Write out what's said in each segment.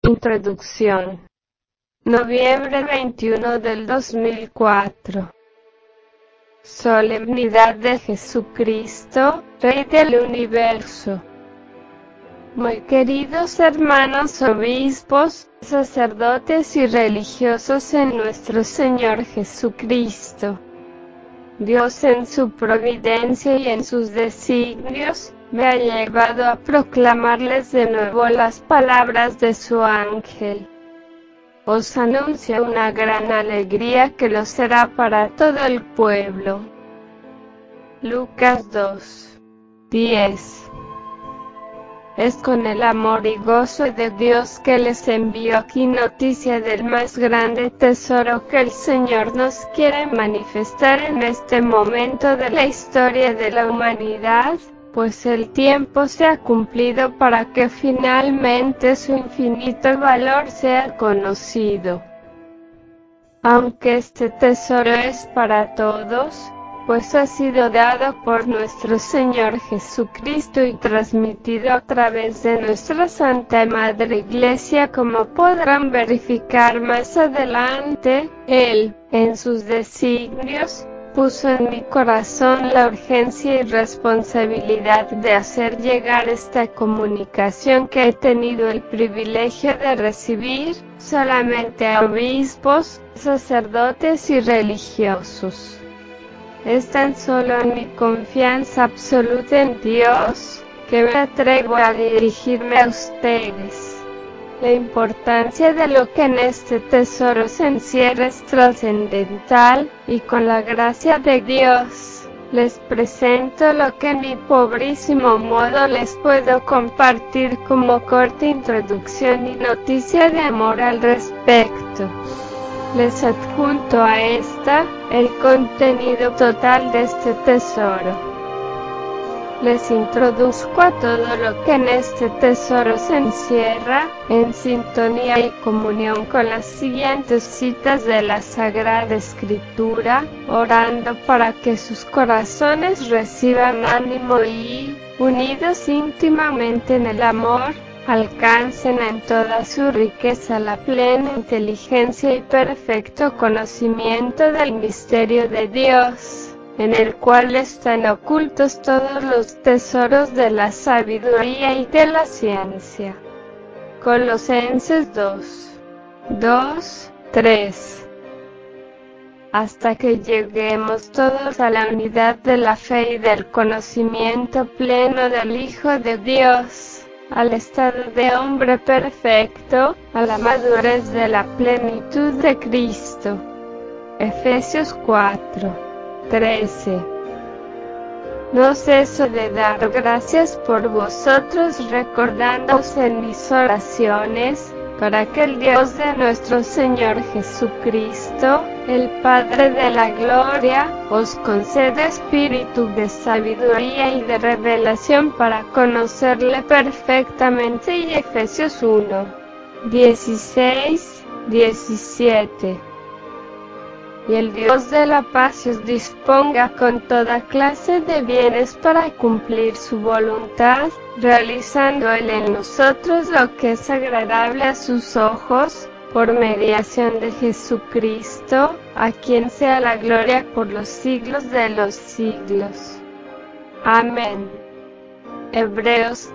Introducción. Noviembre 21 del 2004. Solemnidad de Jesucristo, Rey del Universo. Muy queridos hermanos obispos, sacerdotes y religiosos en nuestro Señor Jesucristo. Dios en su providencia y en sus designios, me ha llevado a proclamarles de nuevo las palabras de su ángel. Os anuncio una gran alegría que lo será para todo el pueblo. Lucas 2:10. Es con el amor y gozo de Dios que les envío aquí noticia del más grande tesoro que el Señor nos quiere manifestar en este momento de la historia de la humanidad, pues el tiempo se ha cumplido para que finalmente su infinito valor sea conocido. Aunque este tesoro es para todos, pues ha sido dado por nuestro Señor Jesucristo y transmitido a través de nuestra Santa Madre Iglesia, como podrán verificar más adelante, Él, en sus designios, puso en mi corazón la urgencia y responsabilidad de hacer llegar esta comunicación que he tenido el privilegio de recibir, solamente a obispos, sacerdotes y religiosos. Es tan solo en mi confianza absoluta en Dios, que me atrevo a dirigirme a ustedes. La importancia de lo que en este tesoro se encierra es trascendental, y con la gracia de Dios, les presento lo que en mi pobrísimo modo les puedo compartir como corta introducción y noticia de amor al respecto. Les adjunto a esta, el contenido total de este tesoro. Les introduzco a todo lo que en este tesoro se encierra, en sintonía y comunión con las siguientes citas de la Sagrada Escritura, orando para que sus corazones reciban ánimo y, unidos íntimamente en el amor, alcancen en toda su riqueza la plena inteligencia y perfecto conocimiento del misterio de Dios, en el cual están ocultos todos los tesoros de la sabiduría y de la ciencia. Colosenses 2:3. Hasta que lleguemos todos a la unidad de la fe y del conocimiento pleno del Hijo de Dios, al estado de hombre perfecto, a la madurez de la plenitud de Cristo. Efesios 4:13. No ceso de dar gracias por vosotros, recordándoos en mis oraciones, para que el Dios de nuestro Señor Jesucristo, el Padre de la Gloria, os conceda espíritu de sabiduría y de revelación para conocerle perfectamente. Y Efesios 1:16-17. Y el Dios de la paz os disponga con toda clase de bienes para cumplir su voluntad, realizando Él en nosotros lo que es agradable a sus ojos, por mediación de Jesucristo, a quien sea la gloria por los siglos de los siglos. Amén. Hebreos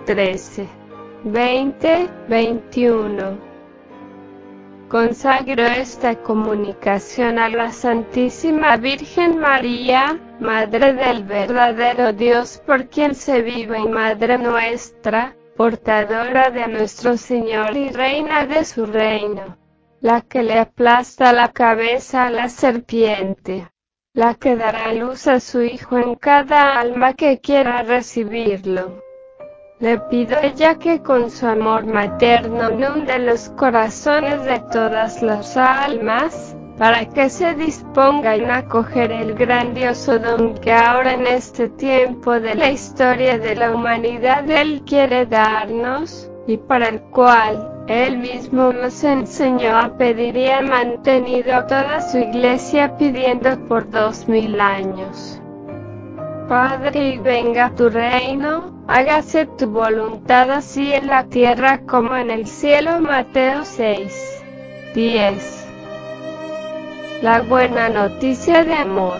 13:20-21. Consagro esta comunicación a la Santísima Virgen María, Madre del verdadero Dios, por quien se vive y Madre nuestra, portadora de nuestro Señor y Reina de su reino, la que le aplasta la cabeza a la serpiente, la que dará luz a su Hijo en cada alma que quiera recibirlo. Le pido a ella que con su amor materno inunde los corazones de todas las almas, para que se dispongan a acoger el grandioso don que ahora en este tiempo de la historia de la humanidad Él quiere darnos, y para el cual Él mismo nos enseñó a pedir y ha mantenido a toda su Iglesia pidiendo por 2000 años. Padre, y venga tu reino. Hágase tu voluntad así en la tierra como en el cielo. Mateo 6:10. La buena noticia de amor.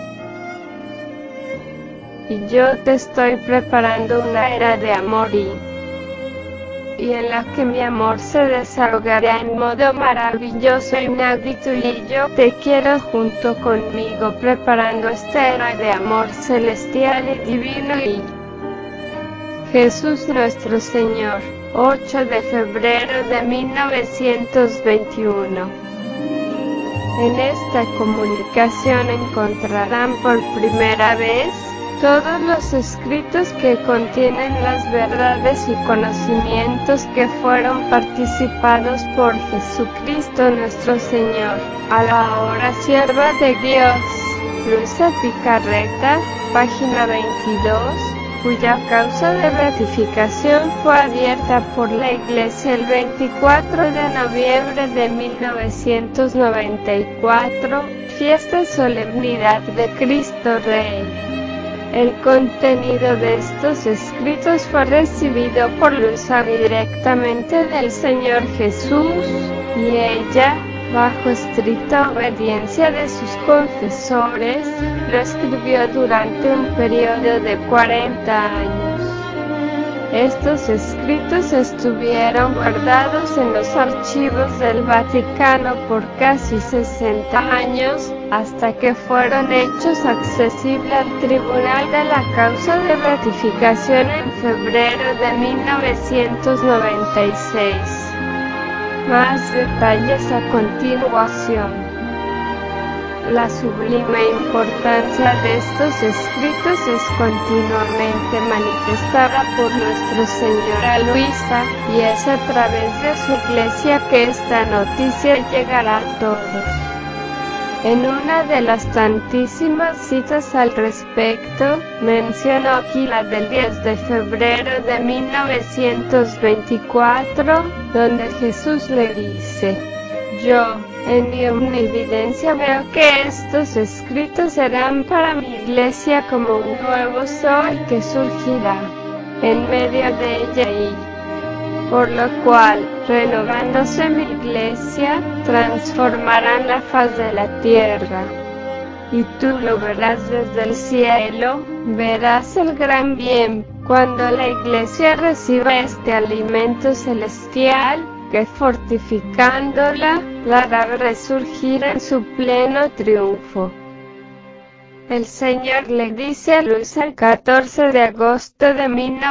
Y yo te estoy preparando una era de amor y en la que mi amor se desahogará en modo maravilloso e inédito, y yo te quiero junto conmigo preparando esta era de amor celestial y divino. Y Jesús nuestro Señor, 8 de febrero de 1921. En esta comunicación encontrarán por primera vez todos los escritos que contienen las verdades y conocimientos que fueron participados por Jesucristo nuestro Señor, a la hora sierva de Dios, Luisa Picarreta, página 22, cuya causa de beatificación fue abierta por la Iglesia el 24 de noviembre de 1994, fiesta solemnidad de Cristo Rey. El contenido de estos escritos fue recibido por Luisa directamente del Señor Jesús, y ella, bajo estricta obediencia de sus confesores, lo escribió durante un periodo de 40 años. Estos escritos estuvieron guardados en los archivos del Vaticano por casi 60 años, hasta que fueron hechos accesibles al Tribunal de la Causa de Beatificación en febrero de 1996. Más detalles a continuación. La sublime importancia de estos escritos es continuamente manifestada por nuestra Señora Luisa, y es a través de su Iglesia que esta noticia llegará a todos. En una de las tantísimas citas al respecto, menciono aquí la del 10 de febrero de 1924, donde Jesús le dice: yo, en mi omnividencia, veo que estos escritos serán para mi Iglesia como un nuevo sol que surgirá en medio de ella, y por lo cual, renovándose mi Iglesia, transformarán la faz de la tierra. Y tú lo verás desde el cielo, verás el gran bien, cuando la Iglesia reciba este alimento celestial, que fortificándola, la hará resurgir en su pleno triunfo. El Señor le dice a Luisa el 14 de agosto de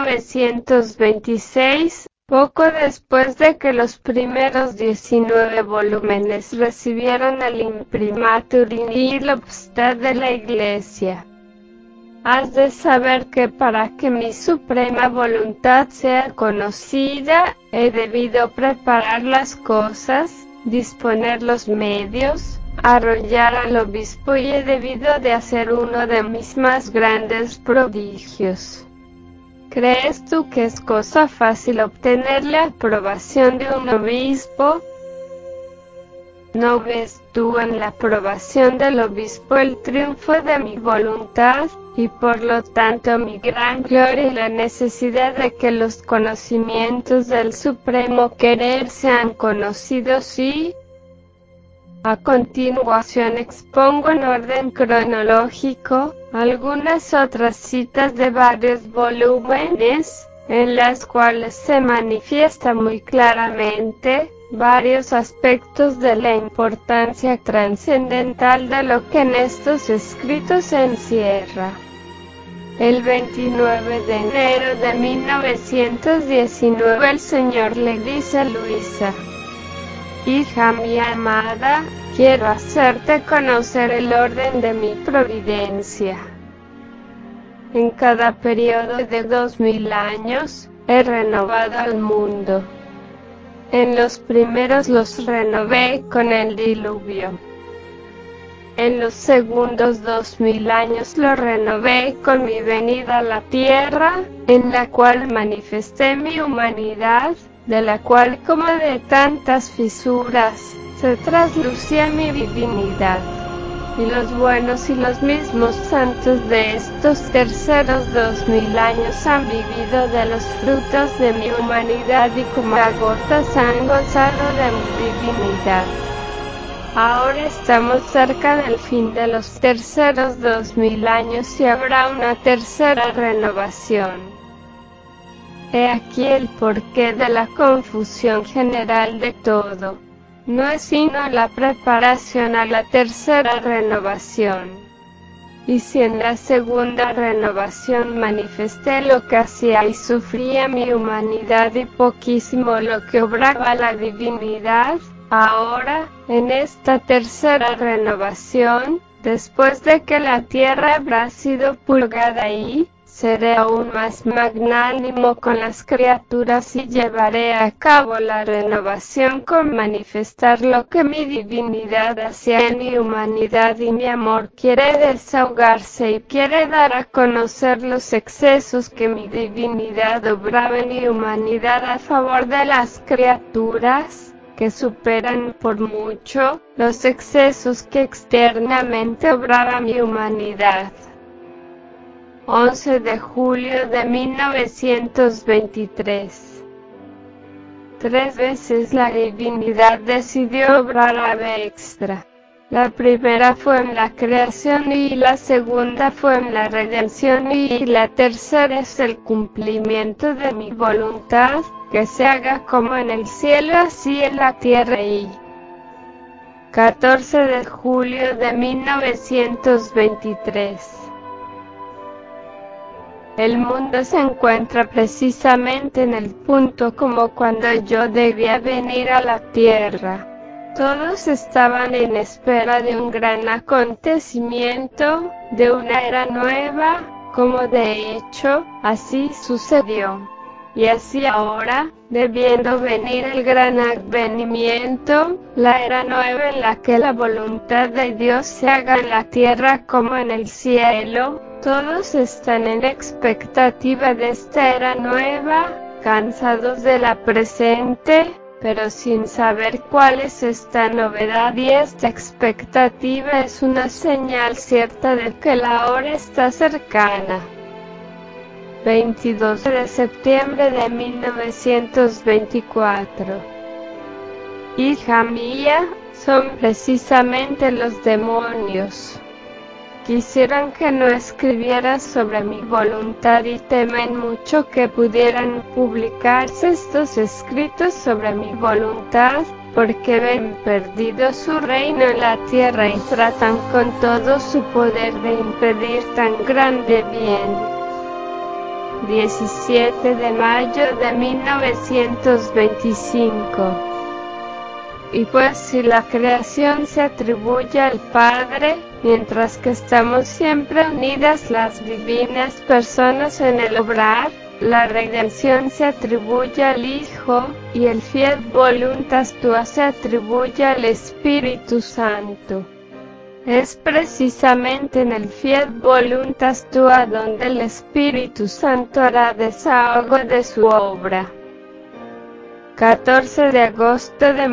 1926, poco después de que los primeros 19 volúmenes recibieron el imprimatur y la obstad de la Iglesia. Has de saber que para que mi suprema voluntad sea conocida, he debido preparar las cosas, disponer los medios, arrollar al obispo, y he debido de hacer uno de mis más grandes prodigios. ¿Crees tú que es cosa fácil obtener la aprobación de un obispo? ¿No ves tú en la aprobación del obispo el triunfo de mi voluntad, y por lo tanto mi gran gloria, y la necesidad de que los conocimientos del supremo querer sean conocidos? Y a continuación expongo en orden cronológico algunas otras citas de varios volúmenes, en las cuales se manifiesta muy claramente varios aspectos de la importancia trascendental de lo que en estos escritos se encierra. El 29 de enero de 1919 el Señor le dice a Luisa: hija mi amada, quiero hacerte conocer el orden de mi providencia. En cada periodo de 2000 años, he renovado al mundo. En los primeros los renové con el diluvio. En los segundos 2000 años lo renové con mi venida a la tierra, en la cual manifesté mi humanidad, de la cual, como de tantas fisuras, se traslucía mi divinidad. y los buenos y los mismos santos de estos terceros 2000 años han vivido de los frutos de mi humanidad y como a gotas han gozado de mi divinidad. Ahora estamos cerca del fin de los terceros 2000 años y habrá una tercera renovación. He aquí el porqué de la confusión general de todo. No es sino la preparación a la tercera renovación. Y si en la segunda renovación manifesté lo que hacía y sufría mi humanidad y poquísimo lo que obraba la divinidad, ahora, en esta tercera renovación, después de que la tierra habrá sido purgada y seré aún más magnánimo con las criaturas y llevaré a cabo la renovación con manifestar lo que mi divinidad hacía en mi humanidad y mi amor quiere desahogarse y quiere dar a conocer los excesos que mi divinidad obraba en mi humanidad a favor de las criaturas, que superan por mucho los excesos que externamente obraba mi humanidad. 11 de julio de 1923. 3 veces la divinidad decidió obrar ave extra. La primera fue en la creación y la segunda fue en la redención y la tercera es el cumplimiento de mi voluntad, que se haga como en el cielo así en la tierra y 14 de julio de 1923. El mundo se encuentra precisamente en el punto como cuando yo debía venir a la tierra. Todos estaban en espera de un gran acontecimiento, de una era nueva, como de hecho, así sucedió. Y así ahora, debiendo venir el gran advenimiento, la era nueva en la que la voluntad de Dios se haga en la tierra como en el cielo, todos están en expectativa de esta era nueva, cansados de la presente, pero sin saber cuál es esta novedad y esta expectativa es una señal cierta de que la hora está cercana. 22 de septiembre de 1924. Hija mía, son precisamente los demonios. Quisieran que no escribieras sobre mi voluntad y temen mucho que pudieran publicarse estos escritos sobre mi voluntad, porque ven perdido su reino en la tierra y tratan con todo su poder de impedir tan grande bien. 17 de mayo de 1925. Y pues si la creación se atribuye al Padre, mientras que estamos siempre unidas las divinas personas en el obrar, la redención se atribuye al Hijo, y el fiat voluntas tua se atribuye al Espíritu Santo. Es precisamente en el fiat voluntas tua donde el Espíritu Santo hará desahogo de su obra. 14 de agosto de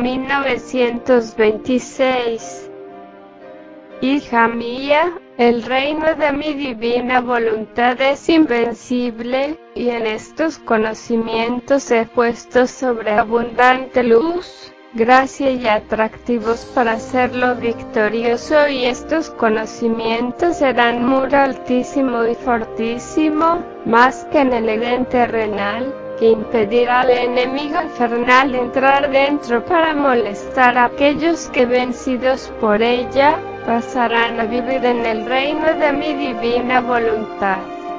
1926. Hija mía, el reino de mi divina voluntad es invencible, y en estos conocimientos he puesto sobreabundante luz, gracia y atractivos para hacerlo victorioso, y estos conocimientos serán muro altísimo y fortísimo, más que en el Edén terrenal, que impedirá al enemigo infernal entrar dentro para molestar a aquellos que vencidos por ella, pasarán a vivir en el reino de mi divina voluntad.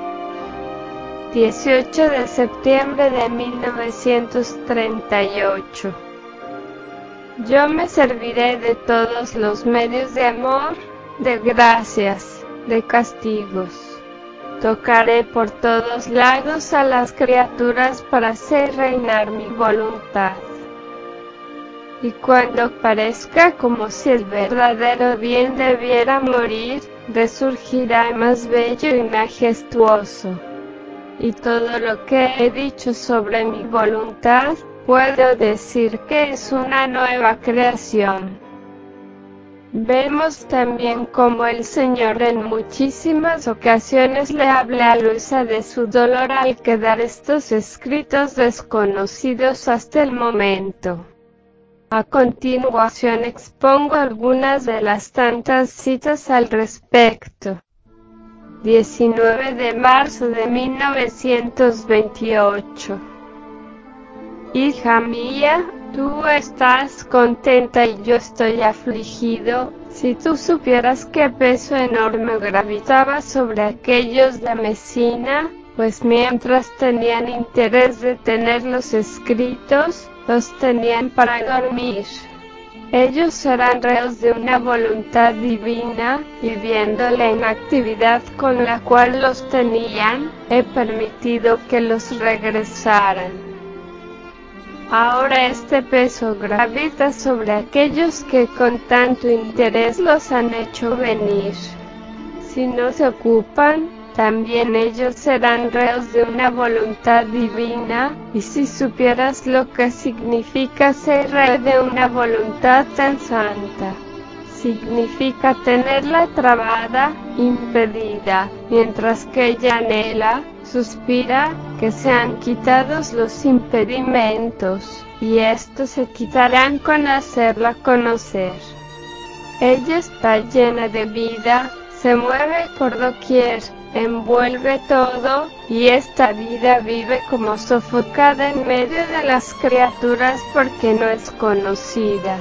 18 de septiembre de 1938. Yo me serviré de todos los medios de amor, de gracias, de castigos. Tocaré por todos lados a las criaturas para hacer reinar mi voluntad. Y cuando parezca como si el verdadero bien debiera morir, resurgirá más bello y majestuoso. Y todo lo que he dicho sobre mi voluntad, puedo decir que es una nueva creación. Vemos también cómo el Señor en muchísimas ocasiones le habla a Luisa de su dolor al quedar estos escritos desconocidos hasta el momento. A continuación expongo algunas de las tantas citas al respecto. 19 de marzo de 1928. Hija mía, tú estás contenta y yo estoy afligido. Si tú supieras qué peso enorme gravitaba sobre aquellos de Mesina, pues mientras tenían interés de tenerlos escritos, los tenían para dormir. Ellos serán reos de una voluntad divina, y viendo la inactividad con la cual los tenían, he permitido que los regresaran. Ahora este peso gravita sobre aquellos que con tanto interés los han hecho venir. Si no se ocupan, también ellos serán reos de una voluntad divina, y si supieras lo que significa ser reo de una voluntad tan santa. Significa tenerla trabada, impedida, mientras que ella anhela, suspira, que sean quitados los impedimentos, y estos se quitarán con hacerla conocer. Ella está llena de vida, se mueve por doquier, envuelve todo, y esta vida vive como sofocada en medio de las criaturas porque no es conocida.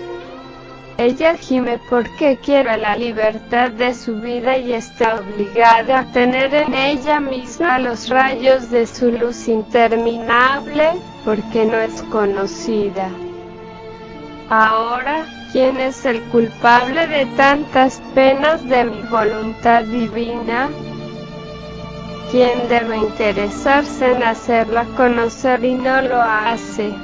Ella gime porque quiere la libertad de su vida y está obligada a tener en ella misma los rayos de su luz interminable, porque no es conocida. Ahora, ¿quién es el culpable de tantas penas de mi voluntad divina? ¿Quién debe interesarse en hacerla conocer y no lo hace?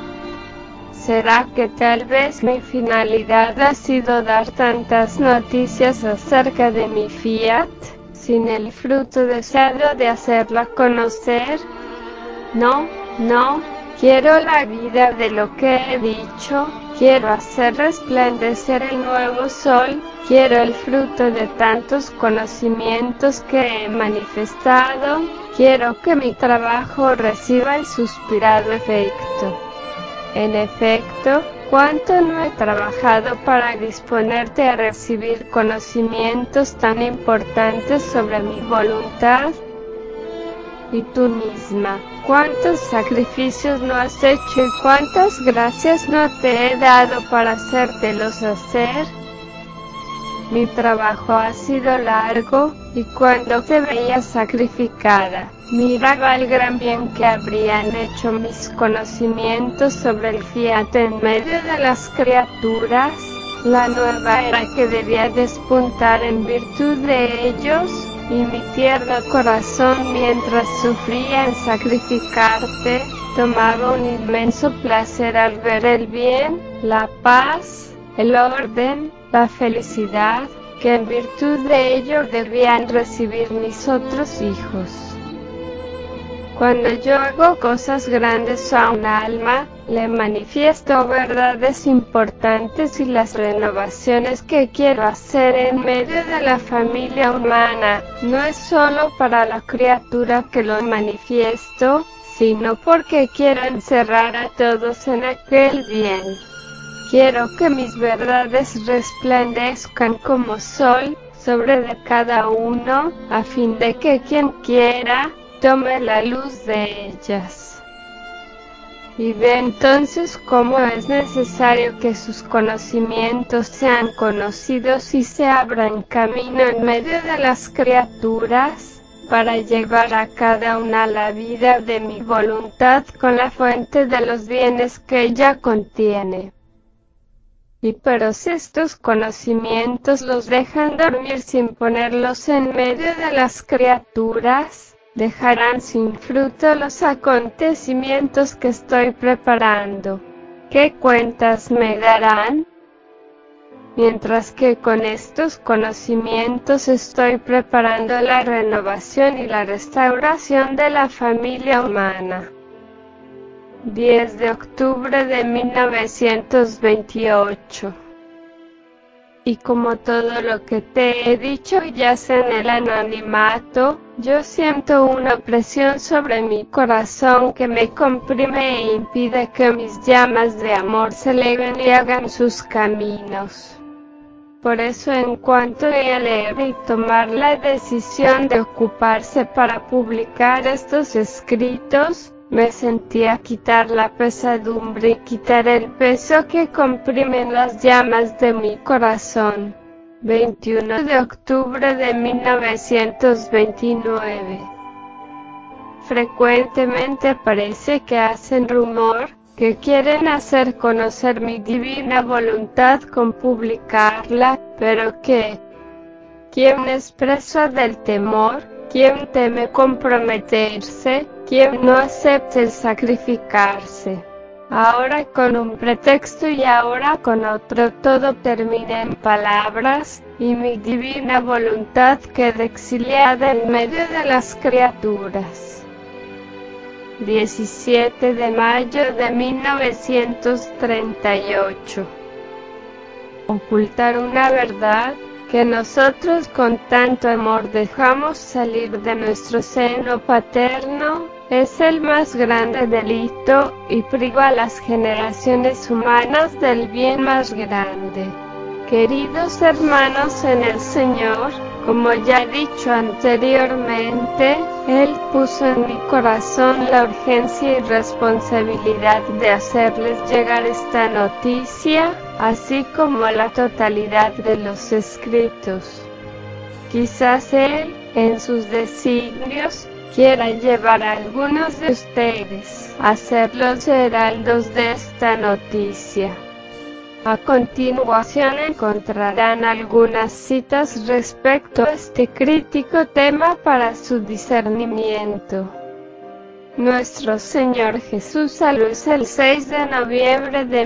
¿Será que tal vez mi finalidad ha sido dar tantas noticias acerca de mi fiat, sin el fruto deseado de hacerla conocer? No, quiero la vida de lo que he dicho, quiero hacer resplandecer el nuevo sol, quiero el fruto de tantos conocimientos que he manifestado, quiero que mi trabajo reciba el suspirado efecto. En efecto, ¿cuánto no he trabajado para disponerte a recibir conocimientos tan importantes sobre mi voluntad? Y tú misma, ¿cuántos sacrificios no has hecho y cuántas gracias no te he dado para hacértelos hacer? Mi trabajo ha sido largo, y cuando te veía sacrificada, miraba el gran bien que habrían hecho mis conocimientos sobre el fiat en medio de las criaturas, la nueva era que debía despuntar en virtud de ellos, y mi tierno corazón mientras sufría en sacrificarte, tomaba un inmenso placer al ver el bien, la paz, el orden, la felicidad, que en virtud de ello debían recibir mis otros hijos. Cuando yo hago cosas grandes a un alma, le manifiesto verdades importantes y las renovaciones que quiero hacer en medio de la familia humana, no es solo para la criatura que lo manifiesto, sino porque quiero encerrar a todos en aquel bien. Quiero que mis verdades resplandezcan como sol sobre de cada uno, a fin de que quien quiera, tome la luz de ellas. Y ve entonces cómo es necesario que sus conocimientos sean conocidos y se abran camino en medio de las criaturas, para llevar a cada una la vida de mi voluntad con la fuente de los bienes que ella contiene. Y pero si estos conocimientos los dejan dormir sin ponerlos en medio de las criaturas, dejarán sin fruto los acontecimientos que estoy preparando. ¿Qué cuentas me darán? Mientras que con estos conocimientos estoy preparando la renovación y la restauración de la familia humana. 10 de octubre de 1928. y como todo lo que te he dicho yace en el anonimato, yo siento una presión sobre mi corazón que me comprime e impide que mis llamas de amor se eleven y hagan sus caminos. Por eso, en cuanto a leer y tomar la decisión de ocuparse para publicar estos escritos, me sentía quitar la pesadumbre y quitar el peso que comprimen las llamas de mi corazón. 21 de octubre de 1929. Frecuentemente parece que hacen rumor, que quieren hacer conocer mi divina voluntad con publicarla, pero ¿quién es presa del temor? ¿Quién teme comprometerse? ¿Quién no acepta el sacrificarse? Ahora con un pretexto y ahora con otro todo termina en palabras, y mi divina voluntad queda exiliada en medio de las criaturas. 17 de mayo de 1938. Ocultar una verdad que nosotros con tanto amor dejamos salir de nuestro seno paterno es el más grande delito y priva a las generaciones humanas del bien más grande. Queridos hermanos en el Señor, como ya he dicho anteriormente, Él puso en mi corazón la urgencia y responsabilidad de hacerles llegar esta noticia, así como la totalidad de los escritos. Quizás Él, en sus designios, quiera llevar a algunos de ustedes a ser los heraldos de esta noticia. A continuación encontrarán algunas citas respecto a este crítico tema para su discernimiento. Nuestro Señor Jesús a luz el 6 de noviembre de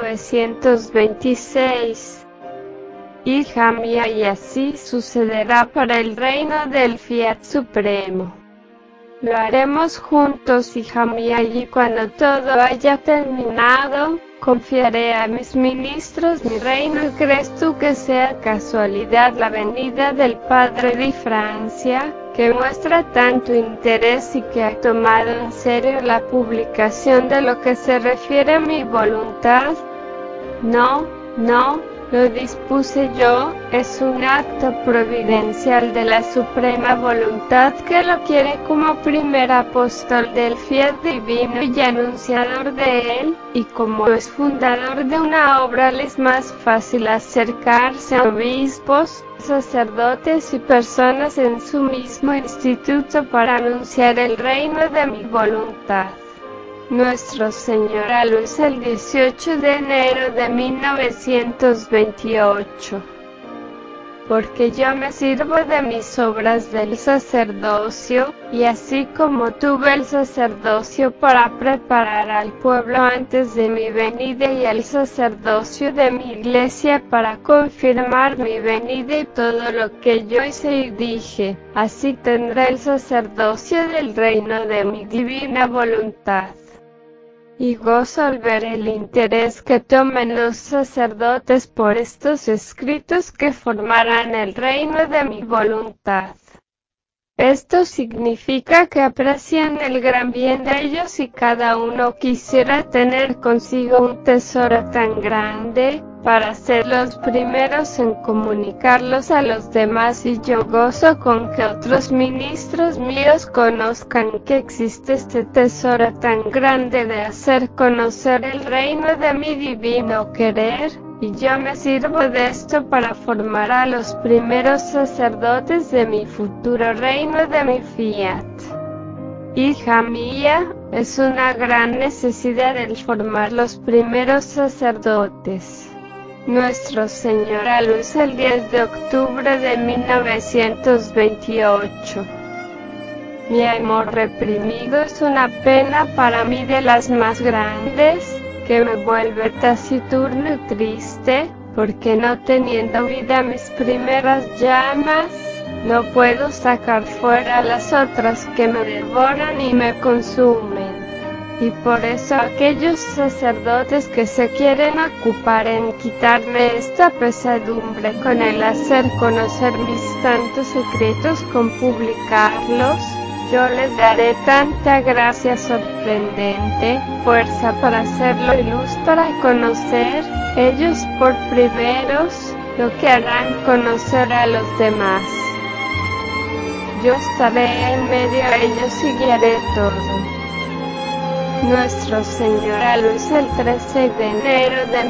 1926. Hija mía, y así sucederá para el reino del Fiat Supremo. Lo haremos juntos, hija mía, y cuando todo haya terminado, confiaré a mis ministros mi reino. ¿Y crees tú que sea casualidad la venida del padre de Francia, que muestra tanto interés y que ha tomado en serio la publicación de lo que se refiere a mi voluntad? No, lo dispuse yo, es un acto providencial de la suprema voluntad que lo quiere como primer apóstol del fiat divino y anunciador de él, y como es fundador de una obra le es más fácil acercarse a obispos, sacerdotes y personas en su mismo instituto para anunciar el reino de mi voluntad. Nuestro Señor a luz el 18 de enero de 1928. Porque yo me sirvo de mis obras del sacerdocio, y así como tuve el sacerdocio para preparar al pueblo antes de mi venida y el sacerdocio de mi iglesia para confirmar mi venida y todo lo que yo hice y dije, así tendré el sacerdocio del reino de mi divina voluntad. Y gozo al ver el interés que toman los sacerdotes por estos escritos que formarán el reino de mi voluntad. Esto significa que aprecian el gran bien de ellos y cada uno quisiera tener consigo un tesoro tan grande, para ser los primeros en comunicarlos a los demás, y yo gozo con que otros ministros míos conozcan que existe este tesoro tan grande de hacer conocer el reino de mi divino querer, y yo me sirvo de esto para formar a los primeros sacerdotes de mi futuro reino de mi fiat. Hija mía, es una gran necesidad el formar los primeros sacerdotes. Nuestro Señor a luz el 10 de octubre de 1928. Mi amor reprimido es una pena para mí de las más grandes, que me vuelve taciturno y triste, porque no teniendo vida mis primeras llamas, no puedo sacar fuera las otras que me devoran y me consumen. Y por eso aquellos sacerdotes que se quieren ocupar en quitarme esta pesadumbre con el hacer conocer mis santos secretos con publicarlos, yo les daré tanta gracia sorprendente, fuerza para hacerlo y luz para conocer, ellos por primeros, lo que harán conocer a los demás. Yo estaré en medio de ellos y guiaré todo. Nuestro Señor a luz el 13 de enero de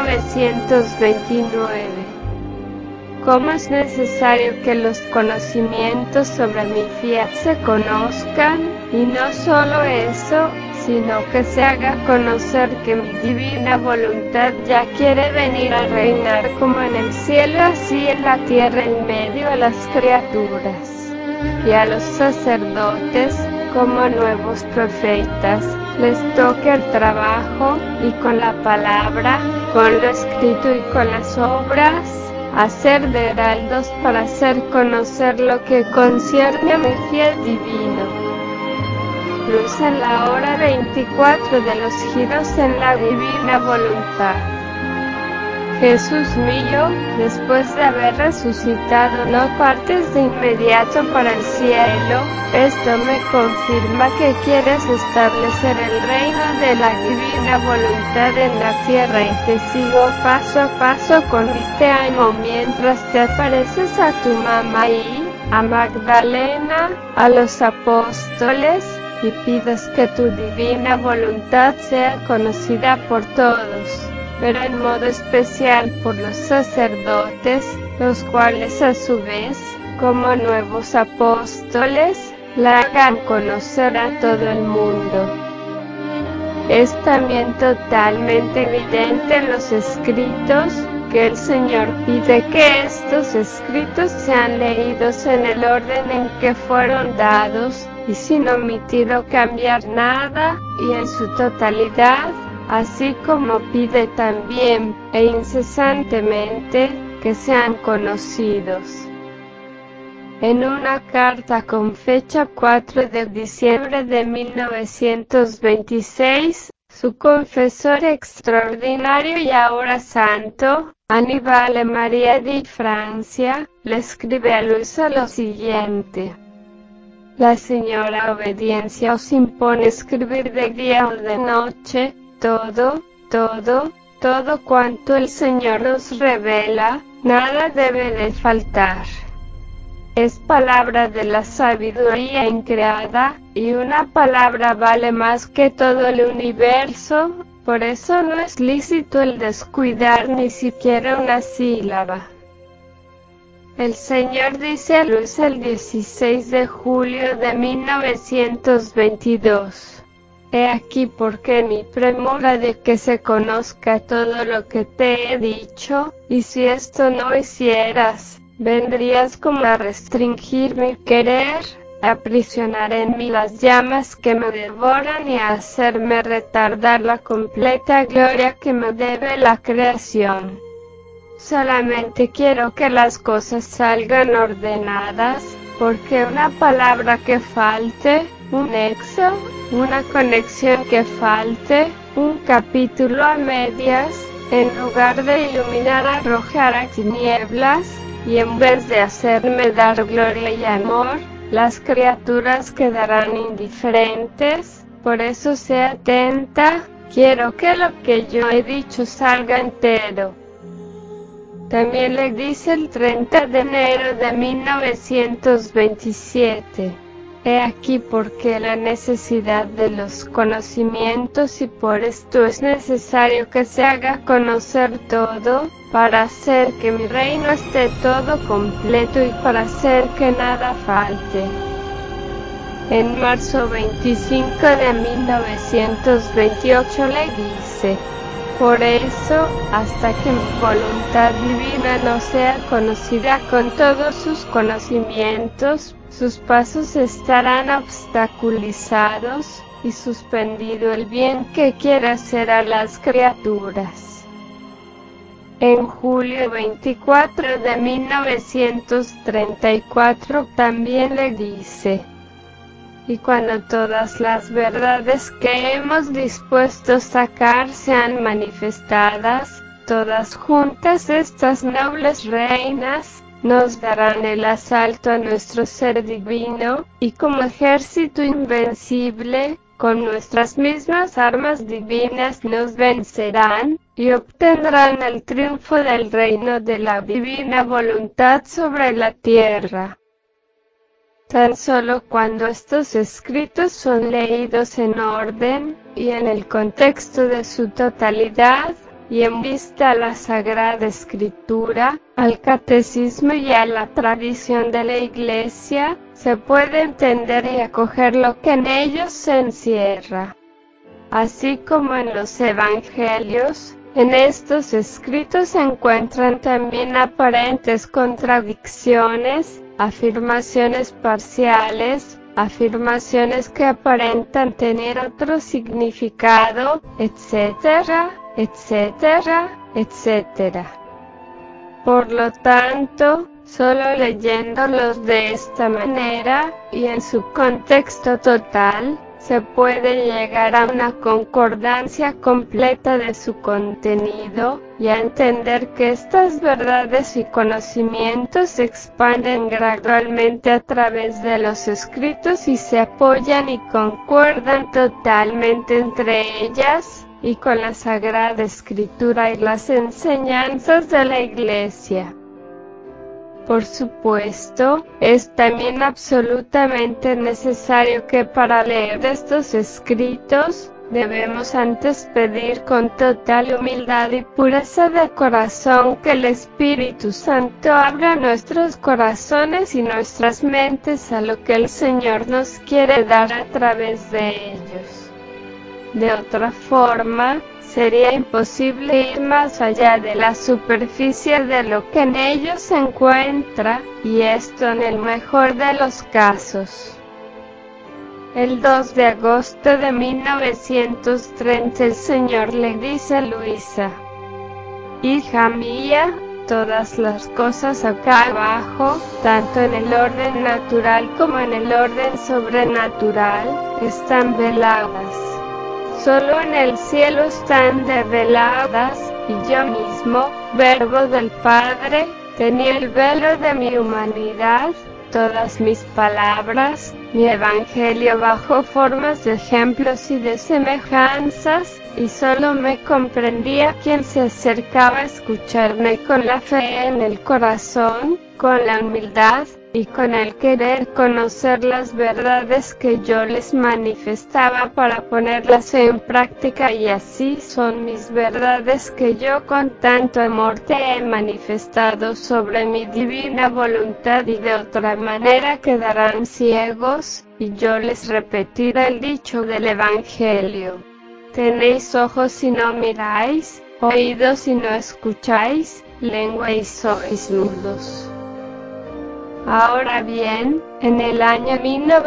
1929. ¿Cómo es necesario que los conocimientos sobre mi fiat se conozcan? Y no solo eso, sino que se haga conocer que mi divina voluntad ya quiere venir a reinar como en el cielo así en la tierra en medio de las criaturas. Y a los sacerdotes, como nuevos profetas, les toque el trabajo, y con la palabra, con lo escrito y con las obras, hacer de heraldos para hacer conocer lo que concierne a mi fiel divino. Luz en la hora 24 de los giros en la divina voluntad. Jesús mío, después de haber resucitado no partes de inmediato para el cielo, esto me confirma que quieres establecer el reino de la divina voluntad en la tierra y te sigo paso a paso con mi te amo mientras te apareces a tu mamá y a Magdalena, a los apóstoles, y pides que tu divina voluntad sea conocida por todos, pero en modo especial por los sacerdotes, los cuales a su vez, como nuevos apóstoles, la hagan conocer a todo el mundo. Es también totalmente evidente en los escritos, que el Señor pide que estos escritos sean leídos en el orden en que fueron dados, y sin omitir o cambiar nada, y en su totalidad, así como pide también, e incesantemente, que sean conocidos. En una carta con fecha 4 de diciembre de 1926, su confesor extraordinario y ahora santo, Annibale Maria di Francia, le escribe a Luisa lo siguiente: la señora obediencia os impone escribir de día o de noche, todo cuanto el Señor nos revela, nada debe de faltar. Es palabra de la sabiduría increada, y una palabra vale más que todo el universo, por eso no es lícito el descuidar ni siquiera una sílaba. El Señor dice a Luz el 16 de julio de 1922. He aquí porque mi premura de que se conozca todo lo que te he dicho, y si esto no hicieras, vendrías como a restringir mi querer, a aprisionar en mí las llamas que me devoran y a hacerme retardar la completa gloria que me debe la creación. Solamente quiero que las cosas salgan ordenadas, porque una palabra que falte, un nexo, una conexión que falte, un capítulo a medias, en lugar de iluminar arrojará tinieblas, y en vez de hacerme dar gloria y amor, las criaturas quedarán indiferentes. Por eso sea atenta, quiero que lo que yo he dicho salga entero. También le dice el 30 de enero de 1927. He aquí porque la necesidad de los conocimientos y por esto es necesario que se haga conocer todo, para hacer que mi reino esté todo completo y para hacer que nada falte. En marzo 25 de 1928 le dice: por eso, hasta que mi voluntad divina no sea conocida con todos sus conocimientos, sus pasos estarán obstaculizados, y suspendido el bien que quiere hacer a las criaturas. En julio 24 de 1934 también le dice: y cuando todas las verdades que hemos dispuesto sacar sean manifestadas, todas juntas estas nobles reinas nos darán el asalto a nuestro ser divino, y como ejército invencible, con nuestras mismas armas divinas nos vencerán, y obtendrán el triunfo del reino de la divina voluntad sobre la tierra. Tan solo cuando estos escritos son leídos en orden, y en el contexto de su totalidad, y en vista a la Sagrada Escritura, al Catecismo y a la tradición de la Iglesia, se puede entender y acoger lo que en ellos se encierra. Así como en los Evangelios, en estos escritos se encuentran también aparentes contradicciones, afirmaciones parciales, afirmaciones que aparentan tener otro significado, etcétera, etcétera, etcétera. Por lo tanto, solo leyéndolos de esta manera, y en su contexto total, se puede llegar a una concordancia completa de su contenido, y a entender que estas verdades y conocimientos se expanden gradualmente a través de los escritos y se apoyan y concuerdan totalmente entre ellas, y con la Sagrada Escritura y las enseñanzas de la Iglesia. Por supuesto, es también absolutamente necesario que para leer estos escritos, debemos antes pedir con total humildad y pureza de corazón que el Espíritu Santo abra nuestros corazones y nuestras mentes a lo que el Señor nos quiere dar a través de ellos. De otra forma, sería imposible ir más allá de la superficie de lo que en ellos se encuentra, y esto en el mejor de los casos. El 2 de agosto de 1930 el Señor le dice a Luisa: hija mía, todas las cosas acá abajo, tanto en el orden natural como en el orden sobrenatural, están veladas. Solo en el cielo están develadas, y yo mismo, Verbo del Padre, tenía el velo de mi humanidad, todas mis palabras, mi evangelio bajo formas de ejemplos y de semejanzas, y solo me comprendía quien se acercaba a escucharme con la fe en el corazón, con la humildad, y con el querer conocer las verdades que yo les manifestaba para ponerlas en práctica, y así son mis verdades que yo con tanto amor te he manifestado sobre mi divina voluntad, y de otra manera quedarán ciegos, y yo les repetiré el dicho del Evangelio: tenéis ojos y no miráis, oídos y no escucháis, lengua y sois mudos. Ahora bien, en el año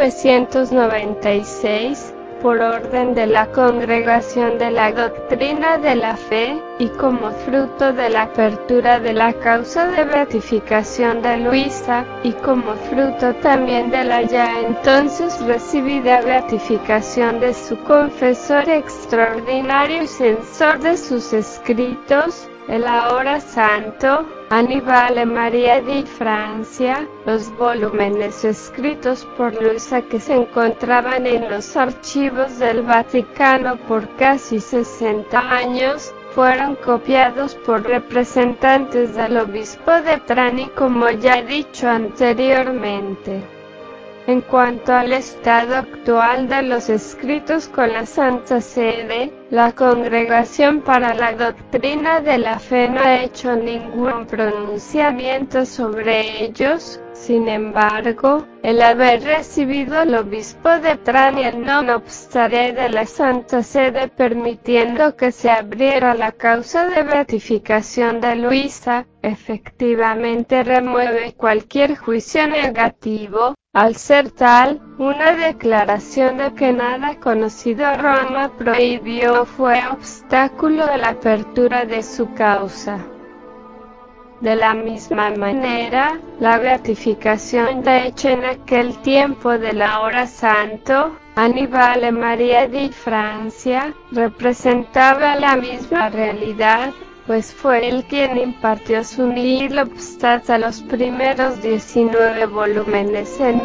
1996, por orden de la Congregación de la Doctrina de la Fe, y como fruto de la apertura de la causa de beatificación de Luisa, y como fruto también de la ya entonces recibida beatificación de su confesor extraordinario y censor de sus escritos, el ahora santo Annibale Maria di Francia, los volúmenes escritos por Luisa que se encontraban en los archivos del Vaticano por casi 60 años, fueron copiados por representantes del obispo de Trani, como ya he dicho anteriormente. En cuanto al estado actual de los escritos con la Santa Sede, la Congregación para la Doctrina de la Fe no ha hecho ningún pronunciamiento sobre ellos. Sin embargo, el haber recibido al obispo de Trani el no obstante de la Santa Sede permitiendo que se abriera la causa de beatificación de Luisa, efectivamente remueve cualquier juicio negativo, al ser tal, una declaración de que nada conocido Roma prohibió fue obstáculo a la apertura de su causa. De la misma manera, la beatificación ya hecha en aquel tiempo de la hora santo, Annibale Maria di Francia, representaba la misma realidad, pues fue él quien impartió su nihil obstat a los primeros 19 volúmenes en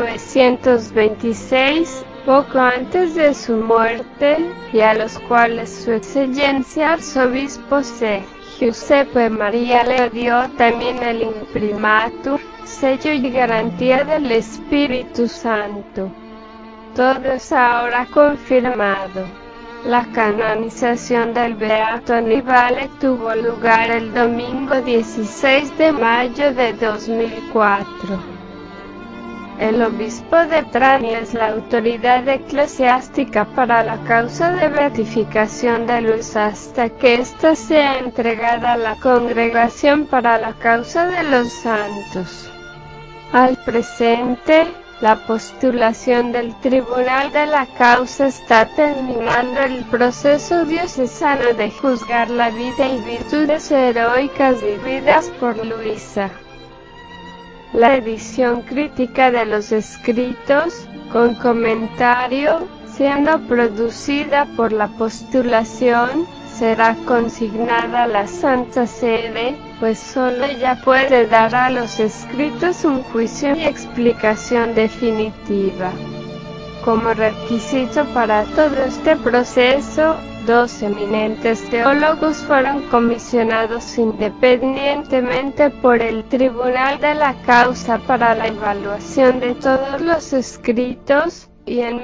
1926, poco antes de su muerte, y a los cuales su excelencia arzobispo C. Giuseppe Maria le dio también el imprimatur, sello y garantía del Espíritu Santo. Todo es ahora confirmado. La canonización del Beato Annibale tuvo lugar el domingo 16 de mayo de 2004. El obispo de Trani es la autoridad eclesiástica para la causa de beatificación de Luis hasta que ésta sea entregada a la Congregación para la Causa de los Santos. Al presente, la postulación del Tribunal de la Causa está terminando el proceso diocesano de juzgar la vida y virtudes heroicas vividas por Luisa. La edición crítica de los escritos, con comentario, siendo producida por la postulación, será consignada a la Santa Sede, pues solo ella puede dar a los escritos un juicio y explicación definitiva. Como requisito para todo este proceso, 2 eminentes teólogos fueron comisionados independientemente por el Tribunal de la Causa para la evaluación de todos los escritos, y en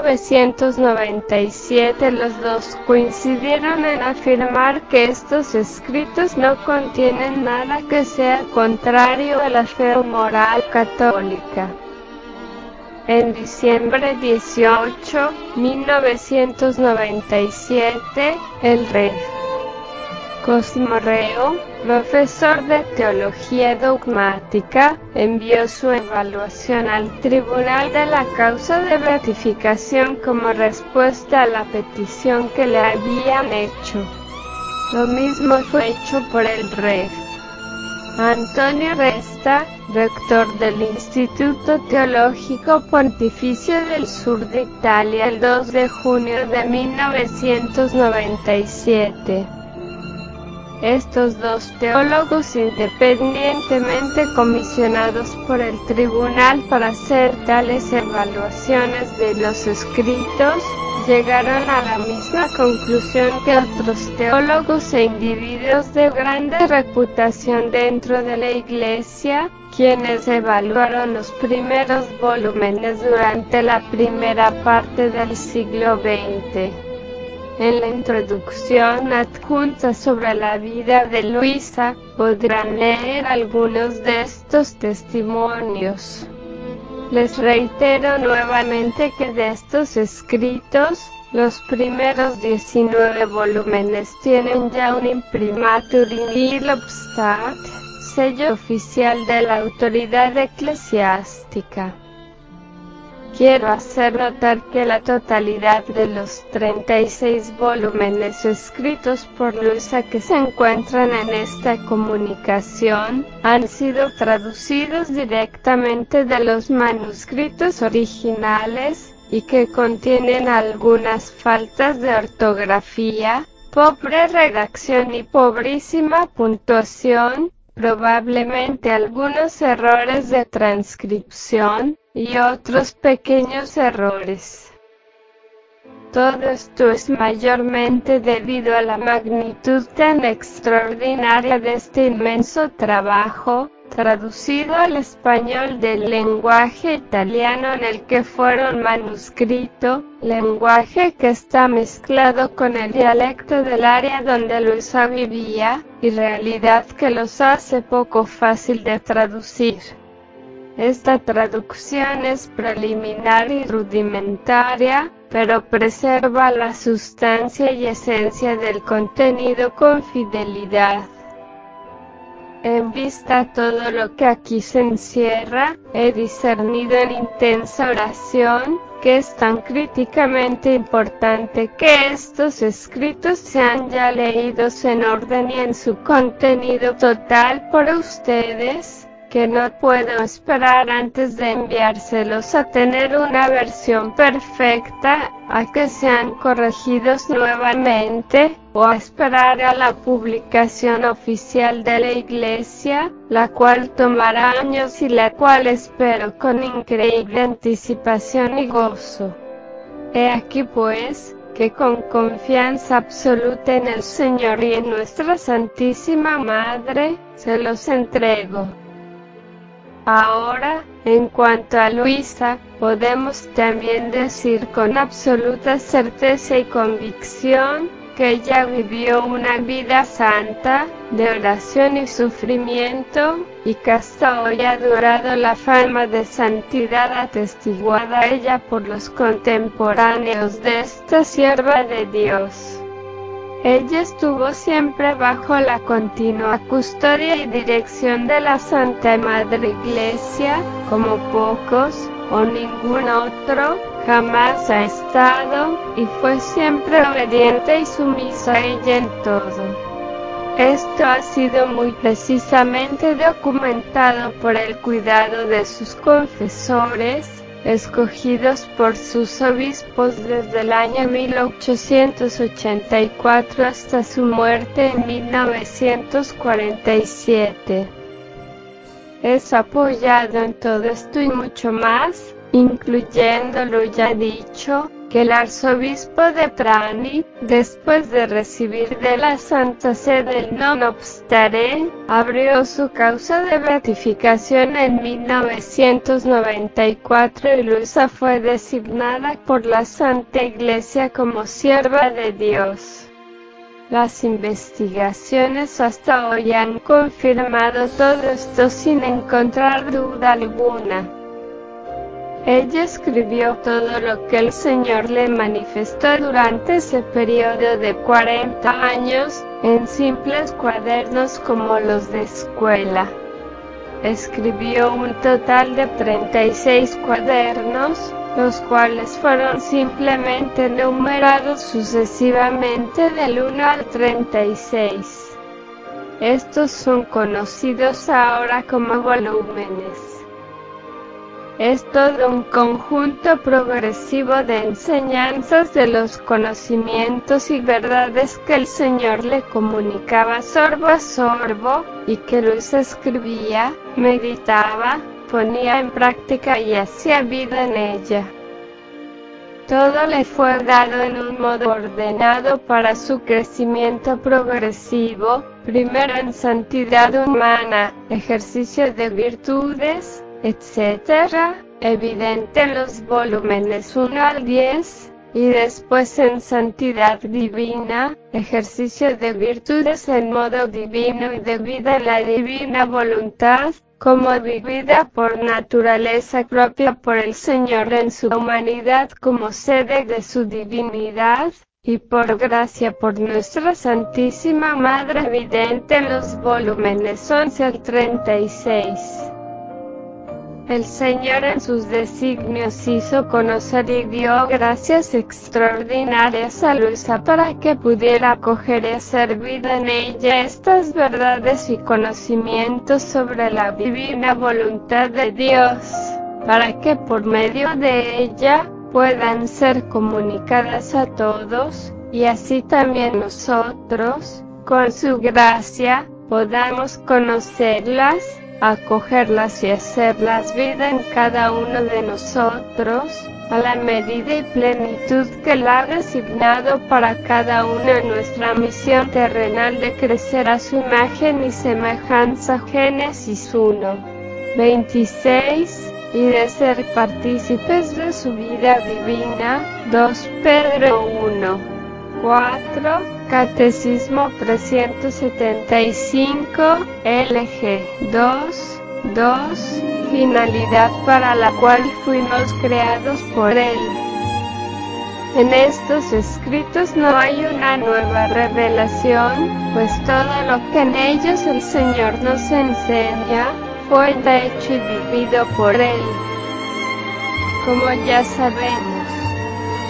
1997 los dos coincidieron en afirmar que estos escritos no contienen nada que sea contrario a la fe o moral católica. En diciembre 18, 1997, el Rev. Cosimo Reo, profesor de Teología Dogmática, envió su evaluación al Tribunal de la Causa de Beatificación como respuesta a la petición que le habían hecho. Lo mismo fue hecho por el Rev. Antonio Resta, rector del Instituto Teológico Pontificio del Sur de Italia el 2 de junio de 1997. Estos dos teólogos independientemente comisionados por el tribunal para hacer tales evaluaciones de los escritos, llegaron a la misma conclusión que otros teólogos e individuos de grande reputación dentro de la Iglesia, quienes evaluaron los primeros volúmenes durante la primera parte del siglo XX. En la introducción adjunta sobre la vida de Luisa, podrán leer algunos de estos testimonios. Les reitero nuevamente que de estos escritos, los primeros 19 volúmenes tienen ya un imprimatur in nihil obstat, sello oficial de la autoridad eclesiástica. Quiero hacer notar que la totalidad de los 36 volúmenes escritos por Luisa que se encuentran en esta comunicación, han sido traducidos directamente de los manuscritos originales, y que contienen algunas faltas de ortografía, pobre redacción y pobrísima puntuación, probablemente algunos errores de transcripción, y otros pequeños errores. Todo esto es mayormente debido a la magnitud tan extraordinaria de este inmenso trabajo, traducido al español del lenguaje italiano en el que fueron manuscrito, lenguaje que está mezclado con el dialecto del área donde Luisa vivía, y realidad que los hace poco fácil de traducir. Esta traducción es preliminar y rudimentaria, pero preserva la sustancia y esencia del contenido con fidelidad. En vista a todo lo que aquí se encierra, he discernido en intensa oración, que es tan críticamente importante que estos escritos sean ya leídos en orden y en su contenido total por ustedes, que no puedo esperar antes de enviárselos a tener una versión perfecta, a que sean corregidos nuevamente, o a esperar a la publicación oficial de la Iglesia, la cual tomará años y la cual espero con increíble anticipación y gozo. He aquí pues, que con confianza absoluta en el Señor y en nuestra Santísima Madre, se los entrego. Ahora, en cuanto a Luisa, podemos también decir con absoluta certeza y convicción, que ella vivió una vida santa, de oración y sufrimiento, y que hasta hoy ha durado la fama de santidad atestiguada a ella por los contemporáneos de esta sierva de Dios. Ella estuvo siempre bajo la continua custodia y dirección de la Santa Madre Iglesia, como pocos, o ningún otro, jamás ha estado, y fue siempre obediente y sumisa a ella en todo. Esto ha sido muy precisamente documentado por el cuidado de sus confesores, escogidos por sus obispos desde el año 1884 hasta su muerte en 1947. Es apoyado en todo esto y mucho más, incluyendo lo ya dicho, que el arzobispo de Trani, después de recibir de la Santa Sede el non obstare, abrió su causa de beatificación en 1994 y Luisa fue designada por la Santa Iglesia como sierva de Dios. Las investigaciones hasta hoy han confirmado todo esto sin encontrar duda alguna. Ella escribió todo lo que el Señor le manifestó durante ese periodo de 40 años, en simples cuadernos como los de escuela. Escribió un total de 36 cuadernos, los cuales fueron simplemente numerados sucesivamente del 1 al 36. Estos son conocidos ahora como volúmenes. Es todo un conjunto progresivo de enseñanzas de los conocimientos y verdades que el Señor le comunicaba sorbo a sorbo, y que Luisa escribía, meditaba, ponía en práctica y hacía vida en ella. Todo le fue dado en un modo ordenado para su crecimiento progresivo, primero en santidad humana, ejercicio de virtudes, etc., evidente en los volúmenes 1 al 10, y después en santidad divina, ejercicio de virtudes en modo divino y de vida en la divina voluntad, como vivida por naturaleza propia por el Señor en su humanidad como sede de su divinidad, y por gracia por nuestra Santísima Madre evidente en los volúmenes 11 al 36. El Señor en sus designios hizo conocer y dio gracias extraordinarias a Luisa para que pudiera acoger y hacer vida en ella estas verdades y conocimientos sobre la divina voluntad de Dios, para que por medio de ella puedan ser comunicadas a todos, y así también nosotros, con su gracia, podamos conocerlas, acogerlas y hacerlas vida en cada uno de nosotros, a la medida y plenitud que Él ha designado para cada uno en nuestra misión terrenal de crecer a su imagen y semejanza. Génesis 1, 26, y de ser partícipes de su vida divina. 2 Pedro 1, 4, Catecismo 375, LG 2, 2, finalidad para la cual fuimos creados por Él. En estos escritos no hay una nueva revelación, pues todo lo que en ellos el Señor nos enseña, fue hecho y vivido por Él. Como ya sabemos,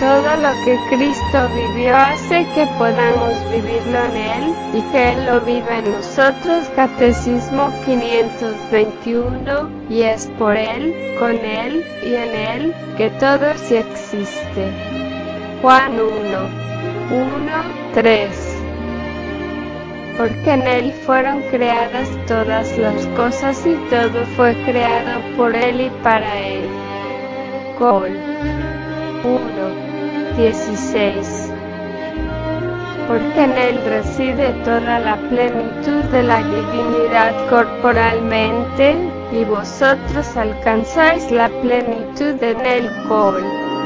Todo lo que Cristo vivió hace que podamos vivirlo en Él, y que Él lo vive en nosotros. Catecismo 521, y es por Él, con Él, y en Él, que todo sí existe. Juan 1:3. Porque en Él fueron creadas todas las cosas y todo fue creado por Él y para Él. Col 1:16. Porque en Él reside toda la plenitud de la divinidad corporalmente, y vosotros alcanzáis la plenitud en Él. Col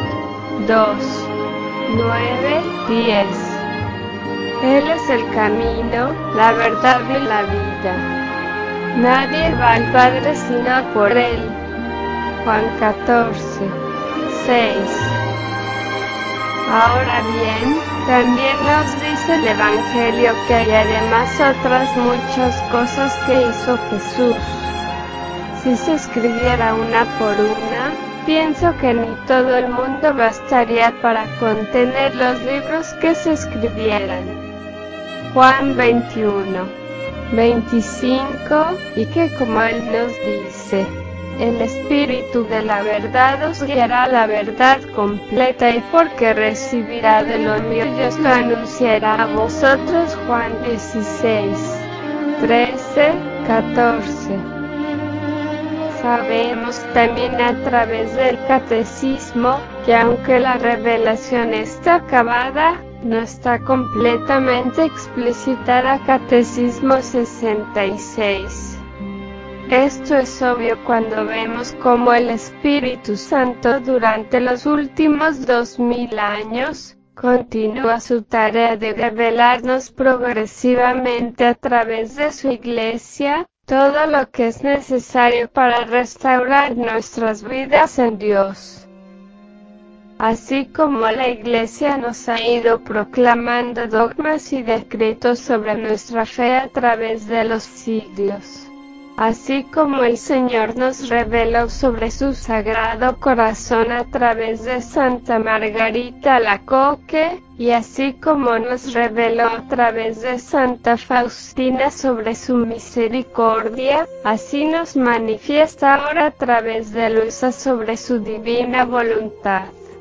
2:9-10. Él es el camino, la verdad y la vida. Nadie va al Padre sino por Él. Juan 14:6. Ahora bien, también nos dice el Evangelio que hay además otras muchas cosas que hizo Jesús. Si se escribiera una por una, pienso que ni todo el mundo bastaría para contener los libros que se escribieran. Juan 21:25, y que como Él nos dice, el Espíritu de la verdad os guiará a la verdad completa, y porque recibirá de lo mío y os lo anunciará a vosotros. Juan 16:13-14. Sabemos también a través del Catecismo, que aunque la revelación está acabada, no está completamente explicitada. Catecismo 66. Esto es obvio cuando vemos cómo el Espíritu Santo durante los últimos 2000 años, continúa su tarea de revelarnos progresivamente a través de su Iglesia, todo lo que es necesario para restaurar nuestras vidas en Dios. Así como la Iglesia nos ha ido proclamando dogmas y decretos sobre nuestra fe a través de los siglos. Así como el Señor nos reveló sobre su Sagrado Corazón a través de Santa Margarita Alacoque, y así como nos reveló a través de Santa Faustina sobre su misericordia, así nos manifiesta ahora a través de Luisa sobre su divina voluntad.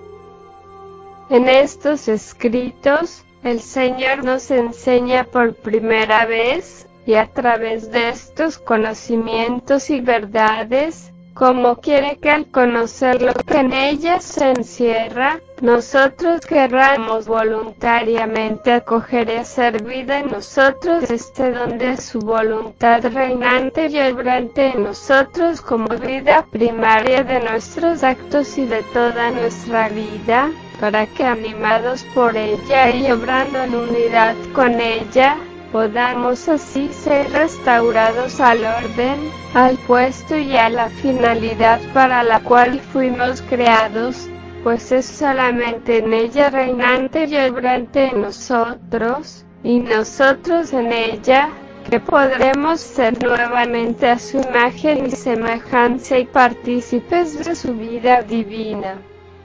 En estos escritos, el Señor nos enseña por primera vez, y a través de estos conocimientos y verdades, cómo quiere que al conocer lo que en ellas se encierra, nosotros querramos voluntariamente acoger y hacer vida en nosotros este don de su voluntad reinante y obrante en nosotros como vida primaria de nuestros actos y de toda nuestra vida, para que animados por ella y obrando en unidad con ella, podamos así ser restaurados al orden, al puesto y a la finalidad para la cual fuimos creados, pues es solamente en ella reinante y obrante en nosotros, y nosotros en ella, que podremos ser nuevamente a su imagen y semejanza y partícipes de su vida divina.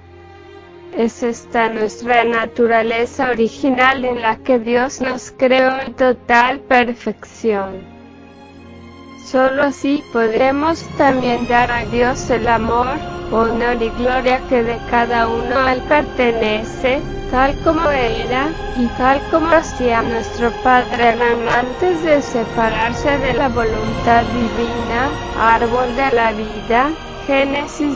Es esta nuestra naturaleza original en la que Dios nos creó en total perfección. Solo así podremos también dar a Dios el amor, honor y gloria que de cada uno a Él pertenece, tal como era, y tal como hacía nuestro Padre Adán antes de separarse de la voluntad divina, árbol de la vida, Génesis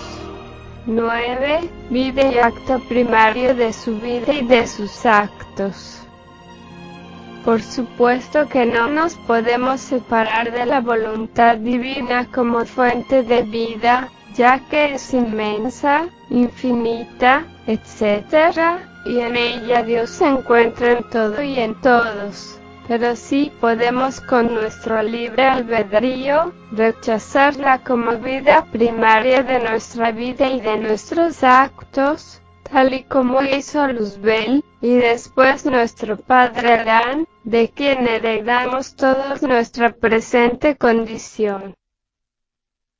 2:9, vida y acto primario de su vida y de sus actos. Por supuesto que no nos podemos separar de la voluntad divina como fuente de vida, ya que es inmensa, infinita, etc., y en ella Dios se encuentra en todo y en todos. Pero sí podemos con nuestro libre albedrío, rechazarla como vida primaria de nuestra vida y de nuestros actos, tal y como hizo Luzbel, y después nuestro padre Adán, de quien heredamos todos nuestra presente condición.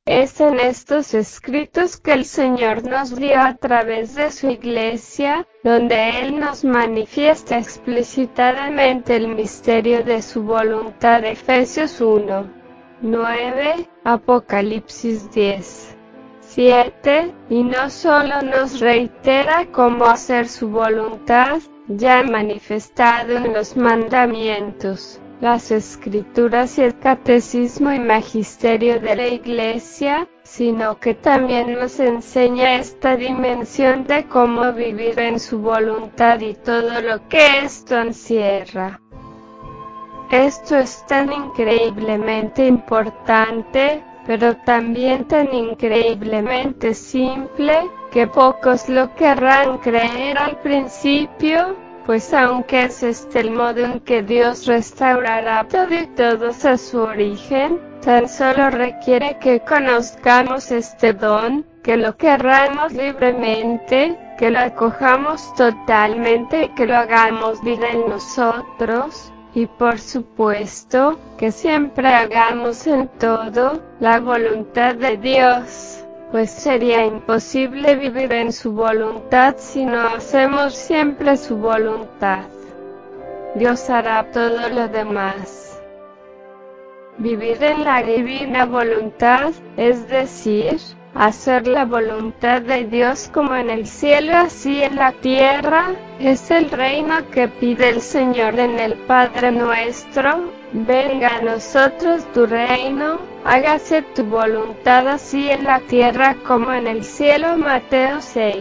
Es en estos escritos que el Señor nos dio a través de su Iglesia, donde Él nos manifiesta explícitamente el misterio de su voluntad. Efesios 1:9, Apocalipsis 10:7, y no solo nos reitera cómo hacer su voluntad, ya manifestado en los mandamientos, las Escrituras y el Catecismo y Magisterio de la Iglesia, sino que también nos enseña esta dimensión de cómo vivir en su voluntad y todo lo que esto encierra. Esto es tan increíblemente importante, pero también tan increíblemente simple, que pocos lo querrán creer al principio, pues aunque es este el modo en que Dios restaurará todo y todos a su origen, tan solo requiere que conozcamos este don, que lo querramos libremente, que lo acojamos totalmente y que lo hagamos vida en nosotros. Y por supuesto, que siempre hagamos en todo la voluntad de Dios, pues sería imposible vivir en su voluntad si no hacemos siempre su voluntad. Dios hará todo lo demás. Vivir en la divina voluntad, es decir, hacer la voluntad de Dios como en el cielo así en la tierra, es el reino que pide el Señor en el Padre nuestro. Venga a nosotros tu reino, hágase tu voluntad así en la tierra como en el cielo. Mateo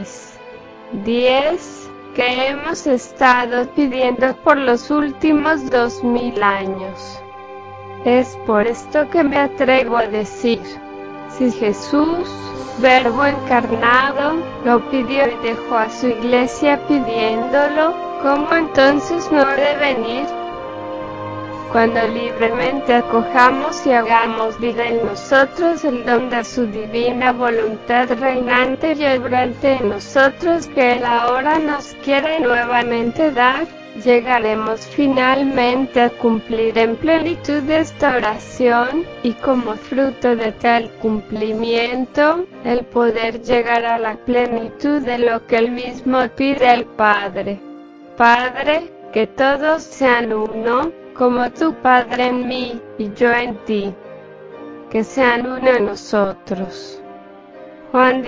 6:10, que hemos estado pidiendo por los últimos 2000 años. Es por esto que me atrevo a decir, si Jesús, Verbo encarnado, lo pidió y dejó a su Iglesia pidiéndolo, ¿cómo entonces no ha de venir? Cuando libremente acojamos y hagamos vida en nosotros el don de su divina voluntad reinante y obrante en nosotros que Él ahora nos quiere nuevamente dar, llegaremos finalmente a cumplir en plenitud esta oración, y como fruto de tal cumplimiento, el poder llegar a la plenitud de lo que Él mismo pide al Padre. Padre, que todos sean uno, como tu Padre en mí, y yo en ti. Que sean uno en nosotros. Juan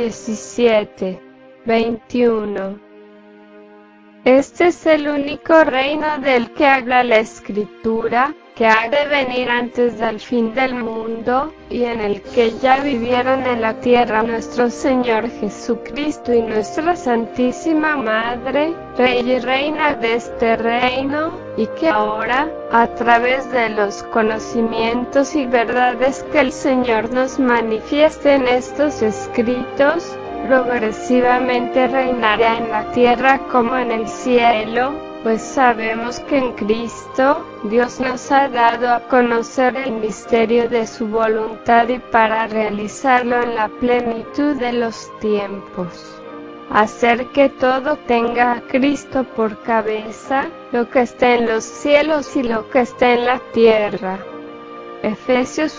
17:21. Este es el único reino del que habla la Escritura, que ha de venir antes del fin del mundo, y en el que ya vivieron en la tierra nuestro Señor Jesucristo y nuestra Santísima Madre, Rey y Reina de este reino, y que ahora, a través de los conocimientos y verdades que el Señor nos manifiesta en estos escritos, progresivamente reinará en la tierra como en el cielo, pues sabemos que en Cristo, Dios nos ha dado a conocer el misterio de su voluntad y para realizarlo en la plenitud de los tiempos. Hacer que todo tenga a Cristo por cabeza, lo que está en los cielos y lo que está en la tierra. Efesios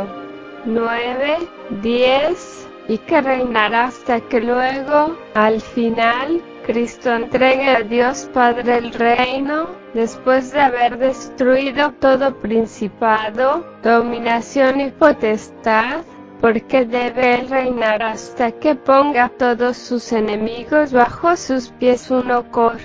1:9-10, y que reinará hasta que luego, al final, Cristo entregue a Dios Padre el reino, después de haber destruido todo principado, dominación y potestad, porque debe Él reinar hasta que ponga a todos sus enemigos bajo sus pies. 1 Cor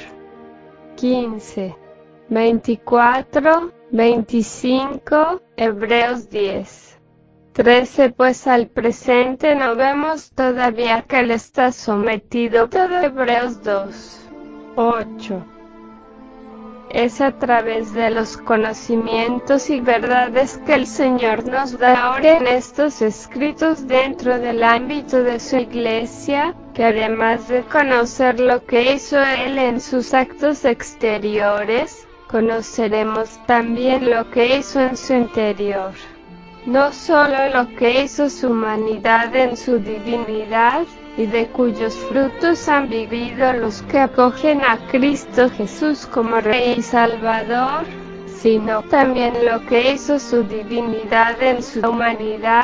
15:24-25, Hebreos 10:13. Pues al presente no vemos todavía que Él está sometido todo. Hebreos 2:8. Es a través de los conocimientos y verdades que el Señor nos da ahora en estos escritos dentro del ámbito de su Iglesia, que además de conocer lo que hizo Él en sus actos exteriores, conoceremos también lo que hizo en su interior. No solo lo que hizo su humanidad en su divinidad, y de cuyos frutos han vivido los que acogen a Cristo Jesús como Rey y Salvador, sino también lo que hizo su divinidad en su humanidad,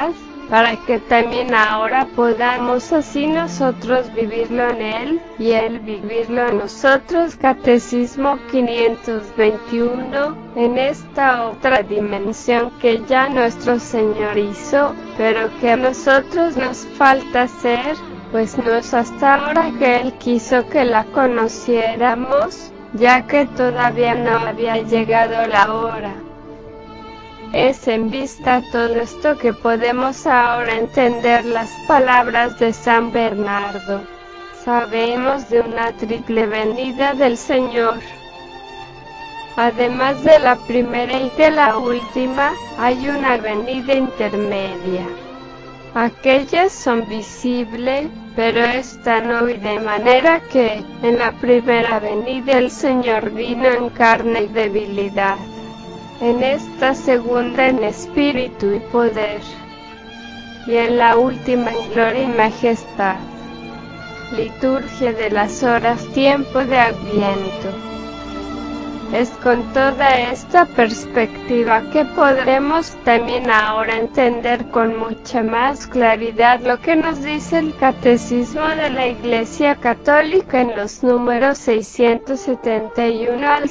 para que también ahora podamos así nosotros vivirlo en Él, y Él vivirlo en nosotros. Catecismo 521. En esta otra dimensión que ya nuestro Señor hizo, pero que a nosotros nos falta hacer, pues no es hasta ahora que Él quiso que la conociéramos, ya que todavía no había llegado la hora. Es en vista a todo esto que podemos ahora entender las palabras de San Bernardo. Sabemos de una triple venida del Señor. Además de la primera y de la última, hay una venida intermedia. Aquellas son visibles, pero esta no, y de manera que, en la primera venida el Señor vino en carne y debilidad. En esta segunda en espíritu y poder, y en la última en gloria y majestad. Liturgia de las horas, tiempo de Adviento. Es con toda esta perspectiva que podremos también ahora entender con mucha más claridad lo que nos dice el Catecismo de la Iglesia Católica en los números 671 al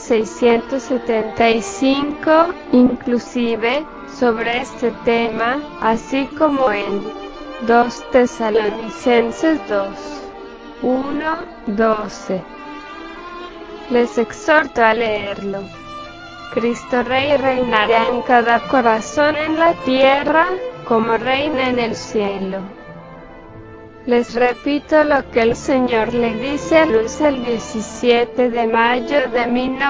675, inclusive sobre este tema, así como en 2 Tesalonicenses 2, 1, 12. Les exhorto a leerlo. Cristo Rey reinará en cada corazón en la tierra, como reina en el cielo. Les repito lo que el Señor le dice a Luz el 17 de mayo de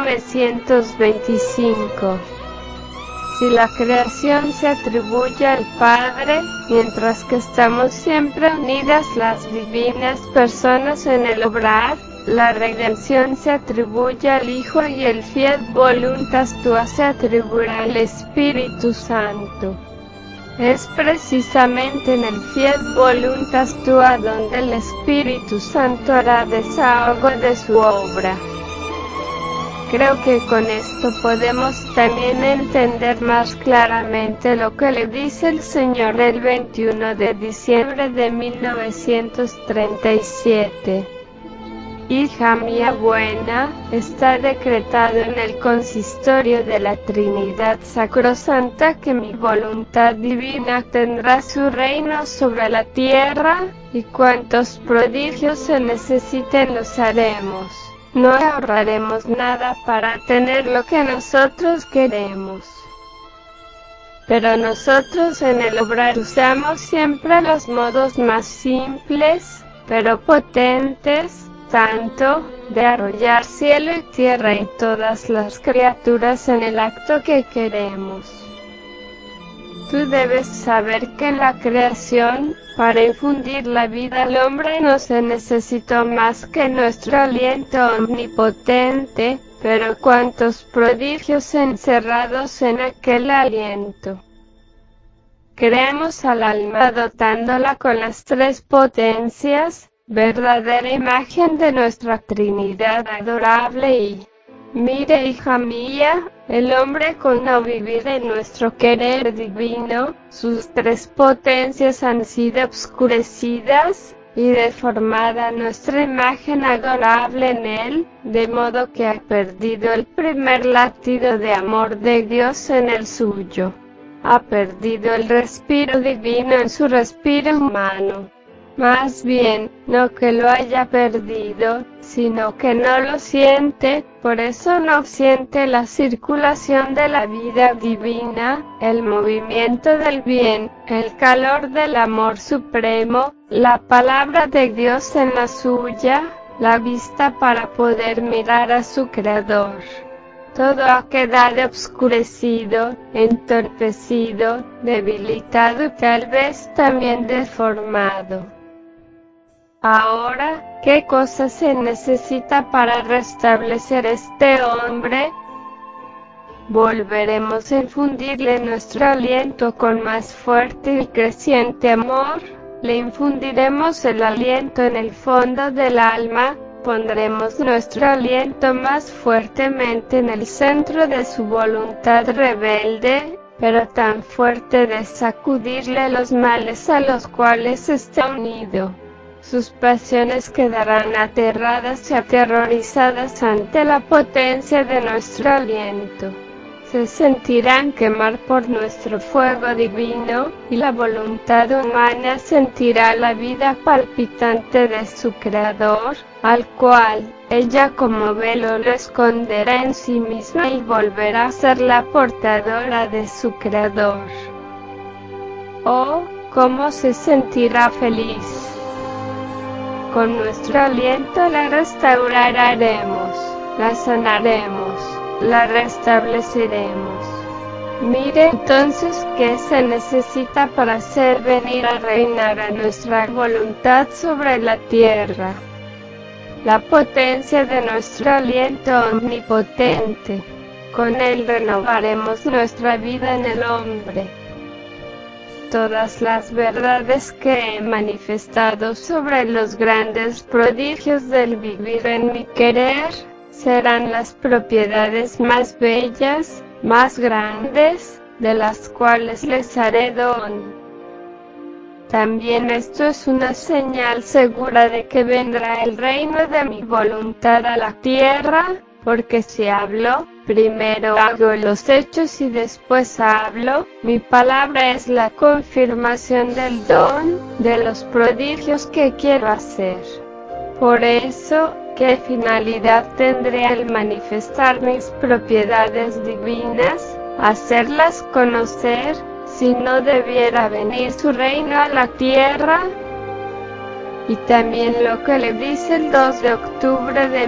1925. Si la creación se atribuye al Padre, mientras que estamos siempre unidas las divinas personas en el obrar, la redención se atribuye al Hijo y el fiat voluntas tua se atribuirá al Espíritu Santo. Es precisamente en el fiat voluntas tua donde el Espíritu Santo hará desahogo de su obra. Creo que con esto podemos también entender más claramente lo que le dice el Señor el 21 de diciembre de 1937. Hija mía buena, está decretado en el consistorio de la Trinidad Sacrosanta que mi voluntad divina tendrá su reino sobre la tierra, y cuantos prodigios se necesiten los haremos. No ahorraremos nada para tener lo que nosotros queremos. Pero nosotros en el obrar usamos siempre los modos más simples, pero potentes, tanto de arrollar cielo y tierra y todas las criaturas en el acto que queremos. Tú debes saber que en la creación, para infundir la vida al hombre no se necesitó más que nuestro aliento omnipotente, pero cuántos prodigios encerrados en aquel aliento. Creamos al alma dotándola con las tres potencias, verdadera imagen de nuestra Trinidad adorable y, mire hija mía, el hombre con no vivir en nuestro querer divino, sus tres potencias han sido obscurecidas, y deformada nuestra imagen adorable en él, de modo que ha perdido el primer latido de amor de Dios en el suyo. Ha perdido el respiro divino en su respiro humano. Más bien, no que lo haya perdido, sino que no lo siente, por eso no siente la circulación de la vida divina, el movimiento del bien, el calor del amor supremo, la palabra de Dios en la suya, la vista para poder mirar a su Creador. Todo ha quedado obscurecido, entorpecido, debilitado y tal vez también deformado. Ahora, ¿qué cosa se necesita para restablecer este hombre? Volveremos a infundirle nuestro aliento con más fuerte y creciente amor, le infundiremos el aliento en el fondo del alma, pondremos nuestro aliento más fuertemente en el centro de su voluntad rebelde, pero tan fuerte de sacudirle los males a los cuales está unido. Sus pasiones quedarán aterradas y aterrorizadas ante la potencia de nuestro aliento. Se sentirán quemar por nuestro fuego divino, y la voluntad humana sentirá la vida palpitante de su Creador, al cual ella como velo lo esconderá en sí misma y volverá a ser la portadora de su Creador. Oh, cómo se sentirá feliz. Con nuestro aliento la restauraremos, la sanaremos, la restableceremos. Mire entonces qué se necesita para hacer venir a reinar a nuestra voluntad sobre la tierra. La potencia de nuestro aliento omnipotente. Con él renovaremos nuestra vida en el hombre. Todas las verdades que he manifestado sobre los grandes prodigios del vivir en mi querer, serán las propiedades más bellas, más grandes, de las cuales les haré don. También esto es una señal segura de que vendrá el reino de mi voluntad a la tierra, porque si hablo, primero hago los hechos y después hablo, mi palabra es la confirmación del don, de los prodigios que quiero hacer. Por eso, ¿qué finalidad tendré al manifestar mis propiedades divinas, hacerlas conocer, si no debiera venir su reino a la tierra? Y también lo que le dice el 2 de octubre de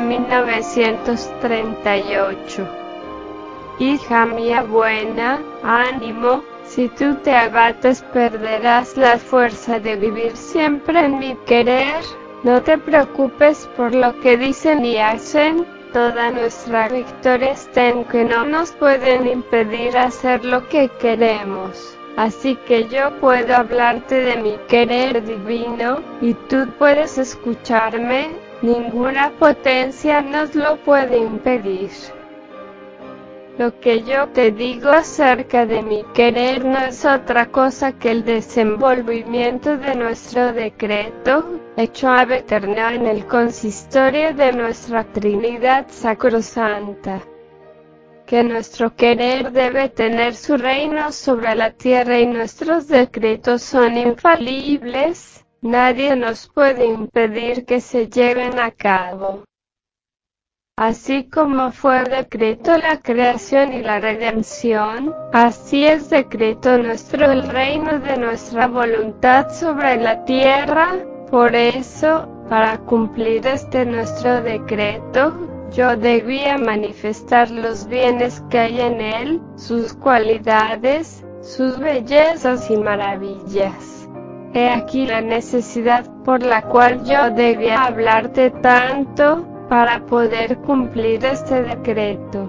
1938. Hija mía buena, ánimo, si tú te abates perderás la fuerza de vivir siempre en mi querer. No te preocupes por lo que dicen y hacen, toda nuestra victoria está en que no nos pueden impedir hacer lo que queremos. Así que yo puedo hablarte de mi querer divino, y tú puedes escucharme, ninguna potencia nos lo puede impedir. Lo que yo te digo acerca de mi querer no es otra cosa que el desenvolvimiento de nuestro decreto, hecho ab eterno en el consistorio de nuestra Trinidad Sacrosanta. Que nuestro querer debe tener su reino sobre la tierra y nuestros decretos son infalibles, nadie nos puede impedir que se lleven a cabo. Así como fue decreto la creación y la redención, así es decreto nuestro el reino de nuestra voluntad sobre la tierra. Por eso, para cumplir este nuestro decreto, yo debía manifestar los bienes que hay en él, sus cualidades, sus bellezas y maravillas. He aquí la necesidad por la cual yo debía hablarte tanto, para poder cumplir este decreto.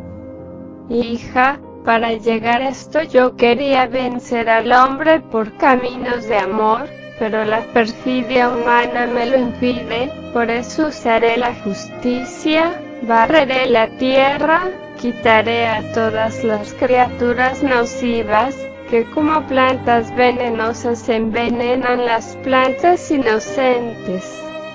Hija, para llegar a esto yo quería vencer al hombre por caminos de amor, pero la perfidia humana me lo impide, por eso usaré la justicia, barreré la tierra, quitaré a todas las criaturas nocivas, que como plantas venenosas envenenan las plantas inocentes.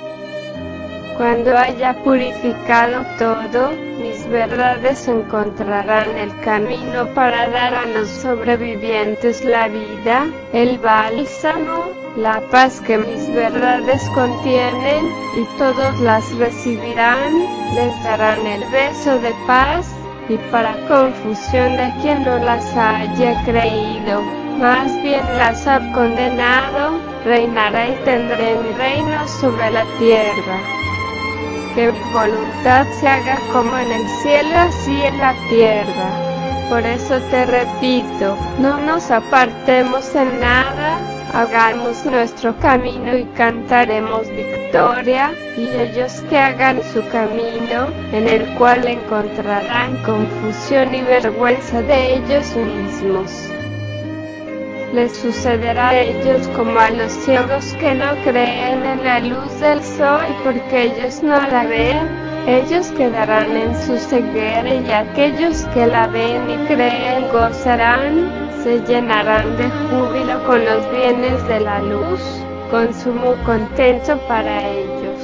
Cuando haya purificado todo, mis verdades encontrarán el camino para dar a los sobrevivientes la vida, el bálsamo, la paz que mis verdades contienen, y todos las recibirán, les darán el beso de paz, y para confusión de quien no las haya creído, más bien las ha condenado, reinaré y tendré mi reino sobre la tierra. Que mi voluntad se haga como en el cielo así en la tierra. Por eso te repito, no nos apartemos en nada, hagamos nuestro camino y cantaremos victoria, y ellos que hagan su camino, en el cual encontrarán confusión y vergüenza de ellos mismos. Les sucederá a ellos como a los ciegos que no creen en la luz del sol porque ellos no la ven, Ellos quedarán en su ceguera y aquellos que la ven y creen gozarán, se llenarán de júbilo con los bienes de la luz, consumo contento para ellos.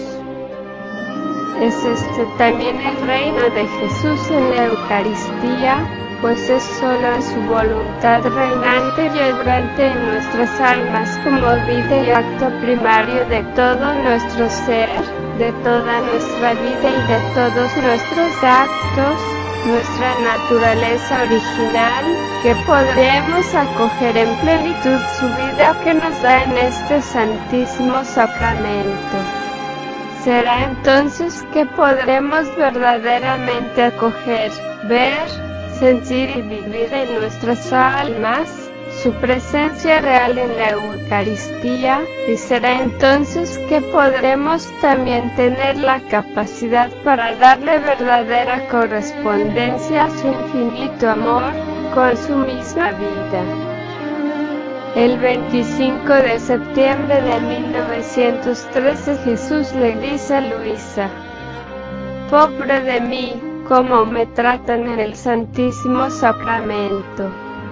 Es este también el reino de Jesús en la Eucaristía, pues es solo su voluntad reinante y obrante en nuestras almas como vida y acto primario de todo nuestro ser, de toda nuestra vida y de todos nuestros actos, nuestra naturaleza original, que podremos acoger en plenitud su vida que nos da en este Santísimo Sacramento. Será entonces que podremos verdaderamente acoger, ver, sentir y vivir en nuestras almas su presencia real en la Eucaristía, y será entonces que podremos también tener la capacidad para darle verdadera correspondencia a su infinito amor, con su misma vida. El 25 de septiembre de 1913 Jesús le dice a Luisa: «Pobre de mí, cómo me tratan en el Santísimo Sacramento.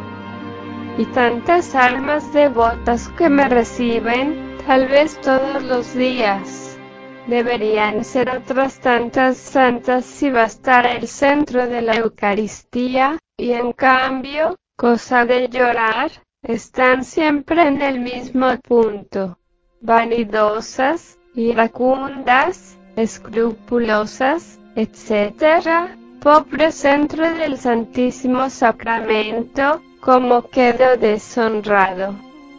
Y tantas almas devotas que me reciben, tal vez todos los días. Deberían ser otras tantas santas si bastara el centro de la Eucaristía, y en cambio, cosa de llorar, están siempre en el mismo punto. Vanidosas, iracundas, escrupulosas, etc. Pobre centro del Santísimo Sacramento, como quedo deshonrado».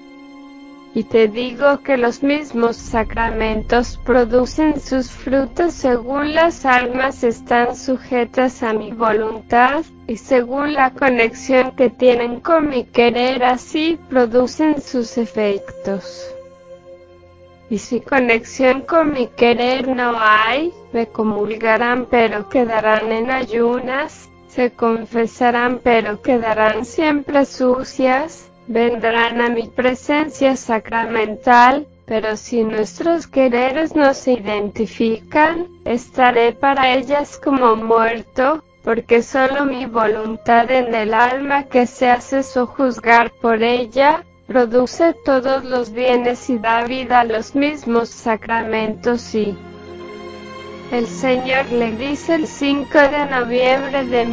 Y te digo que los mismos sacramentos producen sus frutos según las almas están sujetas a mi voluntad, y según la conexión que tienen con mi querer, así producen sus efectos. Y si conexión con mi querer no hay, me comulgarán pero quedarán en ayunas, se confesarán pero quedarán siempre sucias, vendrán a mi presencia sacramental, pero si nuestros quereres no se identifican, estaré para ellas como muerto, porque solo mi voluntad en el alma que se hace sojuzgar por ella, produce todos los bienes y da vida a los mismos sacramentos. Y el Señor le dice el 5 de noviembre de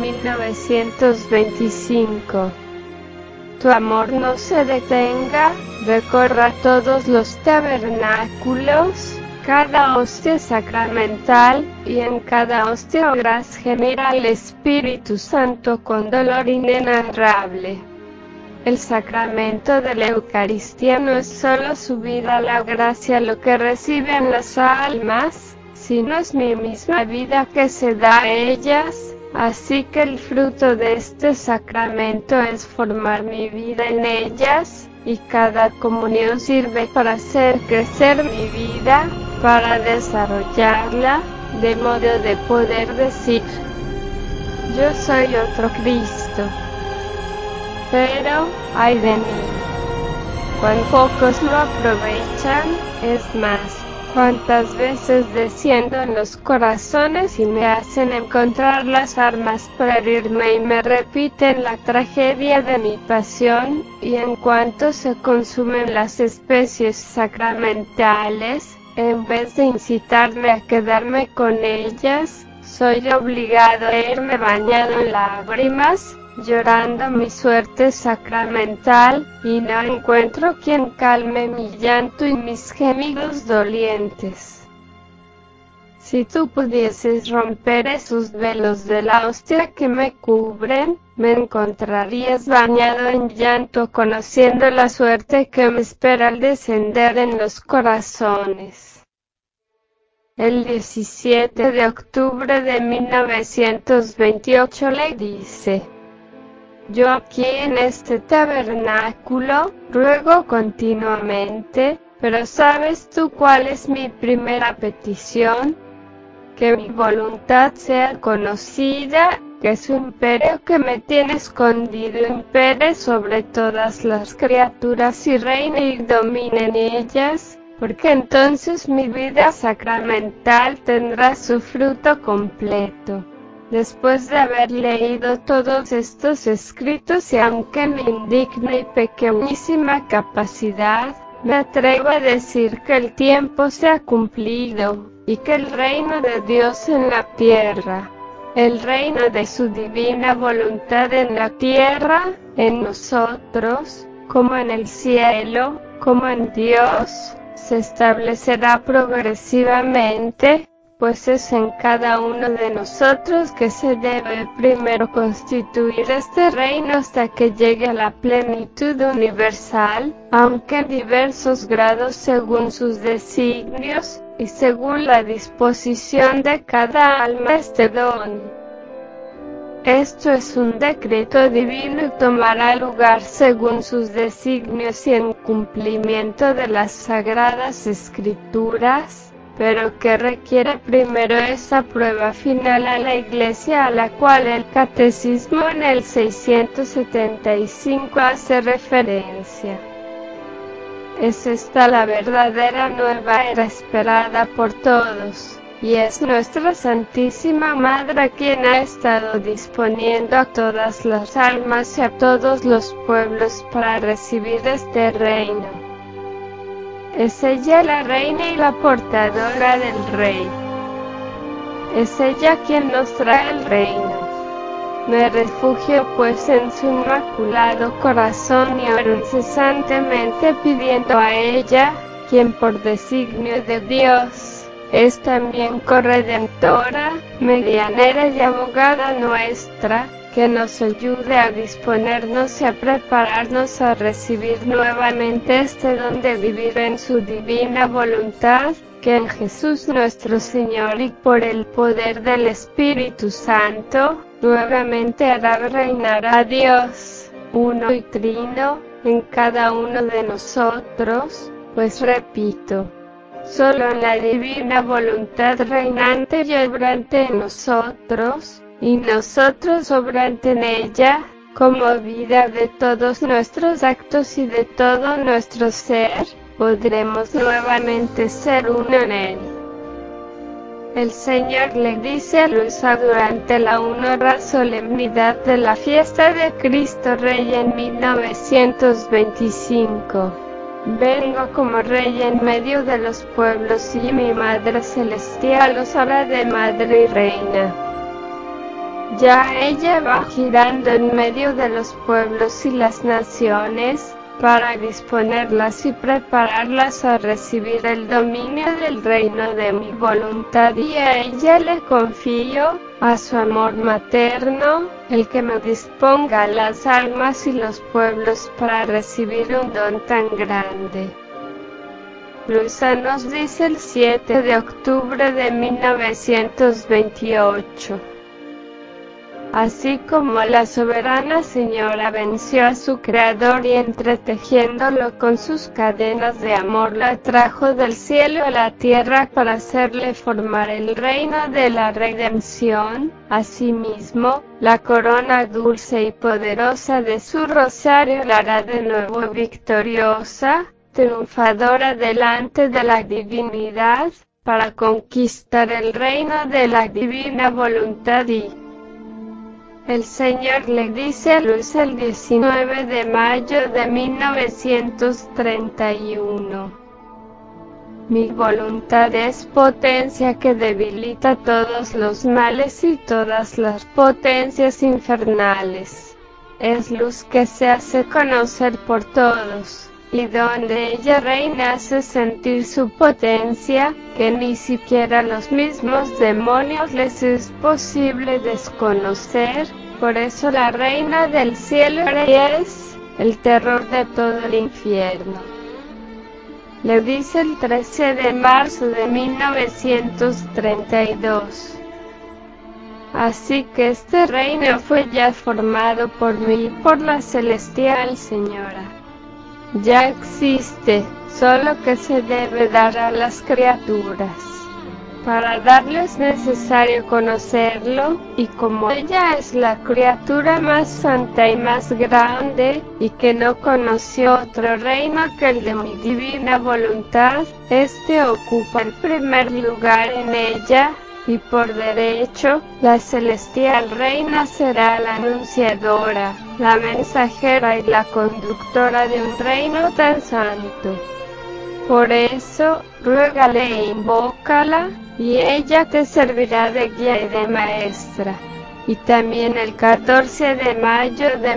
1925: «Tu amor no se detenga, recorra todos los tabernáculos, cada hostia sacramental, y en cada hostia obras genera al Espíritu Santo con dolor inenarrable». El sacramento de la Eucaristía no es solo subir a la gracia lo que reciben las almas, sino es mi misma vida que se da a ellas, así que el fruto de este sacramento es formar mi vida en ellas, y cada comunión sirve para hacer crecer mi vida, para desarrollarla, de modo de poder decir: «Yo soy otro Cristo». Pero, ay de mí, cuán pocos lo aprovechan, es más, cuántas veces desciendo en los corazones y me hacen encontrar las armas para herirme y me repiten la tragedia de mi pasión, y en cuanto se consumen las especies sacramentales, en vez de incitarme a quedarme con ellas, soy obligado a irme bañado en lágrimas, llorando mi suerte sacramental, y no encuentro quien calme mi llanto y mis gemidos dolientes. Si tú pudieses romper esos velos de la hostia que me cubren, me encontrarías bañado en llanto, conociendo la suerte que me espera al descender en los corazones. El 17 de octubre de 1928 le dice: «Yo aquí en este tabernáculo, ruego continuamente, pero ¿sabes tú cuál es mi primera petición? Que mi voluntad sea conocida, que su imperio que me tiene escondido impere sobre todas las criaturas y reine y domine en ellas, porque entonces mi vida sacramental tendrá su fruto completo. Después de haber leído todos estos escritos, y aunque mi indigna y pequeñísima capacidad, me atrevo a decir que el tiempo se ha cumplido, y que el reino de Dios en la tierra, el reino de su divina voluntad en la tierra, en nosotros, como en el cielo, como en Dios, se establecerá progresivamente, pues es en cada uno de nosotros que se debe primero constituir este reino hasta que llegue a la plenitud universal, aunque en diversos grados según sus designios, y según la disposición de cada alma este don. Esto es un decreto divino y tomará lugar según sus designios y en cumplimiento de las Sagradas Escrituras, pero que requiere primero esa prueba final a la Iglesia, a la cual el Catecismo en el 675 hace referencia. Es esta la verdadera nueva era esperada por todos, y es nuestra Santísima Madre quien ha estado disponiendo a todas las almas y a todos los pueblos para recibir este reino. Es ella la reina y la portadora del rey. Es ella quien nos trae el reino. Me refugio pues en su inmaculado corazón y oro incesantemente pidiendo a ella, quien por designio de Dios, es también corredentora, medianera y abogada nuestra, que nos ayude a disponernos y a prepararnos a recibir nuevamente este don de vivir en su divina voluntad, que en Jesús nuestro Señor y por el poder del Espíritu Santo, nuevamente hará reinar a Dios, uno y trino, en cada uno de nosotros, pues repito, solo en la divina voluntad reinante y obrante en nosotros, y nosotros obrante en ella, como vida de todos nuestros actos y de todo nuestro ser, podremos nuevamente ser uno en él. El Señor le dice a Luisa durante la honrosa solemnidad de la fiesta de Cristo Rey en 1925. Vengo como Rey en medio de los pueblos y mi Madre Celestial os hará de Madre y Reina. Ya ella va girando en medio de los pueblos y las naciones, para disponerlas y prepararlas a recibir el dominio del reino de mi voluntad, y a ella le confío, a su amor materno, el que me disponga las almas y los pueblos para recibir un don tan grande. Luisa nos dice el 7 de octubre de 1928. Así como la soberana señora venció a su creador y entretejiéndolo con sus cadenas de amor la trajo del cielo a la tierra para hacerle formar el reino de la redención, asimismo, la corona dulce y poderosa de su rosario la hará de nuevo victoriosa, triunfadora delante de la divinidad, para conquistar el reino de la divina voluntad y el Señor le dice a Luisa el 19 de mayo de 1931. Mi voluntad es potencia que debilita todos los males y todas las potencias infernales. Es luz que se hace conocer por todos, y donde ella reina hace sentir su potencia, que ni siquiera los mismos demonios les es posible desconocer. Por eso la reina del cielo es el terror de todo el infierno. Le dice el 13 de marzo de 1932. Así que este reino fue ya formado por mí y por la celestial señora. Ya existe, solo que se debe dar a las criaturas. Para darlo es necesario conocerlo, y como ella es la criatura más santa y más grande, y que no conoció otro reino que el de mi divina voluntad, este ocupa el primer lugar en ella, y por derecho, la celestial reina será la anunciadora, la mensajera y la conductora de un reino tan santo. Por eso, ruégale e invócala, y ella te servirá de guía y de maestra. Y también el 14 de mayo de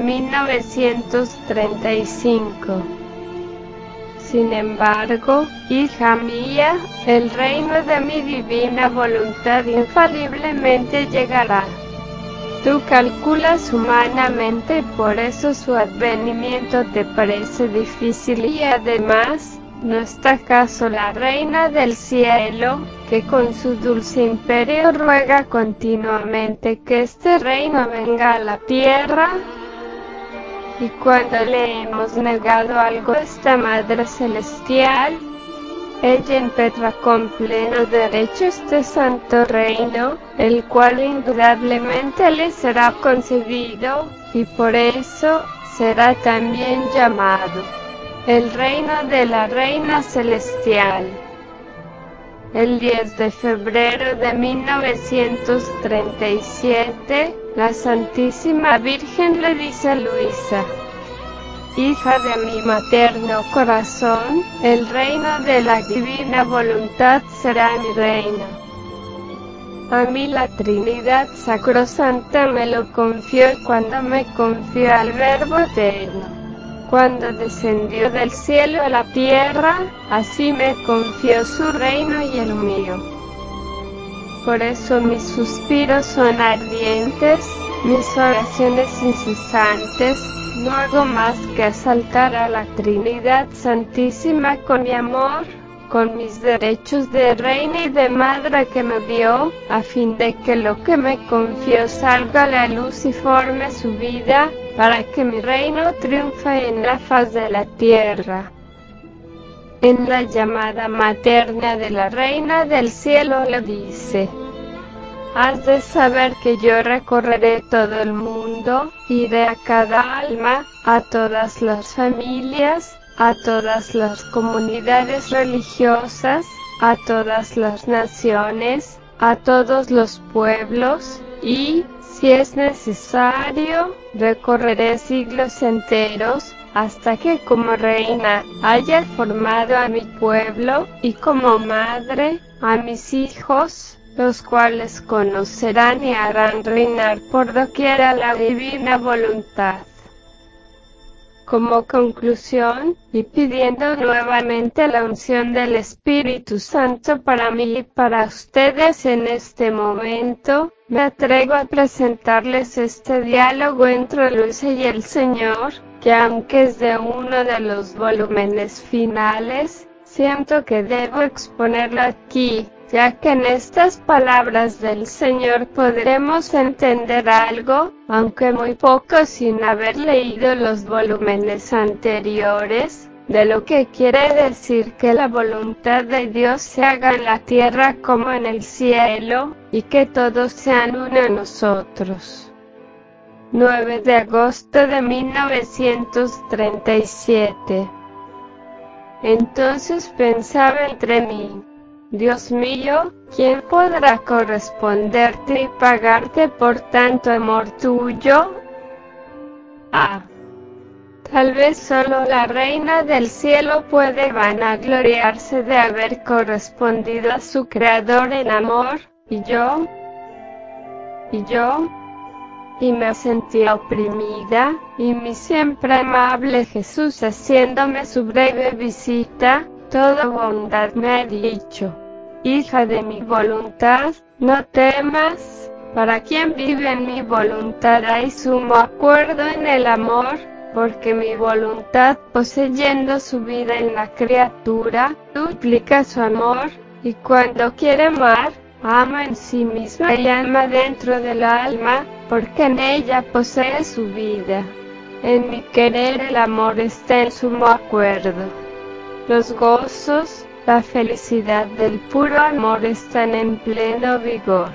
1935. Sin embargo, hija mía, el reino de mi divina voluntad infaliblemente llegará. Tú calculas humanamente y por eso su advenimiento te parece difícil y además, ¿no está acaso la reina del cielo, que con su dulce imperio ruega continuamente que este reino venga a la tierra? Y cuando le hemos negado algo a esta Madre Celestial, ella impetra con pleno derecho este santo reino, el cual indudablemente le será concedido, y por eso será también llamado el reino de la Reina Celestial. El 10 de febrero de 1937, la Santísima Virgen le dice a Luisa: hija de mi materno corazón, el reino de la divina voluntad será mi reino. A mí la Trinidad Sacrosanta me lo confió cuando me confió al Verbo Eterno. Cuando descendió del cielo a la tierra, así me confió su reino y el mío. Por eso mis suspiros son ardientes, mis oraciones incesantes. No hago más que asaltar a la Trinidad Santísima con mi amor, con mis derechos de reina y de madre que me dio, a fin de que lo que me confió salga a la luz y forme su vida, para que mi reino triunfe en la faz de la tierra. En la llamada materna de la Reina del Cielo le dice: has de saber que yo recorreré todo el mundo, iré a cada alma, a todas las familias, a todas las comunidades religiosas, a todas las naciones, a todos los pueblos, y, si es necesario, recorreré siglos enteros, hasta que como reina haya formado a mi pueblo, y como madre, a mis hijos, los cuales conocerán y harán reinar por doquiera la divina voluntad. Como conclusión, y pidiendo nuevamente la unción del Espíritu Santo para mí y para ustedes en este momento, me atrevo a presentarles este diálogo entre Luisa y el Señor, que aunque es de uno de los volúmenes finales, siento que debo exponerlo aquí, ya que en estas palabras del Señor podremos entender algo, aunque muy poco sin haber leído los volúmenes anteriores, de lo que quiere decir que la voluntad de Dios se haga en la tierra como en el cielo, y que todos sean uno en nosotros. 9 de agosto de 1937. Entonces pensaba entre mí: Dios mío, ¿quién podrá corresponderte y pagarte por tanto amor tuyo? Tal vez solo la Reina del Cielo puede vanagloriarse de haber correspondido a su Creador en amor, y me sentía oprimida, y mi siempre amable Jesús haciéndome su breve visita, toda bondad me ha dicho: hija de mi voluntad, no temas, para quien vive en mi voluntad hay sumo acuerdo en el amor, porque mi voluntad, poseyendo su vida en la criatura, duplica su amor, y cuando quiere amar, ama en sí misma y ama dentro del alma, porque en ella posee su vida. En mi querer el amor está en sumo acuerdo. Los gozos, La felicidad del puro amor están en pleno vigor.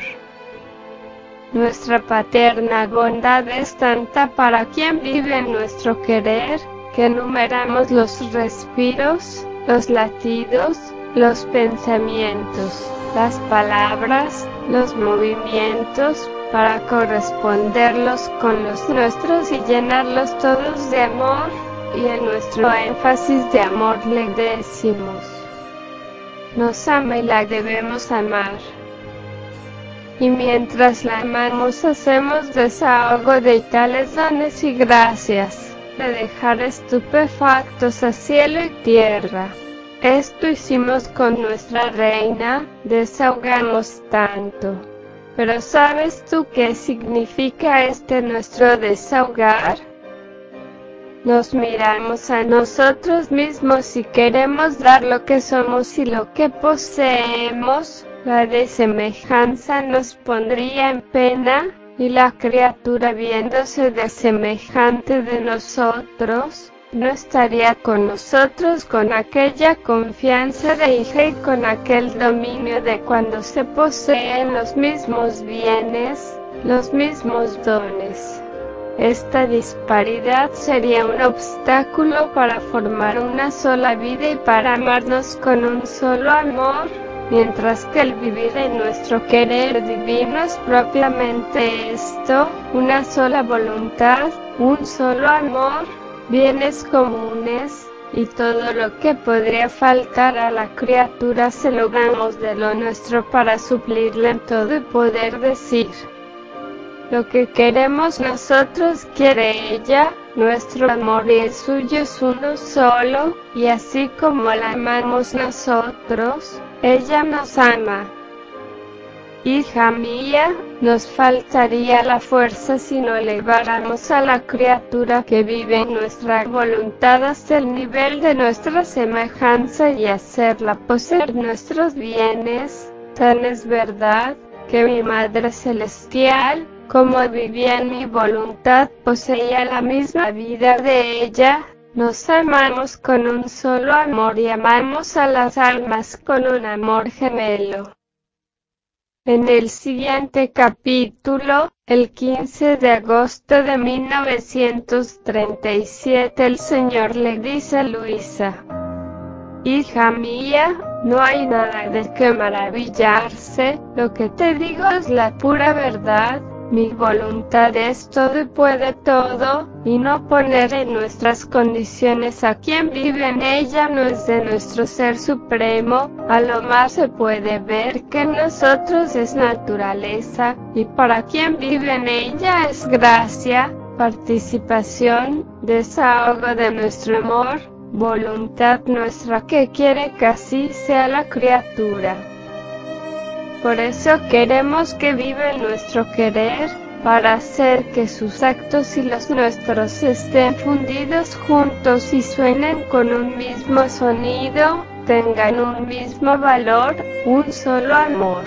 Nuestra paterna bondad es tanta para quien vive en nuestro querer, que enumeramos los respiros, los latidos, los pensamientos, las palabras, los movimientos, para corresponderlos con los nuestros y llenarlos todos de amor, y en nuestro énfasis de amor le decimos: nos ama y la debemos amar. Y mientras la amamos hacemos desahogo de tales dones y gracias, de dejar estupefactos a cielo y tierra. Esto hicimos con nuestra reina, desahogamos tanto. Pero ¿sabes tú qué significa nuestro desahogar? Nos miramos a nosotros mismos y queremos dar lo que somos y lo que poseemos. La desemejanza nos pondría en pena, y la criatura viéndose desemejante de nosotros, no estaría con nosotros con aquella confianza de hija y con aquel dominio de cuando se poseen los mismos bienes, los mismos dones. Esta disparidad sería un obstáculo para formar una sola vida y para amarnos con un solo amor, mientras que el vivir en nuestro querer divino es propiamente esto, una sola voluntad, un solo amor, bienes comunes, y todo lo que podría faltar a la criatura se lo damos de lo nuestro para suplirle en todo y poder decir: lo que queremos nosotros quiere ella, nuestro amor y el suyo es uno solo, y así como la amamos nosotros, ella nos ama. Hija mía, nos faltaría la fuerza si no eleváramos a la criatura que vive en nuestra voluntad hasta el nivel de nuestra semejanza y hacerla poseer nuestros bienes. Tan es verdad, que mi Madre Celestial, como vivía en mi voluntad, poseía la misma vida de ella. Nos amamos con un solo amor y amamos a las almas con un amor gemelo. En el siguiente capítulo, el 15 de agosto de 1937, el Señor le dice a Luisa: hija mía, no hay nada de qué maravillarse, lo que te digo es la pura verdad. Mi voluntad es todo y puede todo, y no poner en nuestras condiciones a quien vive en ella no es de nuestro ser supremo. A lo más se puede ver que en nosotros es naturaleza, y para quien vive en ella es gracia, participación, desahogo de nuestro amor, voluntad nuestra que quiere que así sea la criatura. Por eso queremos que viva en nuestro querer, para hacer que sus actos y los nuestros estén fundidos juntos y suenen con un mismo sonido, tengan un mismo valor, un solo amor.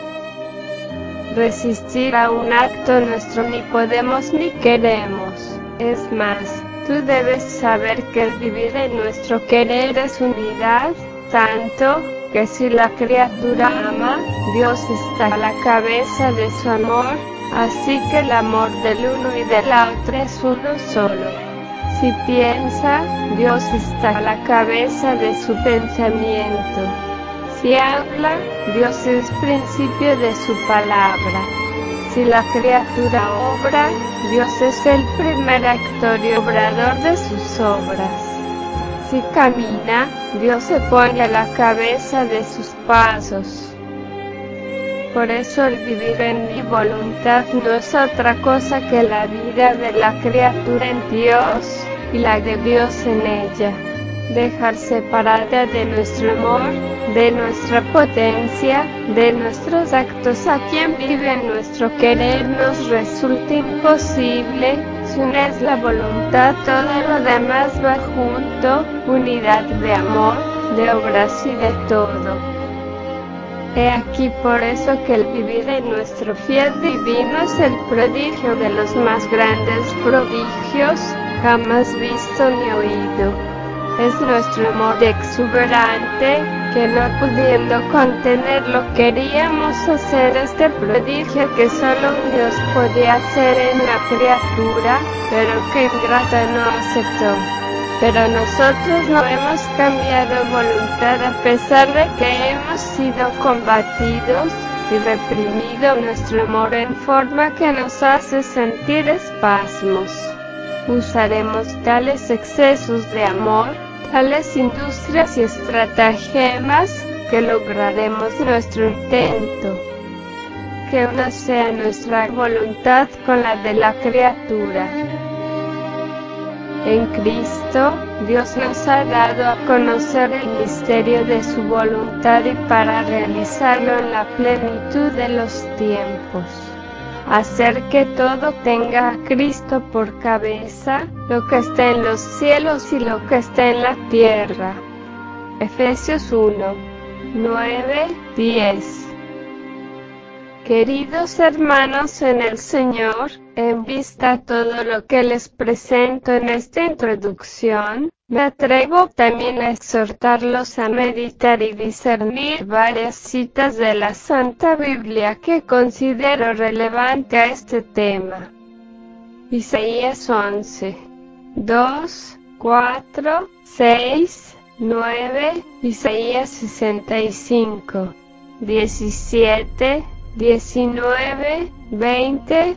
Resistir a un acto nuestro ni podemos ni queremos. Es más, tú debes saber que el vivir en nuestro querer es unidad, tanto que si la criatura ama, Dios está a la cabeza de su amor, así que el amor del uno y de la otra es uno solo. Si piensa, Dios está a la cabeza de su pensamiento. Si habla, Dios es principio de su palabra. Si la criatura obra, Dios es el primer actor y obrador de sus obras. Si camina, Dios se pone a la cabeza de sus pasos. Por eso el vivir en mi voluntad no es otra cosa que la vida de la criatura en Dios, y la de Dios en ella. Dejar separada de nuestro amor, de nuestra potencia, de nuestros actos a quien vive en nuestro querer nos resulta imposible. Si una es la voluntad, todo lo demás va junto, unidad de amor, de obras y de todo. He aquí por eso que el vivir en nuestro fiel divino es el prodigio de los más grandes prodigios, jamás visto ni oído. Es nuestro amor exuberante, que no pudiendo contenerlo queríamos hacer este prodigio que solo un Dios podía hacer en una criatura, pero que ingrata no aceptó. Pero nosotros no hemos cambiado voluntad a pesar de que hemos sido combatidos y reprimido nuestro amor en forma que nos hace sentir espasmos. Usaremos tales excesos de amor, tales industrias y estratagemas, que lograremos nuestro intento. Que una sea nuestra voluntad con la de la criatura. En Cristo, Dios nos ha dado a conocer el misterio de su voluntad y para realizarlo en la plenitud de los tiempos. Hacer que todo tenga a Cristo por cabeza, lo que está en los cielos y lo que está en la tierra. Efesios 1, 9, 10. Queridos hermanos en el Señor, en vista a todo lo que les presento en esta introducción, me atrevo también a exhortarlos a meditar y discernir varias citas de la Santa Biblia que considero relevante a este tema. Isaías 11, 2, 4, 6, 9, Isaías 65, 17, 19, 20,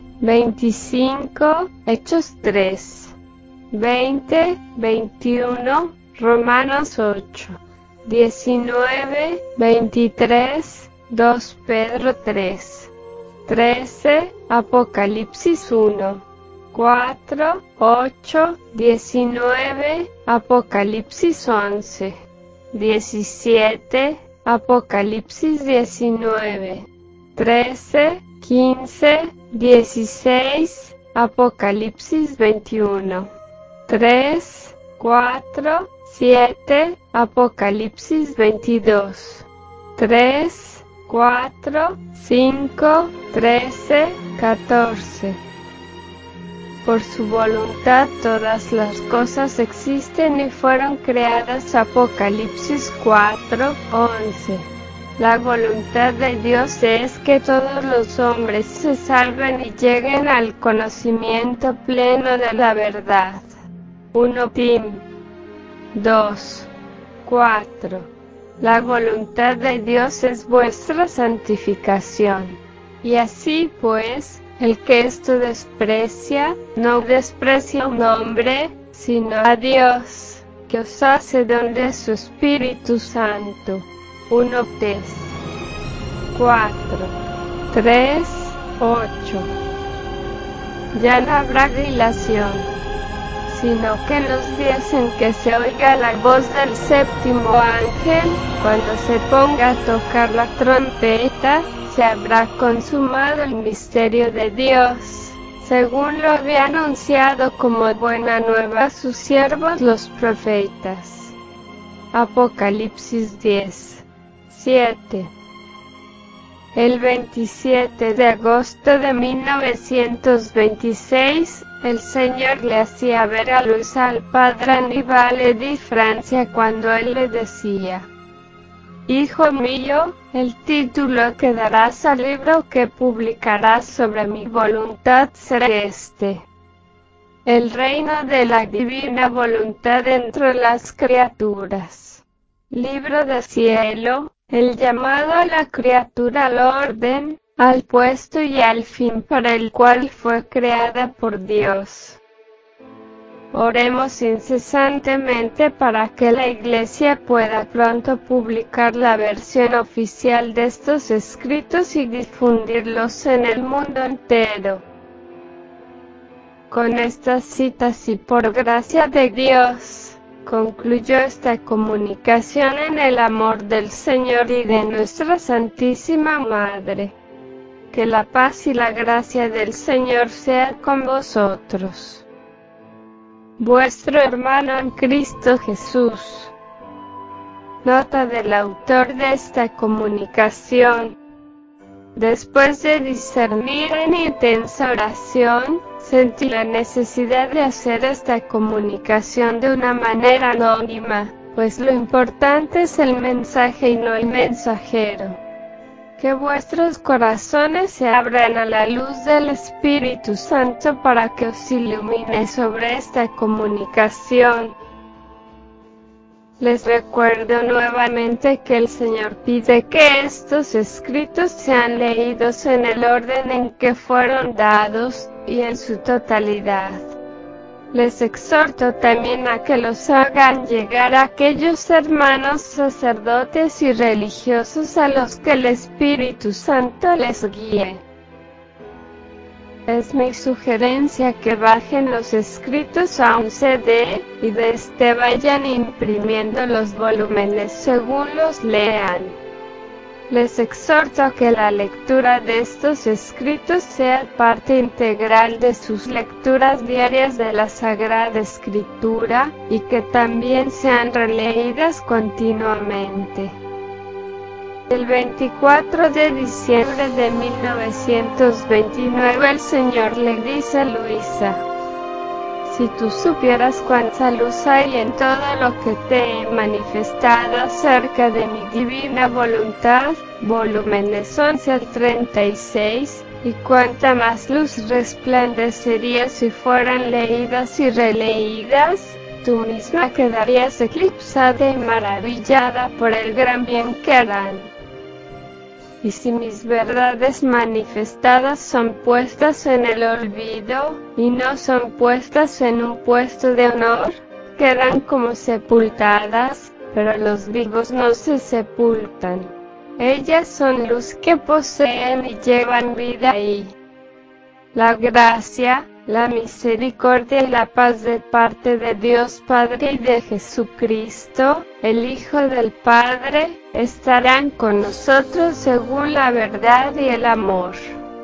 25, Hechos 3, 20, 21, Romanos 8, 19, 23, 2 Pedro 3, 13, Apocalipsis 1, 4, 8, 19, Apocalipsis 11, 17, Apocalipsis 19, 13, 15, 16, Apocalipsis 21, 3, 4, 7, Apocalipsis 22, 3, 4, 5, 13, 14. Por su voluntad todas las cosas existen y fueron creadas. Apocalipsis 4, 11. La voluntad de Dios es que todos los hombres se salven y lleguen al conocimiento pleno de la verdad. 1 Tim 2, 4. La voluntad de Dios es vuestra santificación. Y así pues, el que esto desprecia, no desprecia a un hombre, sino a Dios, que os hace don de su Espíritu Santo. 1 Tes 4, 3, 8. Ya no habrá dilación, sino que en los días en que se oiga la voz del séptimo ángel, cuando se ponga a tocar la trompeta, se habrá consumado el misterio de Dios, según lo había anunciado como buena nueva a sus siervos los profetas. Apocalipsis 10, 7. El 27 de agosto de 1926, el Señor le hacía ver a luz al padre Aníbal di Francia cuando él le decía: Hijo mío, el título que darás al libro que publicarás sobre mi voluntad será este: El reino de la divina voluntad entre las criaturas. Libro del cielo, el llamado a la criatura al orden, al puesto y al fin para el cual fue creada por Dios. Oremos incesantemente para que la Iglesia pueda pronto publicar la versión oficial de estos escritos y difundirlos en el mundo entero. Con estas citas y por gracia de Dios, concluyó esta comunicación en el amor del Señor y de nuestra Santísima Madre. Que la paz y la gracia del Señor sea con vosotros. Vuestro hermano en Cristo Jesús. Nota del autor de esta comunicación. Después de discernir en intensa oración, sentí la necesidad de hacer esta comunicación de una manera anónima, pues lo importante es el mensaje y no el mensajero. Que vuestros corazones se abran a la luz del Espíritu Santo para que os ilumine sobre esta comunicación. Les recuerdo nuevamente que el Señor pide que estos escritos sean leídos en el orden en que fueron dados, y en su totalidad. Les exhorto también a que los hagan llegar a aquellos hermanos sacerdotes y religiosos a los que el Espíritu Santo les guíe. Es mi sugerencia que bajen los escritos a un CD, y de este vayan imprimiendo los volúmenes según los lean. Les exhorto a que la lectura de estos escritos sea parte integral de sus lecturas diarias de la Sagrada Escritura, y que también sean releídas continuamente. El 24 de diciembre de 1929 el Señor le dice a Luisa: si tú supieras cuánta luz hay en todo lo que te he manifestado acerca de mi divina voluntad, volúmenes 11 al 36, y cuánta más luz resplandecería si fueran leídas y releídas, tú misma quedarías eclipsada y maravillada por el gran bien que harán. Y si mis verdades manifestadas son puestas en el olvido, y no son puestas en un puesto de honor, quedan como sepultadas, pero los vivos no se sepultan. Ellas son luz que poseen y llevan vida y la gracia, la misericordia y la paz de parte de Dios Padre y de Jesucristo, el Hijo del Padre, estarán con nosotros según la verdad y el amor.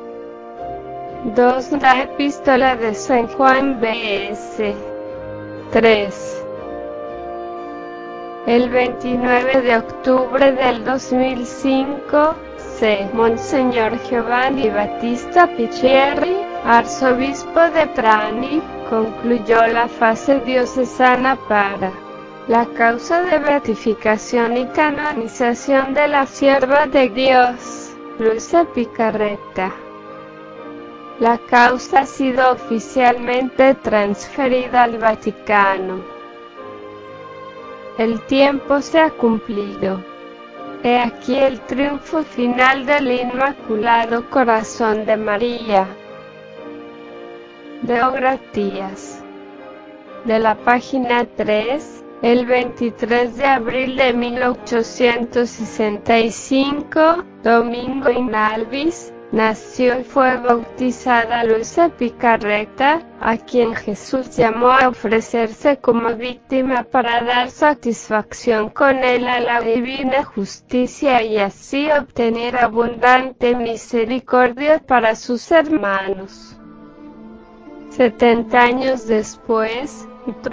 2. La Epístola de San Juan B.S. 3. El 29 de octubre del 2005, Monseñor Giovanni Battista Piccieri, arzobispo de Trani, concluyó la fase diocesana para la causa de beatificación y canonización de la sierva de Dios, Luisa Picarreta. La causa ha sido oficialmente transferida al Vaticano. El tiempo se ha cumplido. He aquí el triunfo final del Inmaculado Corazón de María. Deogratías. De la página 3, el 23 de abril de 1865, Domingo in Albis, nació y fue bautizada Luisa Picarreta, a quien Jesús llamó a ofrecerse como víctima para dar satisfacción con él a la divina justicia y así obtener abundante misericordia para sus hermanos. 70 años después,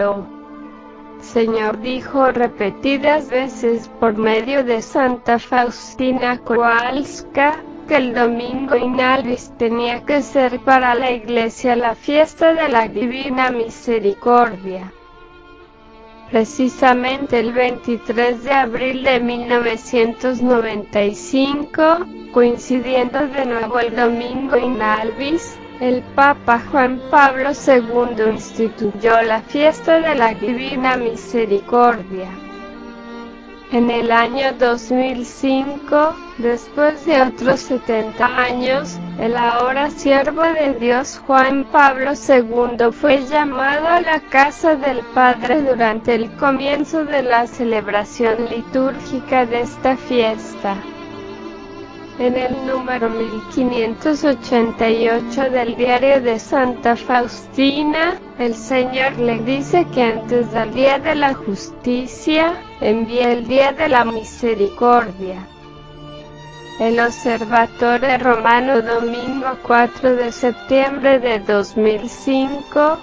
Señor dijo repetidas veces por medio de Santa Faustina Kowalska, que el Domingo in Albis tenía que ser para la Iglesia la fiesta de la Divina Misericordia. Precisamente el 23 de abril de 1995, coincidiendo de nuevo el Domingo in Albis, el Papa Juan Pablo II instituyó la fiesta de la Divina Misericordia. En el año 2005, después de otros 70 años, el ahora siervo de Dios Juan Pablo II fue llamado a la casa del Padre durante el comienzo de la celebración litúrgica de esta fiesta. En el número 1588 del diario de Santa Faustina, el Señor le dice que antes del día de la justicia, envía el día de la misericordia. El Observatore Romano, domingo 4 de septiembre de 2005,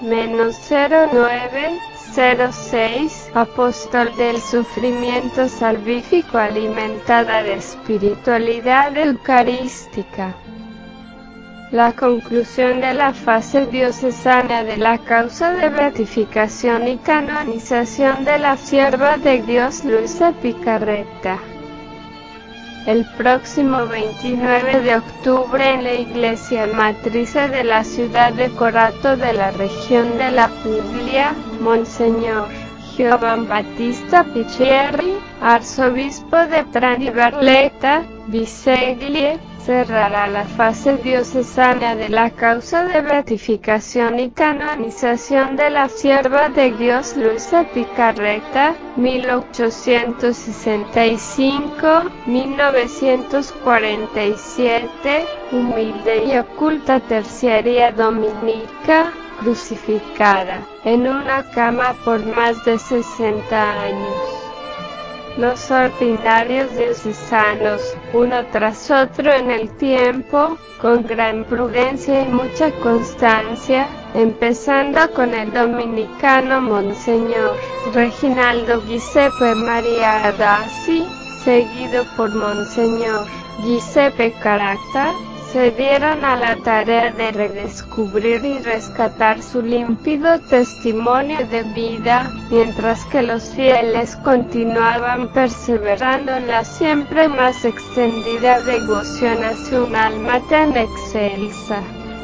-0906, Apóstol del sufrimiento salvífico alimentada de espiritualidad eucarística. La conclusión de la fase diocesana de la causa de beatificación y canonización de la sierva de Dios Luisa Picarreta. El próximo 29 de octubre en la iglesia matriz de la ciudad de Corato de la región de la Puglia, Monseñor Giovan Battista Picierri, arzobispo de Trani Barletta, Bisceglie, cerrará la fase diocesana de la causa de beatificación y canonización de la sierva de Dios Luisa Picarreta, 1865-1947, humilde y oculta terciaria dominica, crucificada, en una cama por más de 60 años. Los ordinarios diocesanos, uno tras otro en el tiempo, con gran prudencia y mucha constancia, empezando con el dominicano Monseñor Reginaldo Giuseppe Maria Adasi, seguido por Monseñor Giuseppe Caracta, se dieron a la tarea de redescubrir y rescatar su límpido testimonio de vida, mientras que los fieles continuaban perseverando en la siempre más extendida devoción hacia un alma tan excelsa.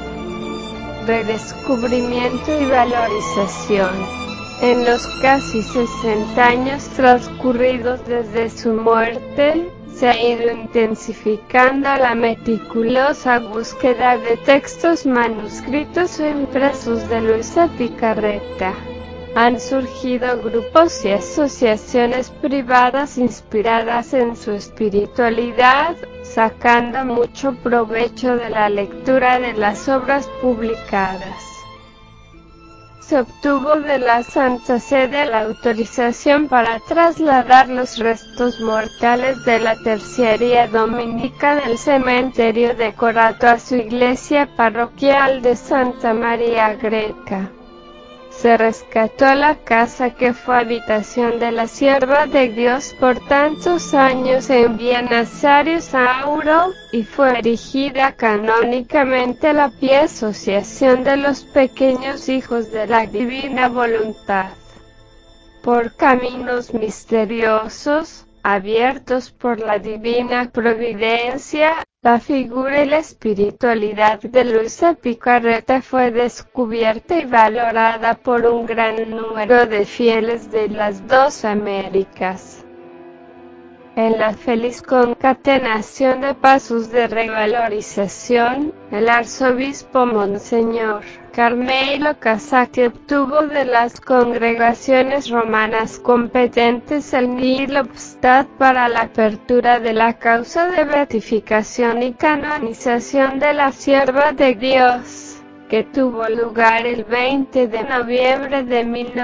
Redescubrimiento y valorización. En los casi 60 años transcurridos desde su muerte, se ha ido intensificando la meticulosa búsqueda de textos manuscritos o impresos de Luisa Picarreta. Han surgido grupos y asociaciones privadas inspiradas en su espiritualidad, sacando mucho provecho de la lectura de las obras publicadas. Se obtuvo de la Santa Sede la autorización para trasladar los restos mortales de la terciaria dominica del cementerio de Corato a su iglesia parroquial de Santa María Greca. Se rescató la casa que fue habitación de la sierva de Dios por tantos años en Vía Nazario Sauro, y fue erigida canónicamente a la pie Asociación de los Pequeños Hijos de la Divina Voluntad. Por caminos misteriosos, abiertos por la divina providencia, la figura y la espiritualidad de Luisa Picarreta fue descubierta y valorada por un gran número de fieles de las dos Américas. En la feliz concatenación de pasos de revalorización, el arzobispo Monseñor Carmelo Casati obtuvo de las congregaciones romanas competentes el nihil obstat para la apertura de la causa de beatificación y canonización de la sierva de Dios, que tuvo lugar el 20 de noviembre de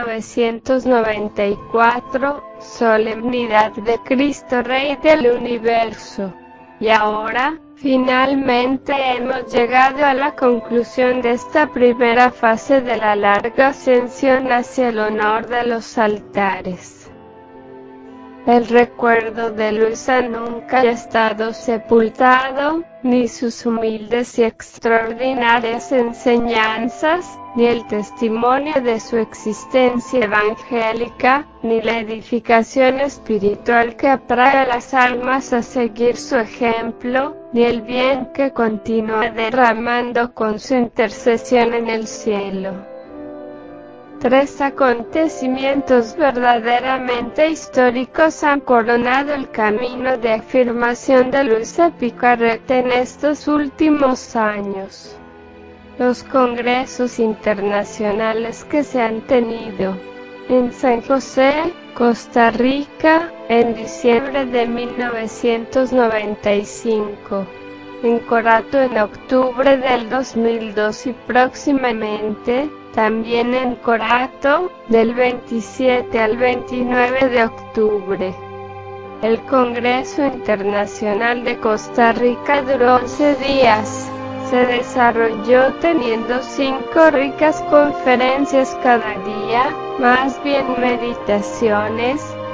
1994, solemnidad de Cristo Rey del Universo. Y ahora, finalmente hemos llegado a la conclusión de esta primera fase de la larga ascensión hacia el honor de los altares. El recuerdo de Luisa nunca ha estado sepultado, ni sus humildes y extraordinarias enseñanzas, ni el testimonio de su existencia evangélica, ni la edificación espiritual que atrae a las almas a seguir su ejemplo, ni el bien que continúa derramando con su intercesión en el cielo. Tres acontecimientos verdaderamente históricos han coronado el camino de afirmación de Luisa Picarreta en estos últimos años. Los congresos internacionales que se han tenido en San José, Costa Rica, en diciembre de 1995, en Corato en octubre del 2002 y próximamente, también en Corato, del 27 al 29 de octubre. El Congreso Internacional de Costa Rica duró 11 días. Se desarrolló teniendo 5 ricas conferencias cada día, más bien meditaciones,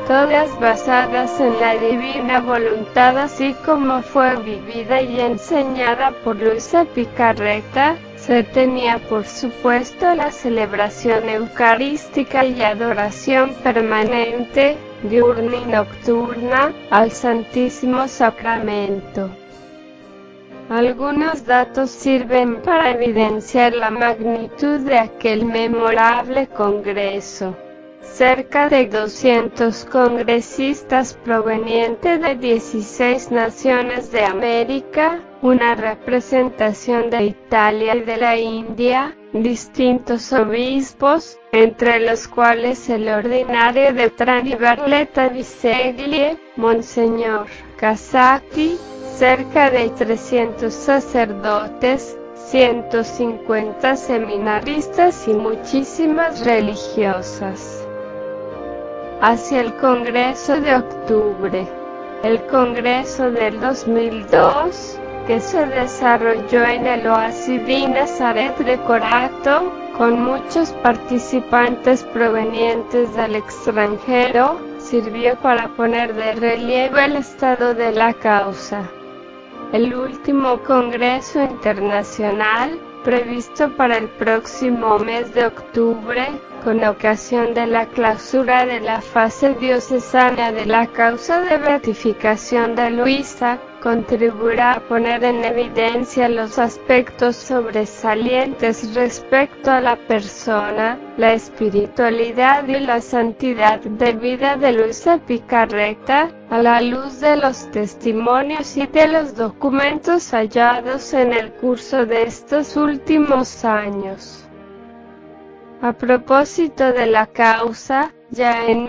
todas basadas en la divina voluntad, así como fue vivida y enseñada por Luisa Picarreta. Se tenía por supuesto la celebración eucarística y adoración permanente, diurna y nocturna, al Santísimo Sacramento. Algunos datos sirven para evidenciar la magnitud de aquel memorable congreso. Cerca de 200 congresistas provenientes de 16 naciones de América, una representación de Italia y de la India, distintos obispos, entre los cuales el ordinario de Trani Barletta Bisceglie, Monseñor Casati, cerca de 300 sacerdotes, 150 seminaristas y muchísimas religiosas. Hacia el Congreso de octubre. El Congreso del 2002, que se desarrolló en el oasis de Nazaret de Corato, con muchos participantes provenientes del extranjero, sirvió para poner de relieve el estado de la causa. El último Congreso Internacional, previsto para el próximo mes de octubre, con ocasión de la clausura de la fase diocesana de la causa de beatificación de Luisa, contribuirá a poner en evidencia los aspectos sobresalientes respecto a la persona, la espiritualidad y la santidad de vida de Luisa Picarreta, a la luz de los testimonios y de los documentos hallados en el curso de estos últimos años. A propósito de la causa, ya en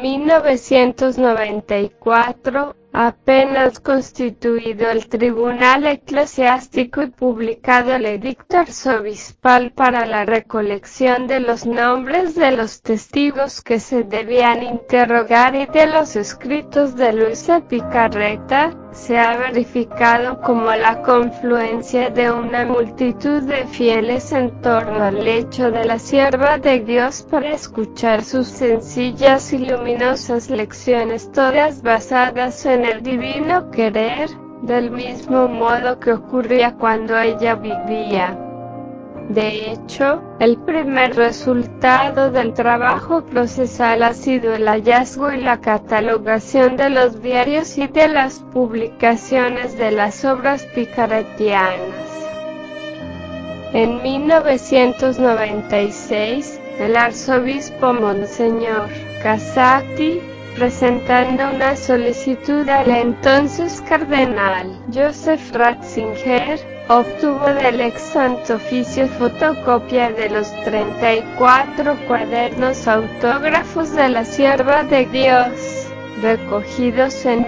1994, apenas constituido el Tribunal Eclesiástico y publicado el edicto arzobispal para la recolección de los nombres de los testigos que se debían interrogar y de los escritos de Luisa Picarreta, se ha verificado como la confluencia de una multitud de fieles en torno al lecho de la sierva de Dios para escuchar sus sencillas y luminosas lecciones, todas basadas en el divino querer, del mismo modo que ocurría cuando ella vivía. De hecho, el primer resultado del trabajo procesal ha sido el hallazgo y la catalogación de los diarios y de las publicaciones de las obras picarretianas. En 1996, el arzobispo Monseñor Casati, presentando una solicitud al entonces cardenal Joseph Ratzinger, obtuvo del ex Santo Oficio fotocopia de los 34 cuadernos autógrafos de la sierva de Dios, recogidos en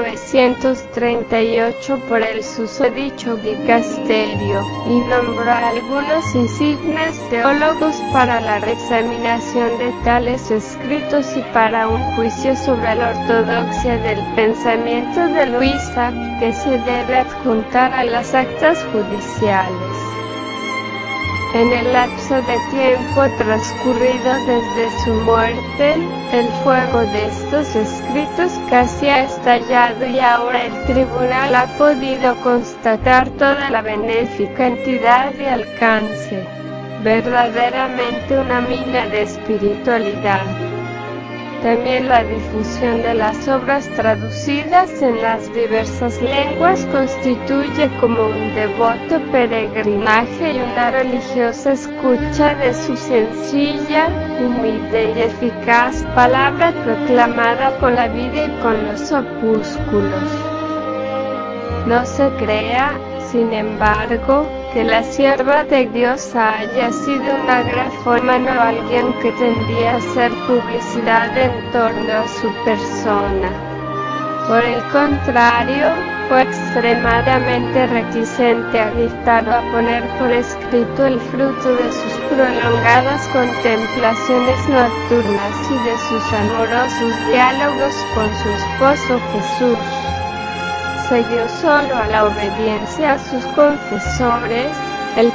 1938 por el susodicho dicasterio, y nombró a algunos insignes teólogos para la reexaminación de tales escritos y para un juicio sobre la ortodoxia del pensamiento de Luisa, que se debe adjuntar a las actas judiciales. En el lapso de tiempo transcurrido desde su muerte, el fuego de estos escritos casi ha estallado y ahora el tribunal ha podido constatar toda la benéfica entidad y alcance. Verdaderamente una mina de espiritualidad. También la difusión de las obras traducidas en las diversas lenguas constituye como un devoto peregrinaje y una religiosa escucha de su sencilla, humilde y eficaz palabra proclamada con la vida y con los opúsculos. No se crea, sin embargo, que la sierva de Dios haya sido una grafómana o alguien que tendía a hacer publicidad en torno a su persona. Por el contrario, fue extremadamente reticente a dictar o a poner por escrito el fruto de sus prolongadas contemplaciones nocturnas y de sus amorosos diálogos con su esposo Jesús. Se dio solo a la obediencia a sus confesores, el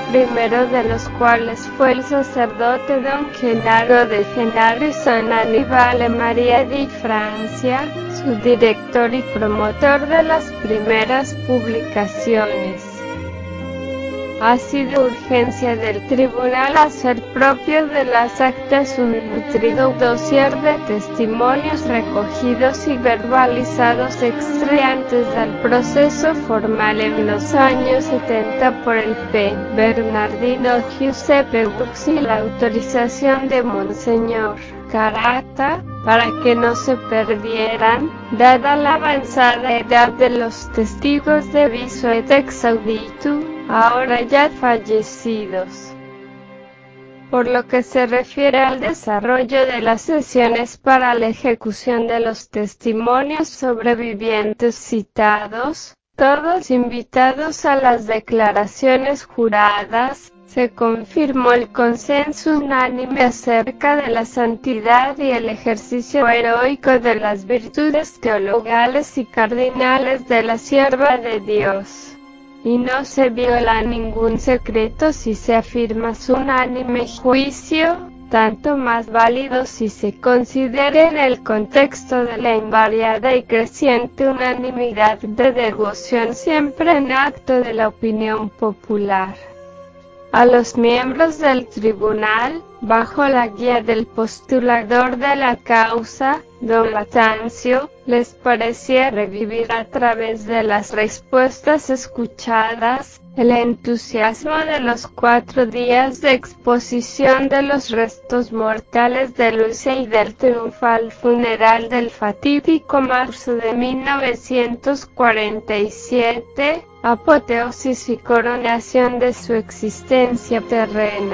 primero de los cuales fue el sacerdote don Genaro de Genaro y San Aníbal María de Francia, su director y promotor de las primeras publicaciones. Ha sido urgencia del tribunal hacer propio de las actas un nutrido dossier de testimonios recogidos y verbalizados extraantes del proceso formal en los años 70 por el P. Bernardino Giuseppe Bux y la autorización de Monseñor Carata, para que no se perdieran, dada la avanzada edad de los testigos de viso et ex audito, ahora ya fallecidos. Por lo que se refiere al desarrollo de las sesiones para la ejecución de los testimonios sobrevivientes citados, todos invitados a las declaraciones juradas, se confirmó el consenso unánime acerca de la santidad y el ejercicio heroico de las virtudes teologales y cardinales de la sierva de Dios. Y no se viola ningún secreto si se afirma su unánime juicio, tanto más válido si se considera en el contexto de la invariada y creciente unanimidad de devoción siempre en acto de la opinión popular. A los miembros del tribunal, bajo la guía del postulador de la causa, don Latancio, les parecía revivir a través de las respuestas escuchadas, el entusiasmo de los 4 días de exposición de los restos mortales de Lucia y del triunfal funeral del fatídico marzo de 1947, apoteosis y coronación de su existencia terrena.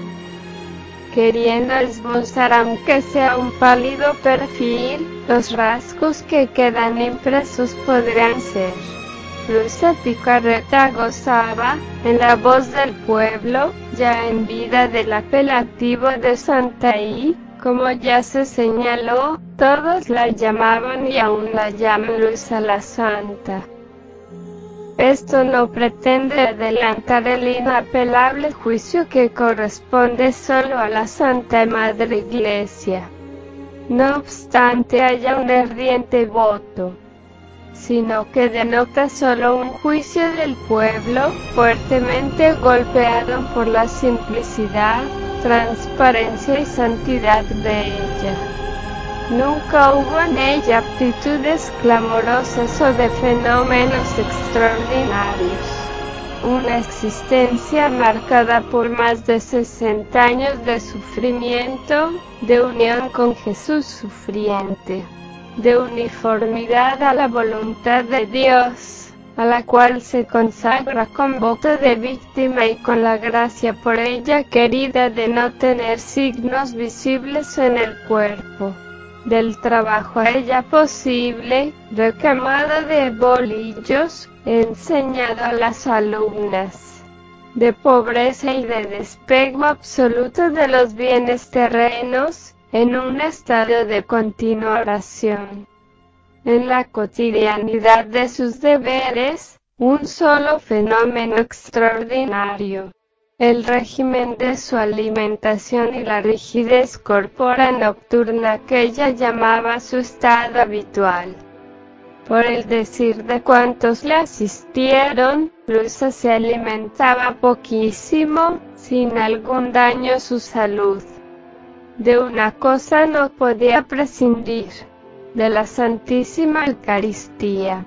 Queriendo esbozar aunque sea un pálido perfil, los rasgos que quedan impresos podrían ser: Lucia Picarreta gozaba, en la voz del pueblo, ya en vida del apelativo de Santa I, como ya se señaló, todos la llamaban y aún la llaman Luisa la Santa. Esto no pretende adelantar el inapelable juicio que corresponde solo a la Santa Madre Iglesia. No obstante haya un ardiente voto, sino que denota solo un juicio del pueblo, fuertemente golpeado por la simplicidad, transparencia y santidad de ella. Nunca hubo en ella aptitudes clamorosas o de fenómenos extraordinarios. Una existencia marcada por más de 60 años de sufrimiento, de unión con Jesús sufriente, de uniformidad a la voluntad de Dios, a la cual se consagra con voto de víctima y con la gracia por ella querida de no tener signos visibles en el cuerpo. Del trabajo a ella posible, recamado de bolillos, enseñado a las alumnas, de pobreza y de despego absoluto de los bienes terrenos, en un estado de continua oración. En la cotidianidad de sus deberes, un solo fenómeno extraordinario: el régimen de su alimentación y la rigidez corporal nocturna que ella llamaba su estado habitual. Por el decir de cuantos le asistieron, Luisa se alimentaba poquísimo, sin algún daño a su salud. De una cosa no podía prescindir: de la Santísima Eucaristía.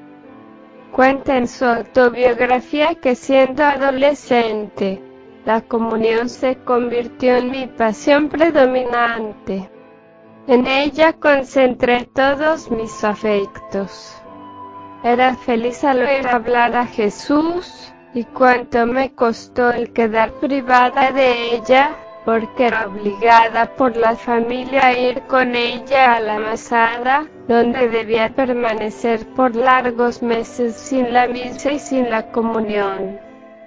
Cuenta en su autobiografía que siendo adolescente, la comunión se convirtió en mi pasión predominante. En ella concentré todos mis afectos. Era feliz al oír hablar a Jesús, y cuánto me costó el quedar privada de ella, porque era obligada por la familia a ir con ella a la Masada, donde debía permanecer por largos meses sin la misa y sin la comunión.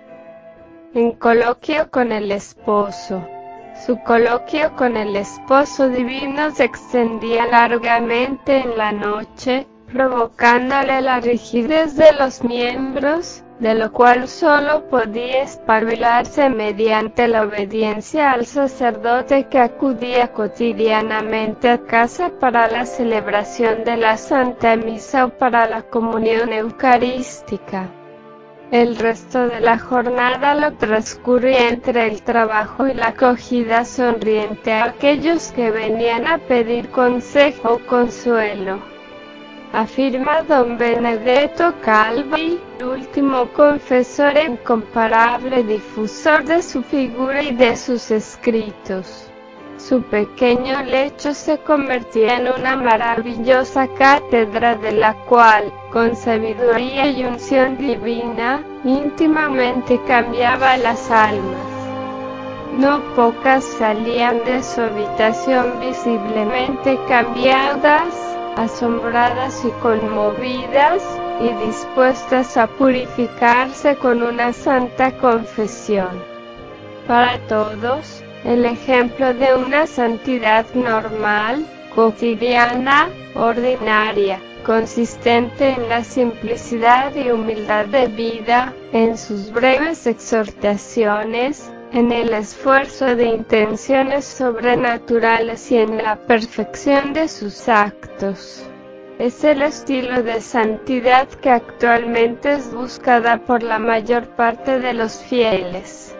En coloquio con el esposo. Su coloquio con el esposo divino se extendía largamente en la noche, provocándole la rigidez de los miembros, de lo cual solo podía espabilarse mediante la obediencia al sacerdote que acudía cotidianamente a casa para la celebración de la Santa Misa o para la comunión eucarística. El resto de la jornada lo transcurría entre el trabajo y la acogida sonriente a aquellos que venían a pedir consejo o consuelo. Afirma don Benedetto Calvi, último confesor e incomparable difusor de su figura y de sus escritos. Su pequeño lecho se convertía en una maravillosa cátedra de la cual, con sabiduría y unción divina, íntimamente cambiaba las almas. No pocas salían de su habitación visiblemente cambiadas, asombradas y conmovidas, y dispuestas a purificarse con una santa confesión. Para todos, el ejemplo de una santidad normal, cotidiana, ordinaria, consistente en la simplicidad y humildad de vida, en sus breves exhortaciones, en el esfuerzo de intenciones sobrenaturales y en la perfección de sus actos. Es el estilo de santidad que actualmente es buscada por la mayor parte de los fieles.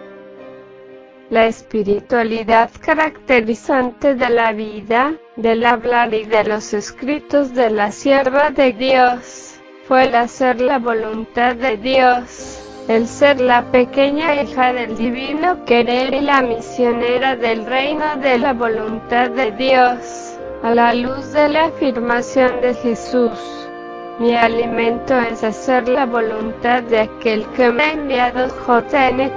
La espiritualidad caracterizante de la vida, del hablar y de los escritos de la sierva de Dios, fue el hacer la voluntad de Dios, el ser la pequeña hija del divino querer y la misionera del reino de la voluntad de Dios, a la luz de la afirmación de Jesús. Mi alimento es hacer la voluntad de aquel que me ha enviado. JN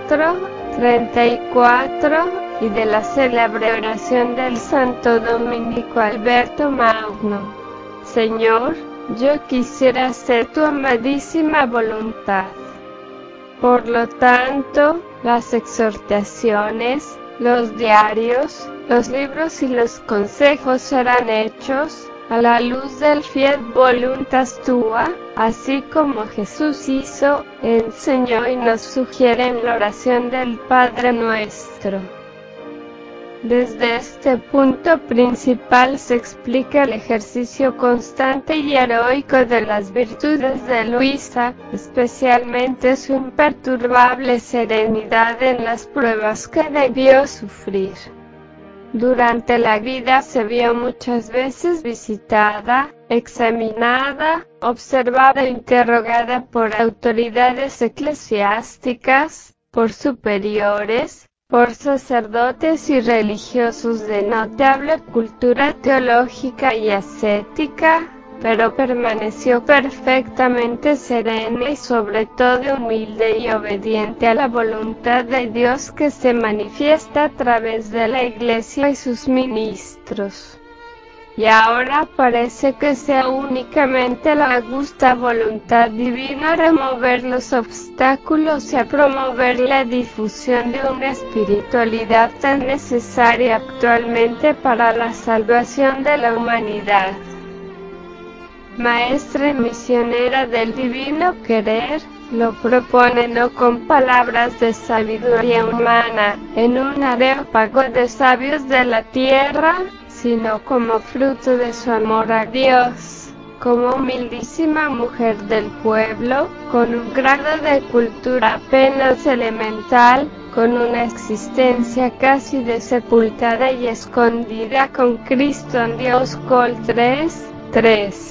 4:34, y de la célebre oración del santo dominico Alberto Magno. Señor, yo quisiera hacer tu amadísima voluntad. Por lo tanto, las exhortaciones, los diarios, los libros y los consejos serán hechos a la luz del fiat voluntas tua, así como Jesús hizo, enseñó y nos sugiere en la oración del Padre Nuestro. Desde este punto principal se explica el ejercicio constante y heroico de las virtudes de Luisa, especialmente su imperturbable serenidad en las pruebas que debió sufrir. Durante la vida se vio muchas veces visitada, examinada, observada e interrogada por autoridades eclesiásticas, por superiores, por sacerdotes y religiosos de notable cultura teológica y ascética, pero permaneció perfectamente serena y sobre todo humilde y obediente a la voluntad de Dios que se manifiesta a través de la Iglesia y sus ministros. Y ahora parece que sea únicamente la augusta voluntad divina remover los obstáculos y a promover la difusión de una espiritualidad tan necesaria actualmente para la salvación de la humanidad. Maestra y misionera del divino querer, lo propone no con palabras de sabiduría humana, en un areópago de sabios de la tierra, sino como fruto de su amor a Dios, como humildísima mujer del pueblo, con un grado de cultura apenas elemental, con una existencia casi de sepultada y escondida con Cristo en Dios. Col 3:3.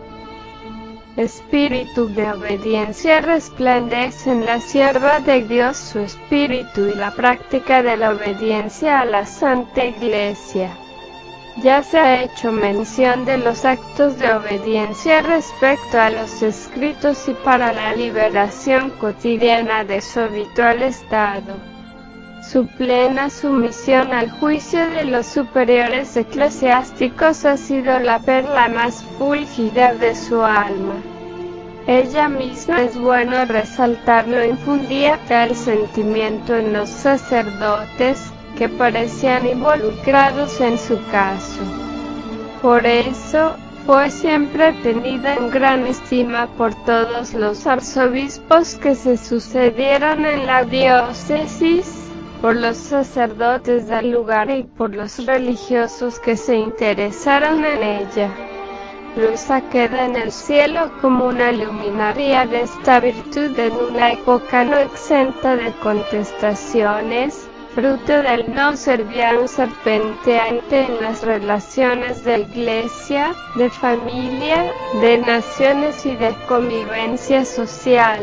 Espíritu de obediencia resplandece en la sierva de Dios su espíritu y la práctica de la obediencia a la Santa Iglesia. Ya se ha hecho mención de los actos de obediencia respecto a los escritos y para la liberación cotidiana de su habitual estado. Su plena sumisión al juicio de los superiores eclesiásticos ha sido la perla más fúlgida de su alma. Ella misma, es bueno resaltarlo, infundía tal sentimiento en los sacerdotes, que parecían involucrados en su caso. Por eso, Fue siempre tenida en gran estima por todos los arzobispos que se sucedieron en la diócesis, por los sacerdotes del lugar y por los religiosos que se interesaron en ella. Luisa queda en el cielo como una luminaria de esta virtud en una época no exenta de contestaciones, fruto del no serviam serpenteante en las relaciones de iglesia, de familia, de naciones y de convivencia social.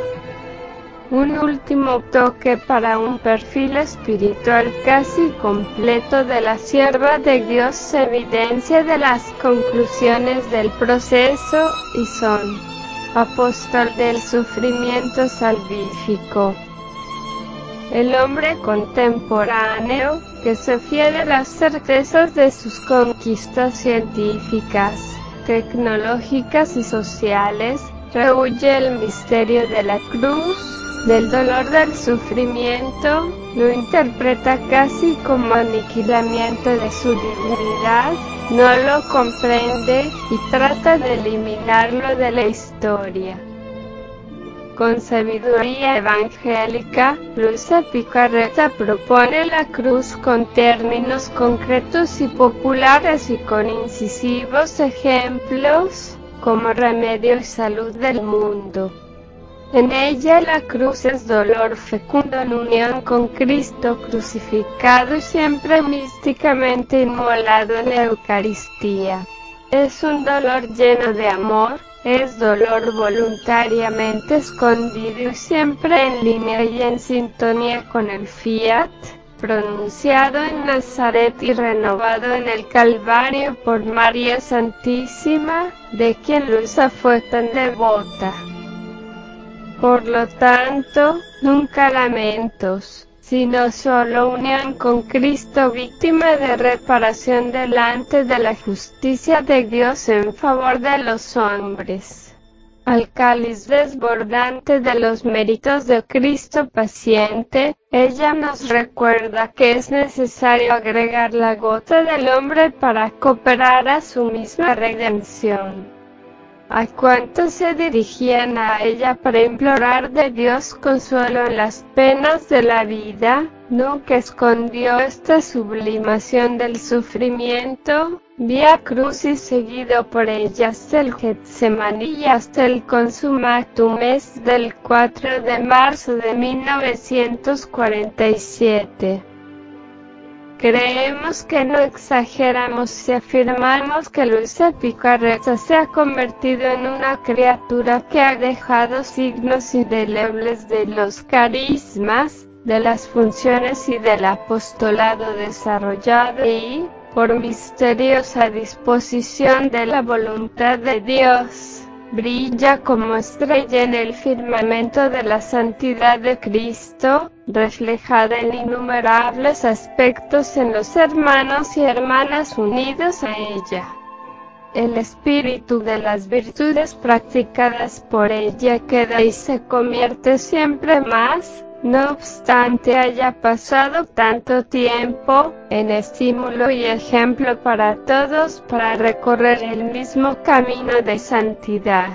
Un último toque para un perfil espiritual casi completo de la sierva de Dios se evidencia de las conclusiones del proceso, y son: apóstol del sufrimiento salvífico. El hombre contemporáneo, que se fía de las certezas de sus conquistas científicas, tecnológicas y sociales, rehuye el misterio de la cruz, del dolor del sufrimiento, lo interpreta casi como aniquilamiento de su divinidad, no lo comprende y trata de eliminarlo de la historia. Con sabiduría evangélica, Luisa Picarreta propone la cruz con términos concretos y populares y con incisivos ejemplos, como remedio y salud del mundo. En ella la cruz es dolor fecundo en unión con Cristo crucificado y siempre místicamente inmolado en la Eucaristía. Es un dolor lleno de amor, es dolor voluntariamente escondido y siempre en línea y en sintonía con el fiat, pronunciado en Nazaret y renovado en el Calvario por María Santísima, de quien Luisa fue tan devota. Por lo tanto, nunca lamentos, sino solo unión con Cristo, víctima de reparación delante de la justicia de Dios en favor de los hombres. Al cáliz desbordante de los méritos de Cristo paciente, ella nos recuerda que es necesario agregar la gota del hombre para cooperar a su misma redención. ¿A cuántos se dirigían a ella para implorar de Dios consuelo en las penas de la vida? Nunca escondió esta sublimación del sufrimiento, vía crucis seguido por ella hasta el Getsemaní y hasta el Consumatum Est del 4 de marzo de 1947. Creemos que no exageramos si afirmamos que Luisa Picarreta se ha convertido en una criatura que ha dejado signos indelebles de los carismas, de las funciones y del apostolado desarrollado y, por misteriosa disposición de la voluntad de Dios, brilla como estrella en el firmamento de la santidad de Cristo, reflejada en innumerables aspectos en los hermanos y hermanas unidos a ella. El espíritu de las virtudes practicadas por ella queda y se convierte siempre más, no obstante haya pasado tanto tiempo, en estímulo y ejemplo para todos para recorrer el mismo camino de santidad.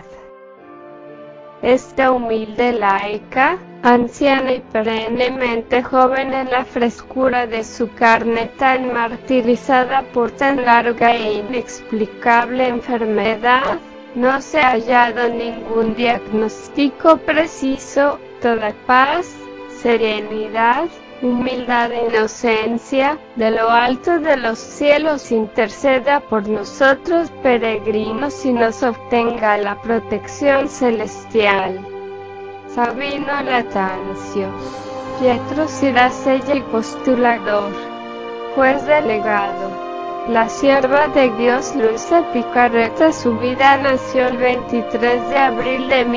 Esta humilde laica, anciana y perennemente joven en la frescura de su carne tan martirizada por tan larga e inexplicable enfermedad, no se ha hallado ningún diagnóstico preciso, toda paz, serenidad, humildad e inocencia, de lo alto de los cielos interceda por nosotros peregrinos y nos obtenga la protección celestial. Sabino Latancio, Pietro Siracella y postulador, juez delegado. La sierva de Dios Luisa Picarreta. Su vida nació el 23 de abril de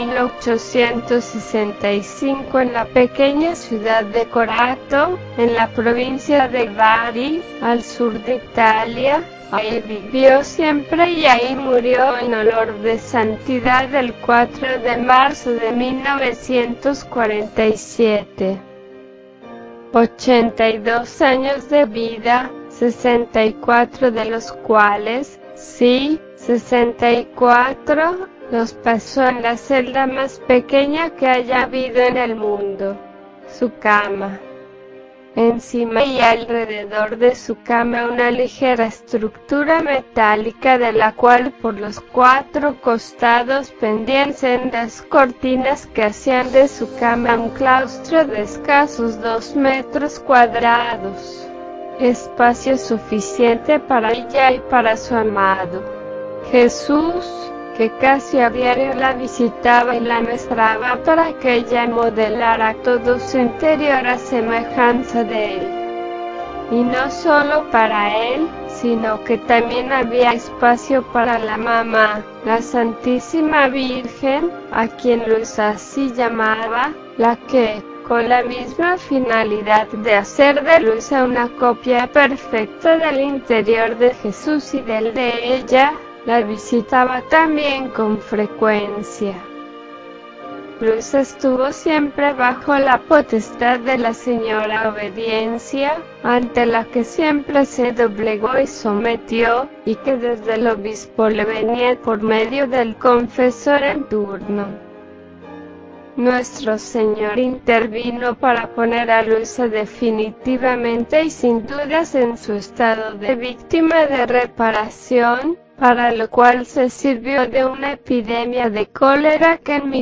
1865 en la pequeña ciudad de Corato, en la provincia de Bari, al sur de Italia. Ahí vivió siempre y ahí murió en olor de santidad el 4 de marzo de 1947. 82 años de vida, 64 de los cuales, sí, 64, los pasó en la celda más pequeña que haya habido en el mundo, su cama. Encima y alrededor de su cama una ligera estructura metálica de la cual por los 4 costados pendían sendas cortinas que hacían de su cama un claustro de escasos 2 metros cuadrados, espacio suficiente para ella y para su amado. Jesús, que casi a diario la visitaba y la mostraba para que ella modelara todo su interior a semejanza de él. Y no solo para él, sino que también había espacio para la mamá, la Santísima Virgen, a quien Luisa así llamaba, la que, con la misma finalidad de hacer de Luisa una copia perfecta del interior de Jesús y del de ella, la visitaba también con frecuencia. Luisa estuvo siempre bajo la potestad de la Señora Obediencia, ante la que siempre se doblegó y sometió, y que desde el obispo le venía por medio del confesor en turno. Nuestro Señor intervino para poner a Luisa definitivamente y sin dudas en su estado de víctima de reparación, para lo cual se sirvió de una epidemia de cólera que en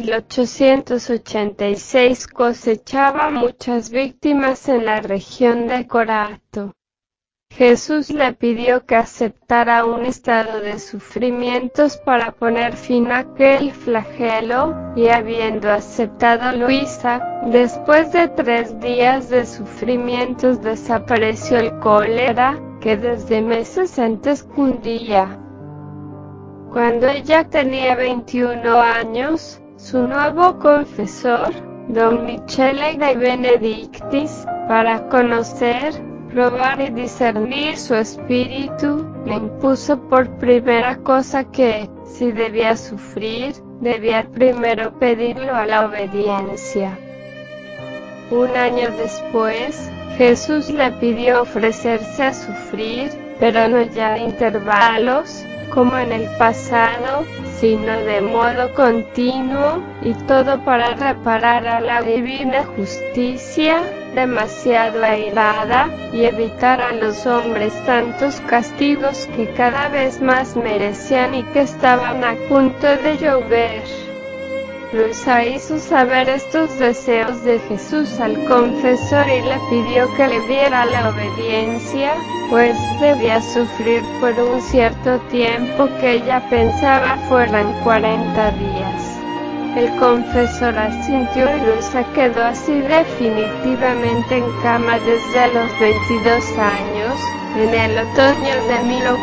1886 cosechaba muchas víctimas en la región de Corato. Jesús le pidió que aceptara un estado de sufrimientos para poner fin a aquel flagelo, y habiendo aceptado Luisa, después de 3 días de sufrimientos desapareció el cólera, que desde meses antes cundía. Cuando ella tenía 21 años, su nuevo confesor, don Michele de Benedictis, para conocer, probar y discernir su espíritu, le impuso por primera cosa que, si debía sufrir, debía primero pedirlo a la obediencia. Un año después, Jesús le pidió ofrecerse a sufrir, pero no ya a intervalos, como en el pasado, sino de modo continuo, y todo para reparar a la divina justicia, demasiado airada, y evitar a los hombres tantos castigos que cada vez más merecían y que estaban a punto de llover. Luisa hizo saber estos deseos de Jesús al confesor y le pidió que le diera la obediencia, pues debía sufrir por un cierto tiempo que ella pensaba fueran 40 días. El confesor asintió y Luisa quedó así definitivamente en cama desde los 22 años, en el otoño de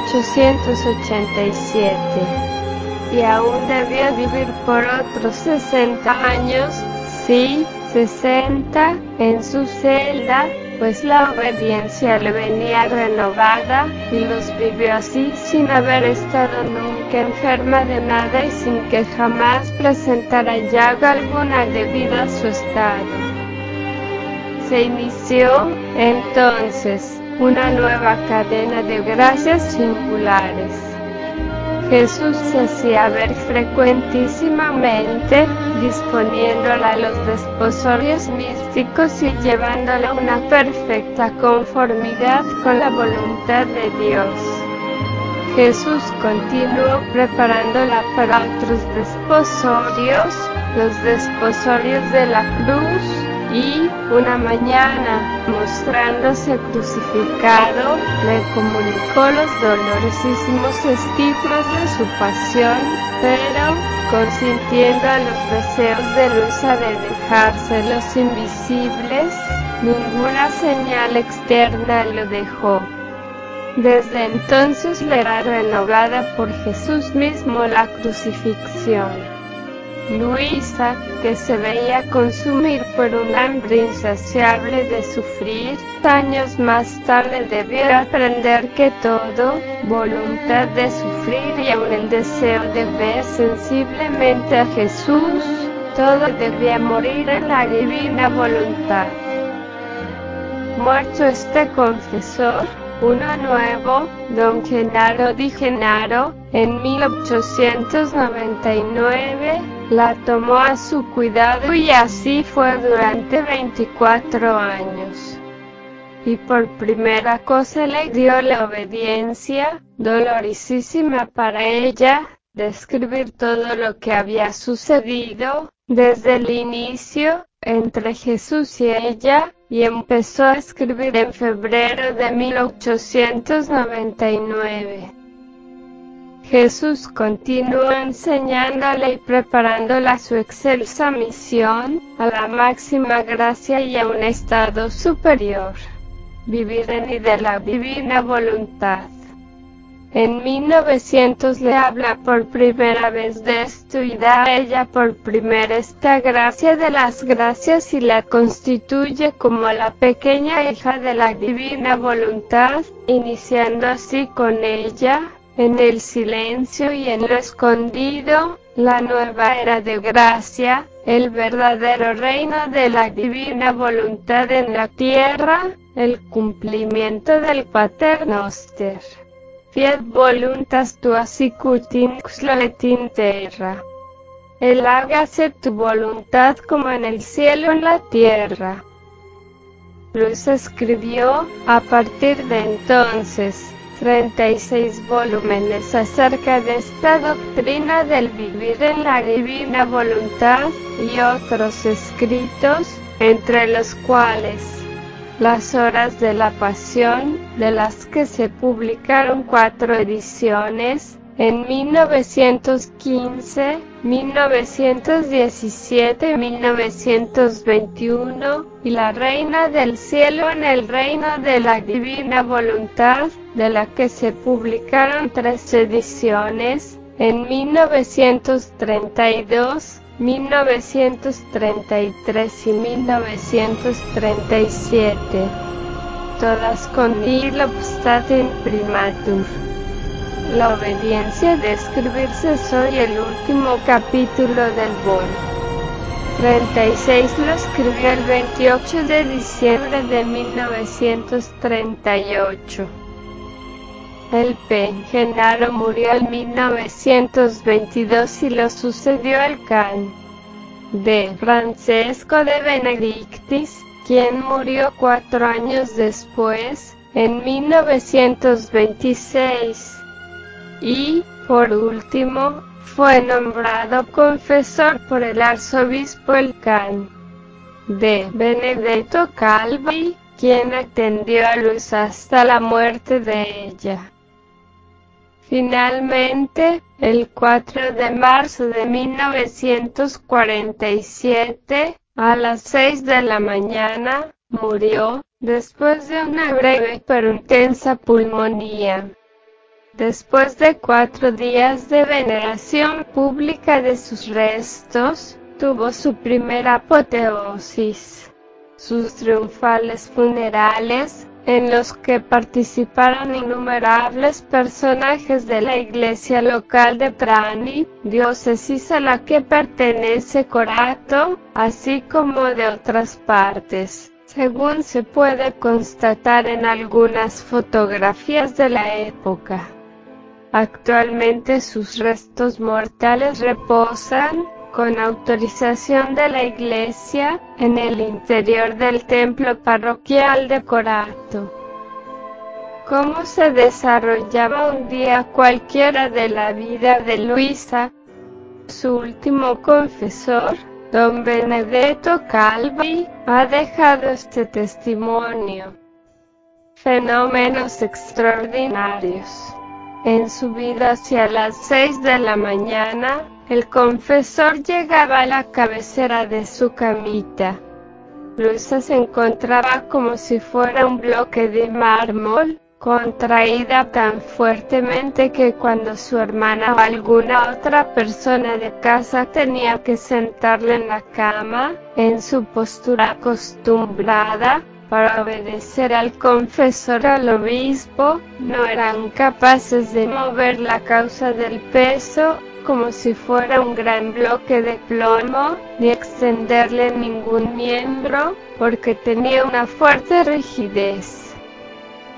1887. Y aún debió vivir por otros 60 años, sí, 60, en su celda, pues la obediencia le venía renovada, y los vivió así sin haber estado nunca enferma de nada y sin que jamás presentara llaga alguna debido a su estado. Se inició, entonces, una nueva cadena de gracias singulares. Jesús se hacía ver frecuentísimamente, disponiéndola a los desposorios místicos y llevándola a una perfecta conformidad con la voluntad de Dios. Jesús continuó preparándola para otros desposorios, los desposorios de la cruz, y, una mañana, mostrándose crucificado, le comunicó los dolorosísimos estigmas de su pasión, pero, consintiendo a los deseos de Luisa de dejárselos invisibles, ninguna señal externa lo dejó. Desde entonces le era renovada por Jesús mismo la crucifixión. Luisa, que se veía consumir por un hambre insaciable de sufrir, años más tarde debió aprender que todo, voluntad de sufrir y aun el deseo de ver sensiblemente a Jesús, todo debía morir en la divina voluntad. Muerto este confesor, Uno nuevo, don Genaro Di Genaro, en 1899, la tomó a su cuidado y así fue durante 24 años. Y por primera cosa le dio la obediencia, dolorosísima para ella, de escribir todo lo que había sucedido, desde el inicio, entre Jesús y ella, y empezó a escribir en febrero de 1899. Jesús continuó enseñándole y preparándola a su excelsa misión, a la máxima gracia y a un estado superior. Vivir en y de la divina voluntad. En 1900 le habla por primera vez de esto y da a ella por primera esta gracia de las gracias y la constituye como la pequeña hija de la divina voluntad, iniciando así con ella, en el silencio y en lo escondido, la nueva era de gracia, el verdadero reino de la divina voluntad en la tierra, el cumplimiento del Pater Noster. Fiat voluntas tua sicut in cielo et in terra. El hágase tu voluntad como en el cielo en la tierra. Luz escribió, a partir de entonces, 36 volúmenes acerca de esta doctrina del vivir en la divina voluntad, y otros escritos, entre los cuales Las horas de la pasión, de las que se publicaron 4 ediciones, en 1915, 1917 y 1921, y La Reina del Cielo en el Reino de la Divina Voluntad, de la que se publicaron 3 ediciones, en 1932, 1933 y 1937, todas con il obstat imprimatur. La obediencia de escribirse soy el último capítulo del vol. 36 lo escribió el 28 de diciembre de 1938. El P. Genaro murió en 1922 y lo sucedió el can. D. Francesco de Benedictis, quien murió 4 años después, en 1926. Y, por último, fue nombrado confesor por el arzobispo el can. D. Benedetto Calvi, quien atendió a Luz hasta la muerte de ella. Finalmente, el 4 de marzo de 1947, a las 6 de la mañana, murió, después de una breve pero intensa pulmonía. Después de 4 días de veneración pública de sus restos, tuvo su primera apoteosis. Sus triunfales funerales, en los que participaron innumerables personajes de la iglesia local de Trani, diócesis a la que pertenece Corato, así como de otras partes, según se puede constatar en algunas fotografías de la época. Actualmente sus restos mortales reposan, con autorización de la Iglesia, en el interior del templo parroquial de Corato. ¿Cómo se desarrollaba un día cualquiera de la vida de Luisa? Su último confesor, don Benedetto Calvi, ha dejado este testimonio. Fenómenos extraordinarios. En su vida hacia las 6 de la mañana, el confesor llegaba a la cabecera de su camita. Luisa se encontraba como si fuera un bloque de mármol, contraída tan fuertemente que cuando su hermana o alguna otra persona de casa tenía que sentarla en la cama, en su postura acostumbrada, para obedecer al confesor o al obispo, no eran capaces de mover la causa del peso, como si fuera un gran bloque de plomo, ni extenderle ningún miembro, porque tenía una fuerte rigidez.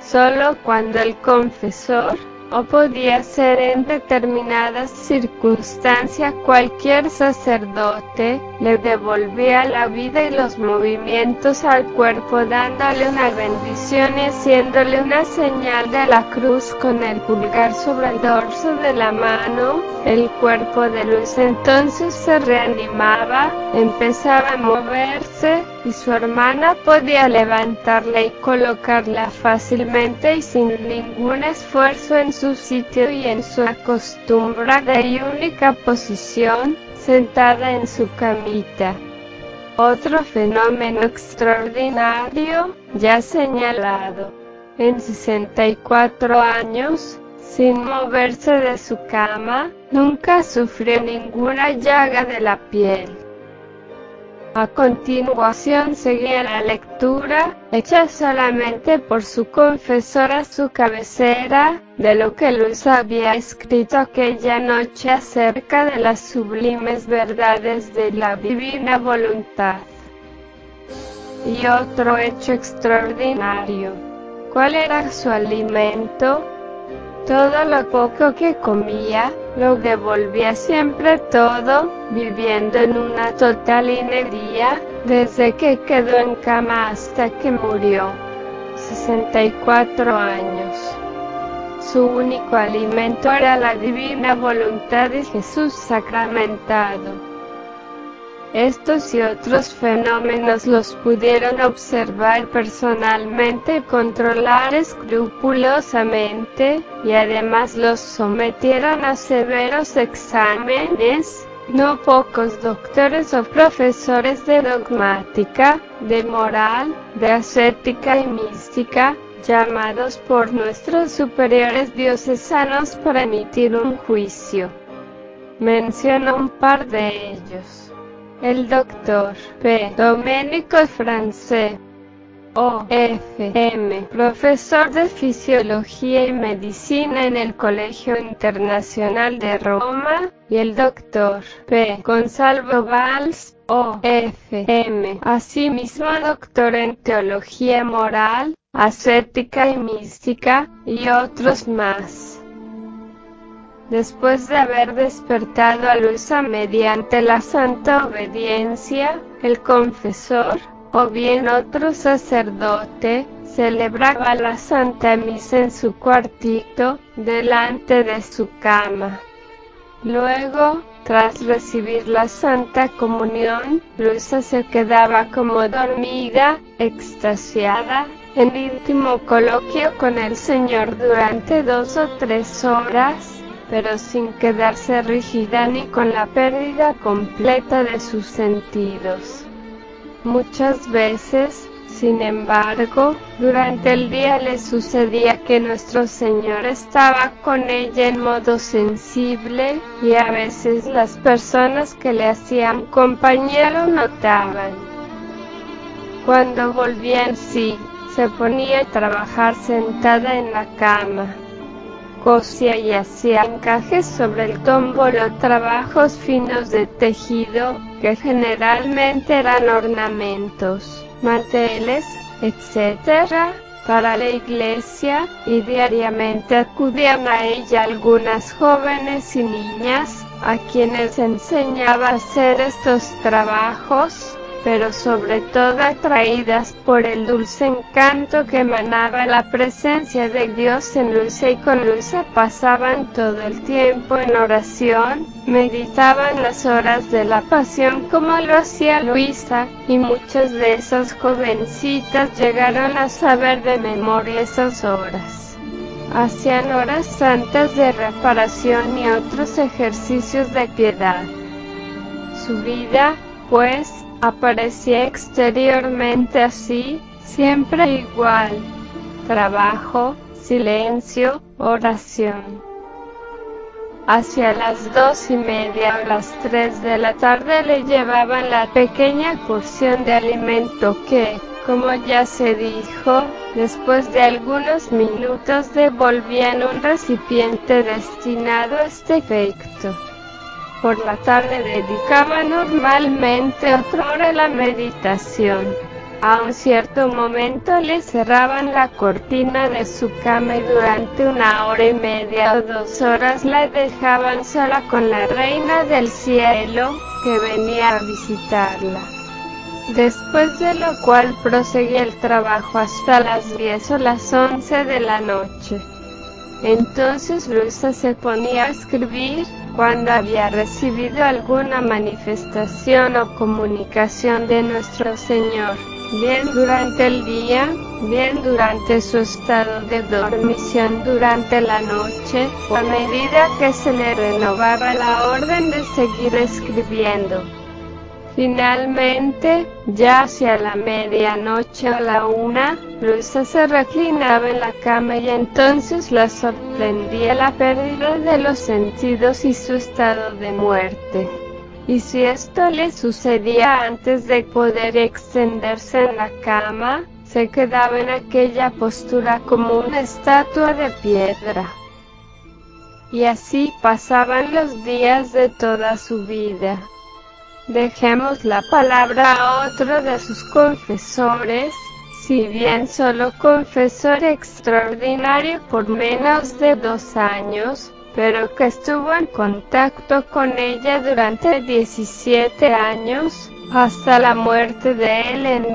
solo cuando el confesor, o podía ser en determinadas circunstancias cualquier sacerdote, le devolvía la vida y los movimientos al cuerpo dándole una bendición y haciéndole una señal de la cruz con el pulgar sobre el dorso de la mano. El cuerpo de Luis entonces se reanimaba, empezaba a moverse, y su hermana podía levantarla y colocarla fácilmente y sin ningún esfuerzo en su sitio y en su acostumbrada y única posición, sentada en su camita. Otro fenómeno extraordinario, ya señalado. En 64 años, sin moverse de su cama, nunca sufrió ninguna llaga de la piel. A continuación seguía la lectura, hecha solamente por su confesor a su cabecera, de lo que Luis había escrito aquella noche acerca de las sublimes verdades de la divina voluntad. Y otro hecho extraordinario. ¿Cuál era su alimento? Todo lo poco que comía, lo devolvía siempre todo, viviendo en una total inercia, desde que quedó en cama hasta que murió. 64 años. Su único alimento era la divina voluntad de Jesús sacramentado. Estos y otros fenómenos los pudieron observar personalmente y controlar escrupulosamente, y además los sometieron a severos exámenes, no pocos doctores o profesores de dogmática, de moral, de ascética y mística, llamados por nuestros superiores diocesanos para emitir un juicio. Menciono un par de ellos. El doctor P. Domenico Francé, O.F.M., profesor de Fisiología y Medicina en el Colegio Internacional de Roma, y el doctor P. Gonzalo Valls, O.F.M., asimismo doctor en Teología Moral, Ascética y Mística, y otros más. Después de haber despertado a Luisa mediante la santa obediencia, el confesor, o bien otro sacerdote, celebraba la Santa Misa en su cuartito, delante de su cama. Luego, tras recibir la Santa Comunión, Luisa se quedaba como dormida, extasiada, en íntimo coloquio con el Señor durante 2 o 3 horas, pero sin quedarse rígida ni con la pérdida completa de sus sentidos. Muchas veces, sin embargo, durante el día le sucedía que nuestro Señor estaba con ella en modo sensible, y a veces las personas que le hacían compañía lo notaban. Cuando volvía en sí, se ponía a trabajar sentada en la cama. Cosía y hacía encajes sobre el tómbolo, trabajos finos de tejido, que generalmente eran ornamentos, manteles, etc., para la iglesia, y diariamente acudían a ella algunas jóvenes y niñas, a quienes enseñaba a hacer estos trabajos, pero sobre todo atraídas por el dulce encanto que emanaba la presencia de Dios en Luisa, y con Luisa pasaban todo el tiempo en oración, meditaban las horas de la pasión como lo hacía Luisa, y muchas de esas jovencitas llegaron a saber de memoria esas horas. Hacían horas santas de reparación y otros ejercicios de piedad. Su vida, pues, aparecía exteriormente así, siempre igual: trabajo, silencio, oración. Hacia las 2:30 o las 3 de la tarde le llevaban la pequeña porción de alimento que, como ya se dijo, después de algunos minutos devolvía en un recipiente destinado a este efecto. Por la tarde dedicaba normalmente otra hora a la meditación. A un cierto momento le cerraban la cortina de su cama y durante 1 hora y media o 2 horas la dejaban sola con la reina del cielo, que venía a visitarla. Después de lo cual proseguía el trabajo hasta las 10 o las 11 de la noche. Entonces Luisa se ponía a escribir, cuando había recibido alguna manifestación o comunicación de nuestro Señor, bien durante el día, bien durante su estado de dormición durante la noche, o a medida que se le renovaba la orden de seguir escribiendo. Finalmente, ya hacia la medianoche o la 1, Luisa se reclinaba en la cama y entonces la sorprendía la pérdida de los sentidos y su estado de muerte. Y si esto le sucedía antes de poder extenderse en la cama, se quedaba en aquella postura como una estatua de piedra. Y así pasaban los días de toda su vida. Dejemos la palabra a otro de sus confesores, si bien solo confesor extraordinario por menos de 2 años, pero que estuvo en contacto con ella durante 17 años, hasta la muerte de él en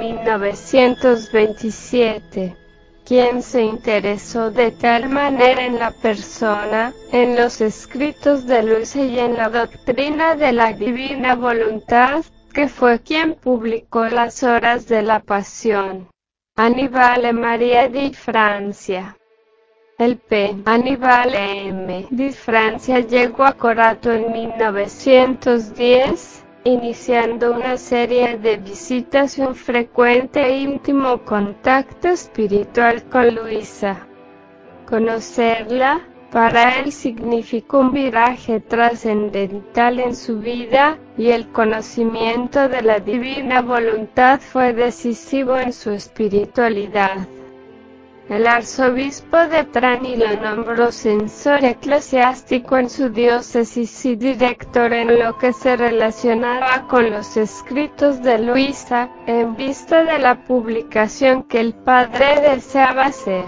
1927. Quien se interesó de tal manera en la persona, en los escritos de Luisa y en la doctrina de la divina voluntad, que fue quien publicó las Horas de la Pasión. Annibale Maria di Francia. El P. Annibale M. di Francia llegó a Corato en 1910, iniciando una serie de visitas y un frecuente e íntimo contacto espiritual con Luisa. Conocerla, para él significó un viraje trascendental en su vida, y el conocimiento de la divina voluntad fue decisivo en su espiritualidad. El arzobispo de Trani lo nombró censor eclesiástico en su diócesis y director en lo que se relacionaba con los escritos de Luisa, en vista de la publicación que el padre deseaba hacer.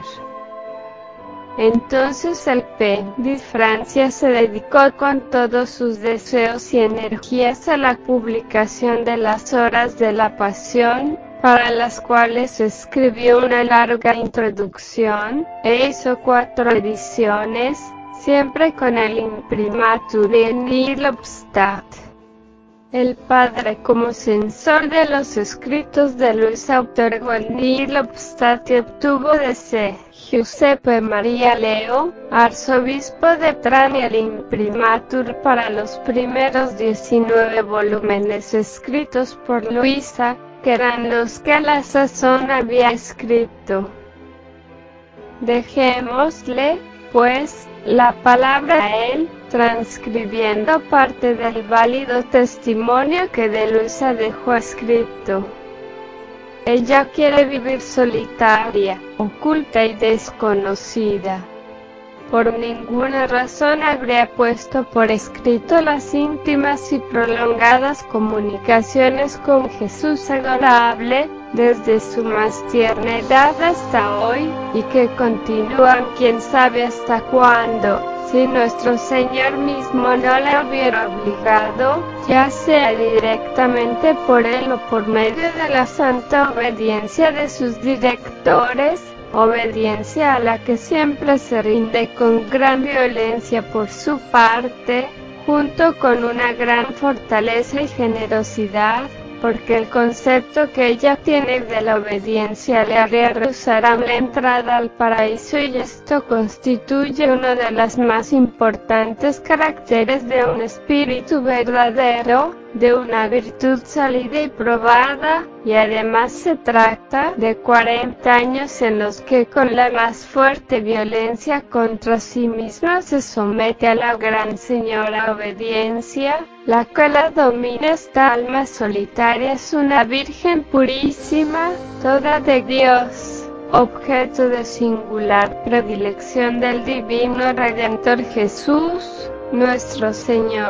Entonces el P. di Francia se dedicó con todos sus deseos y energías a la publicación de las Horas de la Pasión, para las cuales escribió una larga introducción, e hizo 4 ediciones, siempre con el imprimatur in nihil obstat. El padre, como censor de los escritos de Luisa, otorgó el nihil obstat y obtuvo de C. Giuseppe Maria Leo, arzobispo de Trani, el imprimatur para los primeros 19 volúmenes escritos por Luisa, que eran los que a la sazón había escrito. Dejémosle, pues, la palabra a él, transcribiendo parte del válido testimonio que de Luisa dejó escrito. Ella quiere vivir solitaria, oculta y desconocida. Por ninguna razón habría puesto por escrito las íntimas y prolongadas comunicaciones con Jesús adorable, desde su más tierna edad hasta hoy, y que continúan quién sabe hasta cuándo, si nuestro Señor mismo no la hubiera obligado, ya sea directamente por él o por medio de la santa obediencia de sus directores, obediencia a la que siempre se rinde con gran violencia por su parte, junto con una gran fortaleza y generosidad, porque el concepto que ella tiene de la obediencia le haría rehusar la entrada al paraíso, y esto constituye uno de los más importantes caracteres de un espíritu verdadero, de una virtud sólida y probada, y además se trata de 40 años en los que con la más fuerte violencia contra sí misma se somete a la gran señora obediencia, la que la domina. Esta alma solitaria es una virgen purísima, toda de Dios, objeto de singular predilección del divino Redentor Jesús, nuestro Señor,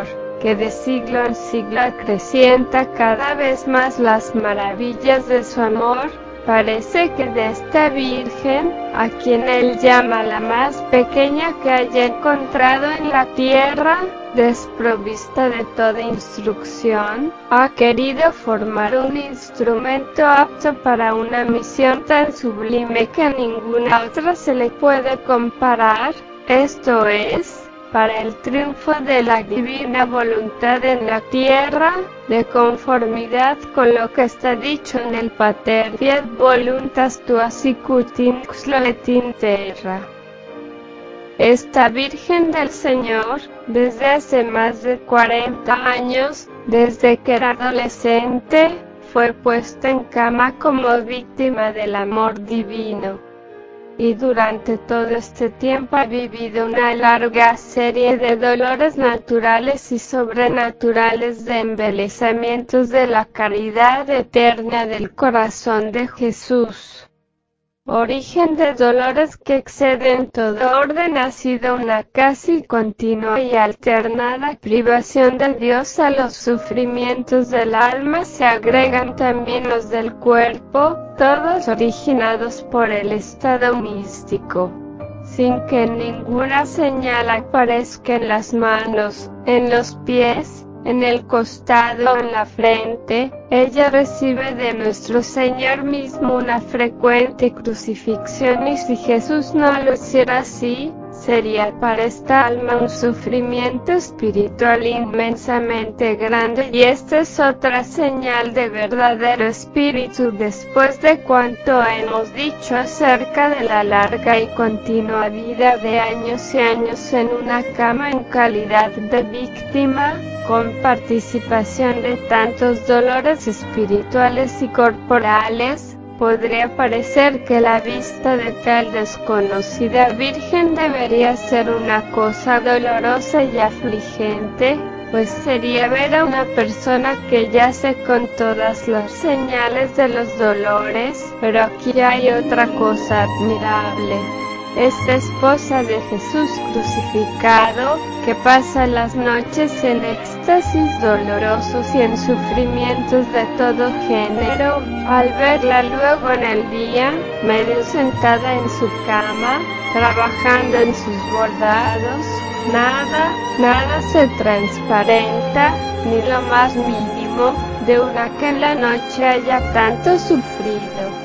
que de siglo en siglo acrecienta cada vez más las maravillas de su amor. Parece que de esta Virgen, a quien él llama la más pequeña que haya encontrado en la tierra, desprovista de toda instrucción, ha querido formar un instrumento apto para una misión tan sublime que a ninguna otra se le puede comparar, esto es, para el triunfo de la divina voluntad en la tierra, de conformidad con lo que está dicho en el Pater Fiat Voluntas Tua Sicut in Cielo et in terra. Esta Virgen del Señor, desde hace más de 40 años, desde que era adolescente, fue puesta en cama como víctima del amor divino. Y durante todo este tiempo ha vivido una larga serie de dolores naturales y sobrenaturales de embelezamientos de la caridad eterna del corazón de Jesús. Origen de dolores que exceden todo orden ha sido una casi continua y alternada privación de Dios. A los sufrimientos del alma se agregan también los del cuerpo, todos originados por el estado místico. Sin que ninguna señal aparezca en las manos, en los pies, en el costado o en la frente, ella recibe de nuestro Señor mismo una frecuente crucifixión, y si Jesús no lo hiciera así, sería para esta alma un sufrimiento espiritual inmensamente grande, y esta es otra señal de verdadero espíritu. Después de cuanto hemos dicho acerca de la larga y continua vida de años y años en una cama en calidad de víctima, con participación de tantos dolores espirituales y corporales, podría parecer que la vista de tal desconocida Virgen debería ser una cosa dolorosa y afligente, pues sería ver a una persona que yace con todas las señales de los dolores. Pero aquí hay otra cosa admirable. Esta esposa de Jesús crucificado, que pasa las noches en éxtasis dolorosos y en sufrimientos de todo género, al verla luego en el día, medio sentada en su cama, trabajando en sus bordados, nada se transparenta, ni lo más mínimo, de una que en la noche haya tanto sufrido.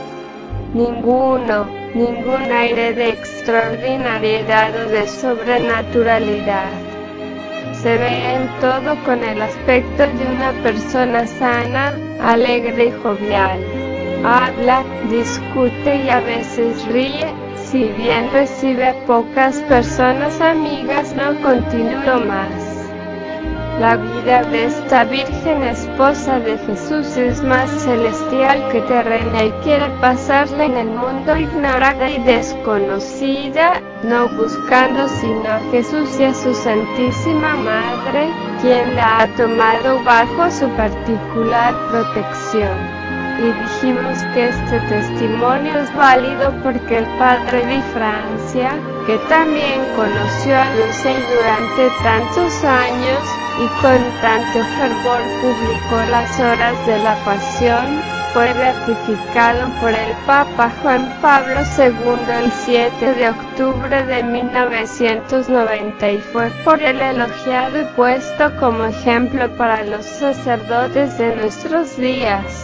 Ningún aire de extraordinariedad o de sobrenaturalidad. Se ve en todo con el aspecto de una persona sana, alegre y jovial. Habla, discute y a veces ríe. Si bien recibe a pocas personas amigas, no continuó más. La vida de esta Virgen esposa de Jesús es más celestial que terrena y quiere pasarla en el mundo ignorada y desconocida, no buscando sino a Jesús y a su Santísima Madre, quien la ha tomado bajo su particular protección. Y dijimos que este testimonio es válido porque el padre de Francia, que también conoció a Lucy durante tantos años, y con tanto fervor publicó las horas de la pasión, fue ratificado por el Papa Juan Pablo II el 7 de octubre de 1990 y fue por él elogiado y puesto como ejemplo para los sacerdotes de nuestros días.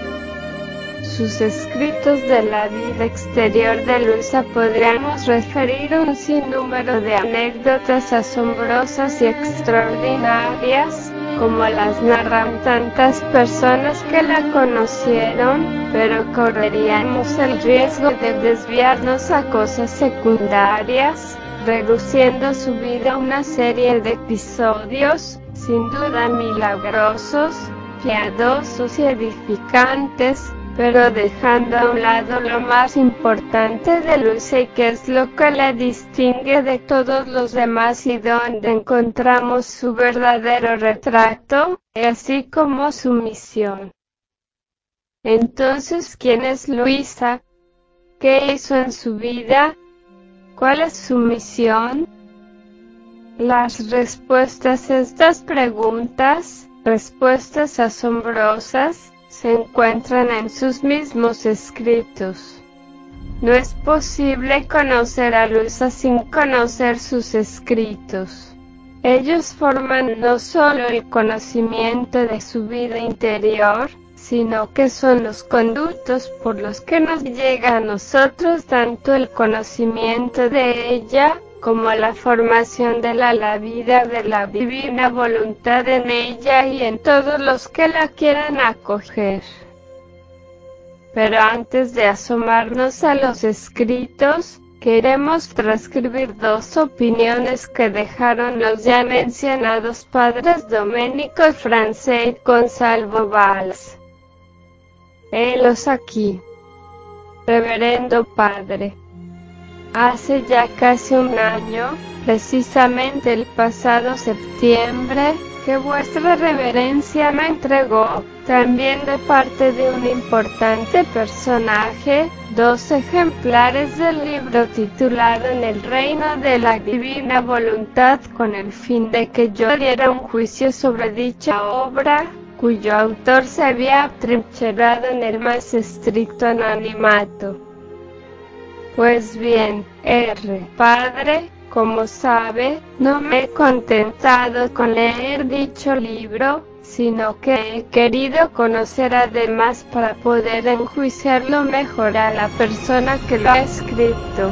Sus escritos de la vida exterior de Luisa podríamos referir un sinnúmero de anécdotas asombrosas y extraordinarias, como las narran tantas personas que la conocieron, pero correríamos el riesgo de desviarnos a cosas secundarias, reduciendo su vida a una serie de episodios, sin duda milagrosos, piadosos y edificantes, pero dejando a un lado lo más importante de Lucy, que es lo que la distingue de todos los demás y donde encontramos su verdadero retrato, así como su misión. Entonces, ¿quién es Luisa? ¿Qué hizo en su vida? ¿Cuál es su misión? Las respuestas a estas preguntas, respuestas asombrosas, se encuentran en sus mismos escritos. No es posible conocer a Luisa sin conocer sus escritos. Ellos forman no solo el conocimiento de su vida interior, sino que son los conductos por los que nos llega a nosotros tanto el conocimiento de ella, como la formación de la vida de la divina voluntad en ella y en todos los que la quieran acoger. Pero antes de asomarnos a los escritos, queremos transcribir dos opiniones que dejaron los ya mencionados padres Domenico y Francesc Gonçalvo Valls. Helos aquí. Reverendo Padre. Hace ya casi un año, precisamente el pasado septiembre, que vuestra reverencia me entregó, también de parte de un importante personaje, 2 ejemplares del libro titulado En el reino de la divina voluntad, con el fin de que yo diera un juicio sobre dicha obra, cuyo autor se había atrincherado en el más estricto anonimato. Pues bien, Padre, como sabe, no me he contentado con leer dicho libro, sino que he querido conocer además para poder enjuiciarlo mejor a la persona que lo ha escrito.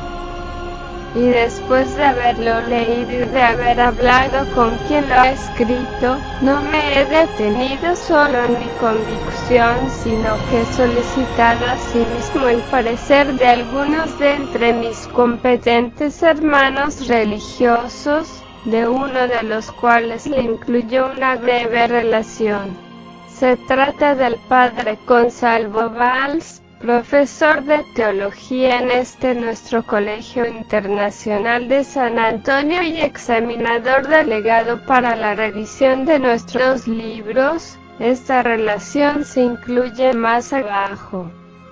Y después de haberlo leído y de haber hablado con quien lo ha escrito, no me he detenido solo en mi convicción, sino que he solicitado asimismo el parecer de algunos de entre mis competentes hermanos religiosos, de uno de los cuales le incluyó una breve relación. Se trata del padre Gonçalvo Valls, profesor de teología en nuestro Colegio Internacional de San Antonio y examinador delegado para la revisión de nuestros libros. Esta relación se incluye más abajo.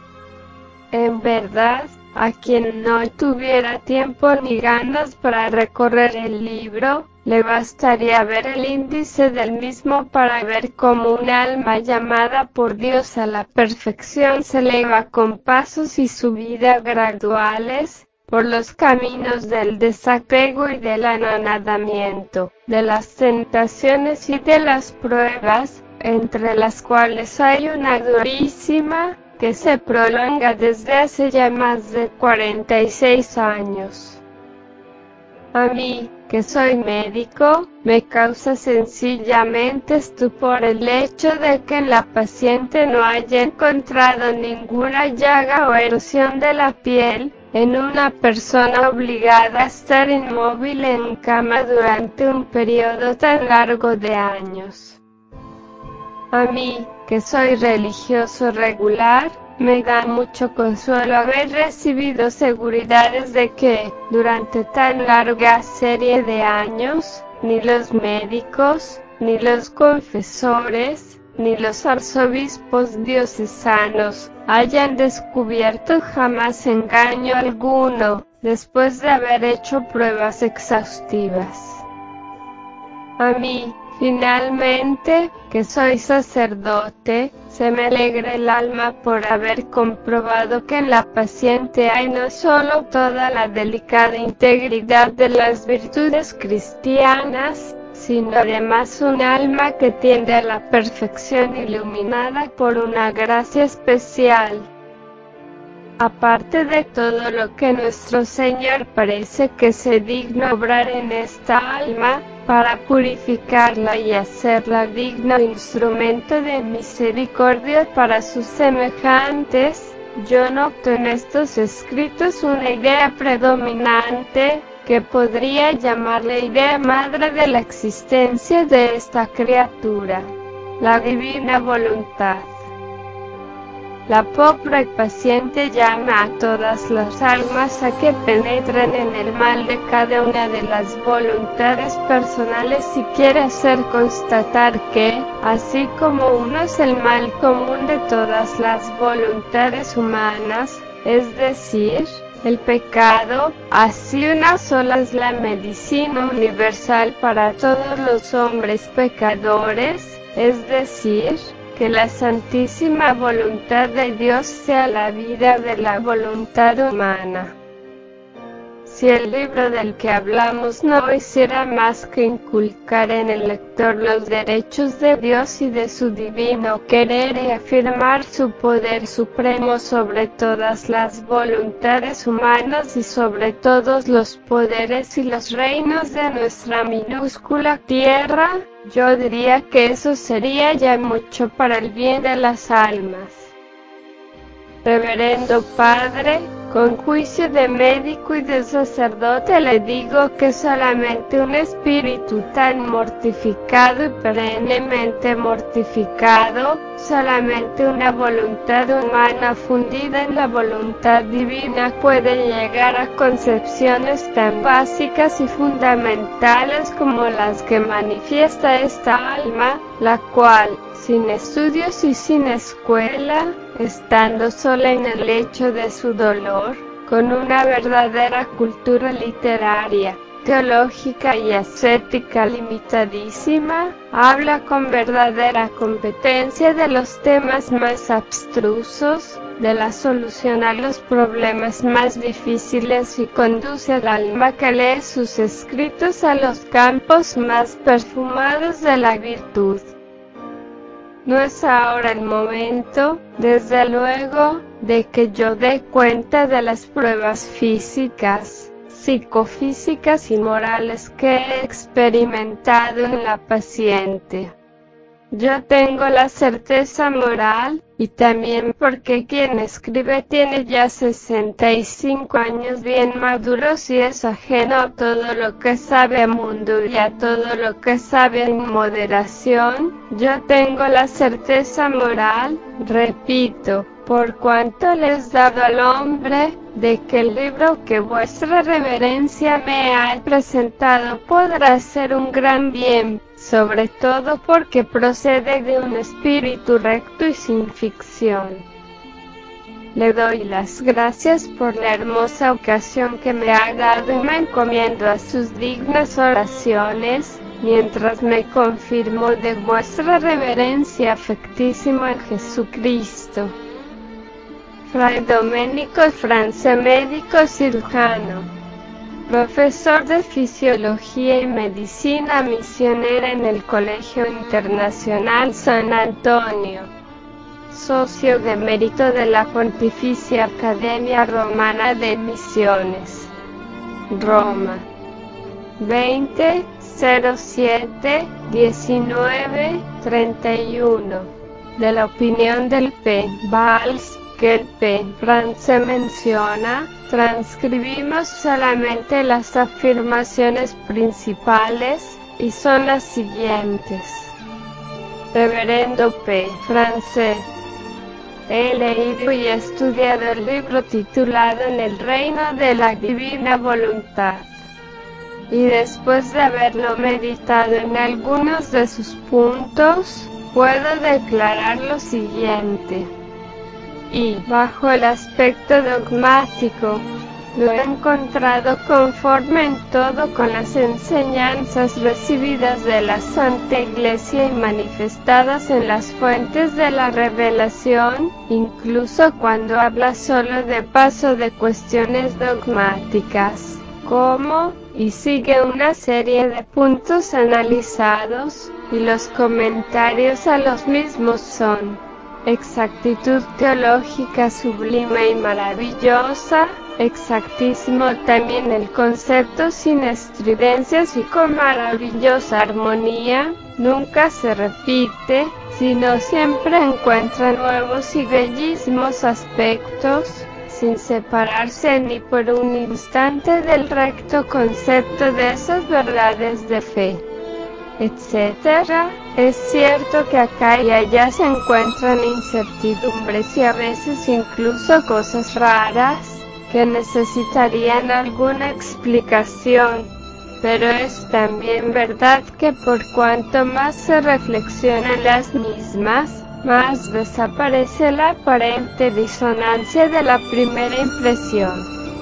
En verdad, a quien no tuviera tiempo ni ganas para recorrer el libro, le bastaría ver el índice del mismo para ver cómo un alma llamada por Dios a la perfección se eleva con pasos y subida graduales, por los caminos del desapego y del anonadamiento, de las tentaciones y de las pruebas, entre las cuales hay una durísima, que se prolonga desde hace ya más de 46 años. A mí, que soy médico, me causa sencillamente estupor el hecho de que en la paciente no haya encontrado ninguna llaga o erosión de la piel, en una persona obligada a estar inmóvil en cama durante un periodo tan largo de años. A mí, que soy religioso regular, me da mucho consuelo haber recibido seguridades de que, durante tan larga serie de años, ni los médicos, ni los confesores, ni los arzobispos diocesanos, hayan descubierto jamás engaño alguno, después de haber hecho pruebas exhaustivas. A mí, finalmente, que soy sacerdote, se me alegra el alma por haber comprobado que en la paciente hay no solo toda la delicada integridad de las virtudes cristianas, sino además un alma que tiende a la perfección iluminada por una gracia especial. Aparte de todo lo que nuestro Señor parece que se digna obrar en esta alma, para purificarla y hacerla digno instrumento de misericordia para sus semejantes, yo noto en estos escritos una idea predominante, que podría llamarle idea madre de la existencia de esta criatura, la divina voluntad. La pobre paciente llama a todas las almas a que penetren en el mal de cada una de las voluntades personales y quiere hacer constatar que, así como uno es el mal común de todas las voluntades humanas, es decir, el pecado, así una sola es la medicina universal para todos los hombres pecadores, es decir, que la santísima voluntad de Dios sea la vida de la voluntad humana. Si el libro del que hablamos no hiciera más que inculcar en el lector los derechos de Dios y de su divino querer y afirmar su poder supremo sobre todas las voluntades humanas y sobre todos los poderes y los reinos de nuestra minúscula tierra, yo diría que eso sería ya mucho para el bien de las almas. Reverendo Padre, con juicio de médico y de sacerdote le digo que solamente un espíritu tan mortificado y perennemente mortificado, solamente una voluntad humana fundida en la voluntad divina puede llegar a concepciones tan básicas y fundamentales como las que manifiesta esta alma, la cual, sin estudios y sin escuela, estando sola en el lecho de su dolor, con una verdadera cultura literaria, teológica y ascética limitadísima, habla con verdadera competencia de los temas más abstrusos, de la solución a los problemas más difíciles y conduce al alma que lee sus escritos a los campos más perfumados de la virtud. No es ahora el momento, desde luego, de que yo dé cuenta de las pruebas físicas, psicofísicas y morales que he experimentado en la paciente. Yo tengo la certeza moral, y también porque quien escribe tiene ya 65 años bien maduros y es ajeno a todo lo que sabe a mundo y a todo lo que sabe en moderación, yo tengo la certeza moral, repito, por cuanto le he dado al hombre, de que el libro que vuestra reverencia me ha presentado podrá ser un gran bien, sobre todo porque procede de un espíritu recto y sin ficción. Le doy las gracias por la hermosa ocasión que me ha dado y me encomiendo a sus dignas oraciones, mientras me confirmo de vuestra reverencia afectísimo en Jesucristo. Fray Domenico France, médico cirujano, profesor de Fisiología y Medicina misionera en el Colegio Internacional San Antonio, socio de mérito de la Pontificia Academia Romana de Misiones, Roma, 20-07-19-31, de la opinión del P. Valls, que el P. France menciona, transcribimos solamente las afirmaciones principales, y son las siguientes. Reverendo P. France, he leído y estudiado el libro titulado En el reino de la divina voluntad, y después de haberlo meditado en algunos de sus puntos, puedo declarar lo siguiente. Y, bajo el aspecto dogmático, lo he encontrado conforme en todo con las enseñanzas recibidas de la Santa Iglesia y manifestadas en las fuentes de la revelación, incluso cuando habla solo de paso de cuestiones dogmáticas, como, y sigue una serie de puntos analizados, y los comentarios a los mismos son: exactitud teológica sublime y maravillosa, exactísimo también el concepto sin estridencias y con maravillosa armonía, nunca se repite, sino siempre encuentra nuevos y bellísimos aspectos, sin separarse ni por un instante del recto concepto de esas verdades de fe, etc. Es cierto que acá y allá se encuentran incertidumbres y a veces incluso cosas raras, que necesitarían alguna explicación, pero es también verdad que por cuanto más se reflexionan las mismas, más desaparece la aparente disonancia de la primera impresión.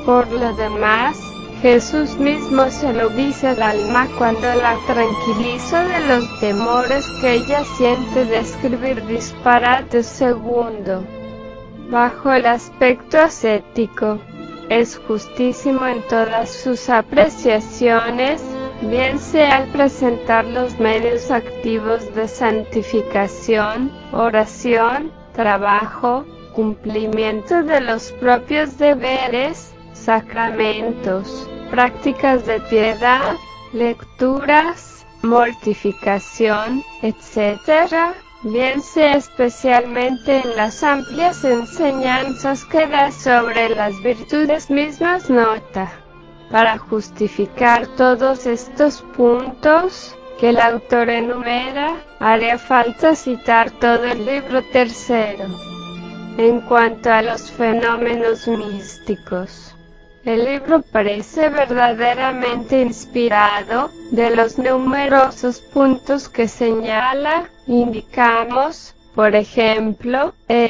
Por lo demás, Jesús mismo se lo dice al alma cuando la tranquiliza de los temores que ella siente de escribir disparates. Segundo, bajo el aspecto ascético, es justísimo en todas sus apreciaciones, bien sea al presentar los medios activos de santificación, oración, trabajo, cumplimiento de los propios deberes, sacramentos, prácticas de piedad, lecturas, mortificación, etc., bien sea especialmente en las amplias enseñanzas que da sobre las virtudes mismas. Nota: para justificar todos estos puntos que el autor enumera, haría falta citar todo el libro tercero. En cuanto a los fenómenos místicos, el libro parece verdaderamente inspirado. De los numerosos puntos que señala, indicamos, por ejemplo,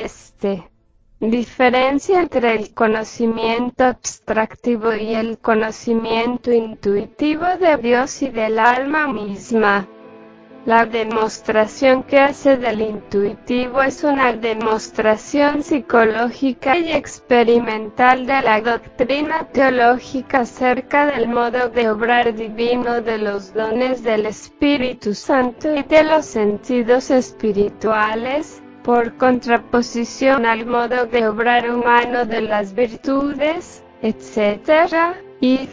diferencia entre el conocimiento abstractivo y el conocimiento intuitivo de Dios y del alma misma. La demostración que hace del intuitivo es una demostración psicológica y experimental de la doctrina teológica acerca del modo de obrar divino de los dones del Espíritu Santo y de los sentidos espirituales, por contraposición al modo de obrar humano de las virtudes, etc. y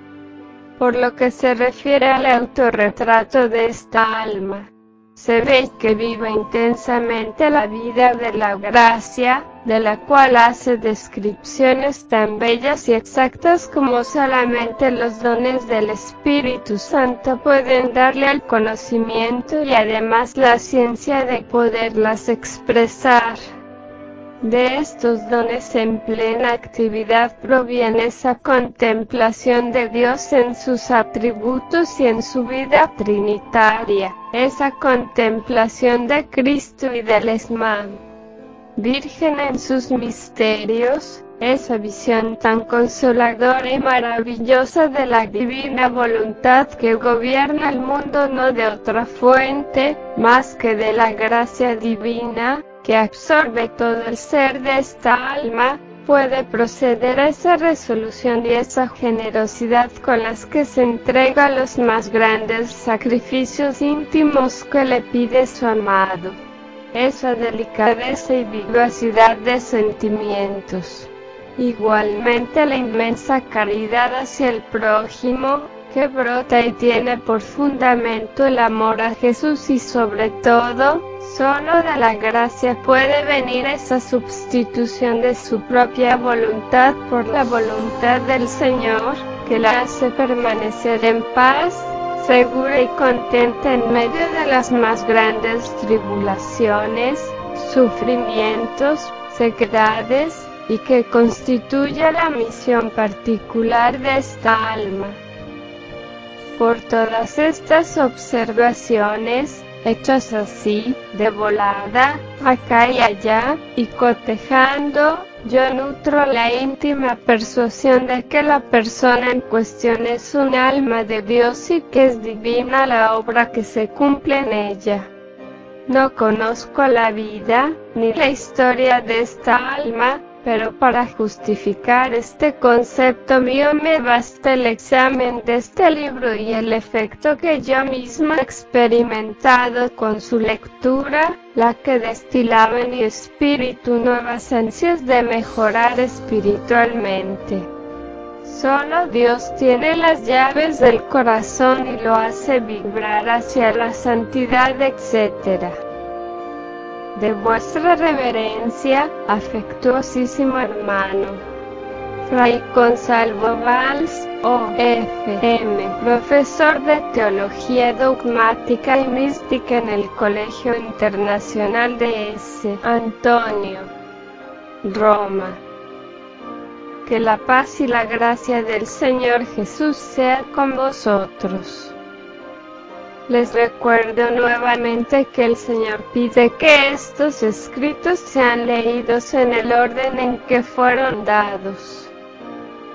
por lo que se refiere al autorretrato de esta alma, se ve que vive intensamente la vida de la gracia, de la cual hace descripciones tan bellas y exactas como solamente los dones del Espíritu Santo pueden darle al conocimiento y además la ciencia de poderlas expresar. De estos dones en plena actividad proviene esa contemplación de Dios en sus atributos y en su vida trinitaria, esa contemplación de Cristo y del Esma Virgen en sus misterios, esa visión tan consoladora y maravillosa de la divina voluntad que gobierna el mundo, no de otra fuente, más que de la gracia divina, que absorbe todo el ser de esta alma, puede proceder a esa resolución y esa generosidad con las que se entrega los más grandes sacrificios íntimos que le pide su amado. Esa delicadeza y vivacidad de sentimientos. Igualmente la inmensa caridad hacia el prójimo, que brota y tiene por fundamento el amor a Jesús y sobre todo, solo de la gracia puede venir esa sustitución de su propia voluntad por la voluntad del Señor, que la hace permanecer en paz, segura y contenta en medio de las más grandes tribulaciones, sufrimientos, sequedades, y que constituye la misión particular de esta alma. Por todas estas observaciones, hechas así, de volada, acá y allá, y cotejando, yo nutro la íntima persuasión de que la persona en cuestión es un alma de Dios y que es divina la obra que se cumple en ella. No conozco la vida, ni la historia de esta alma, pero para justificar este concepto mío me basta el examen de este libro y el efecto que yo mismo he experimentado con su lectura, la que destilaba en mi espíritu nuevas ansias de mejorar espiritualmente. Solo Dios tiene las llaves del corazón y lo hace vibrar hacia la santidad, etc. De vuestra reverencia, afectuosísimo hermano, Fray Consalvo Valls, O.F.M., profesor de Teología Dogmática y Mística en el Colegio Internacional de S. Antonio, Roma. Que la paz y la gracia del Señor Jesús sea con vosotros. Les recuerdo nuevamente que el Señor pide que estos escritos sean leídos en el orden en que fueron dados.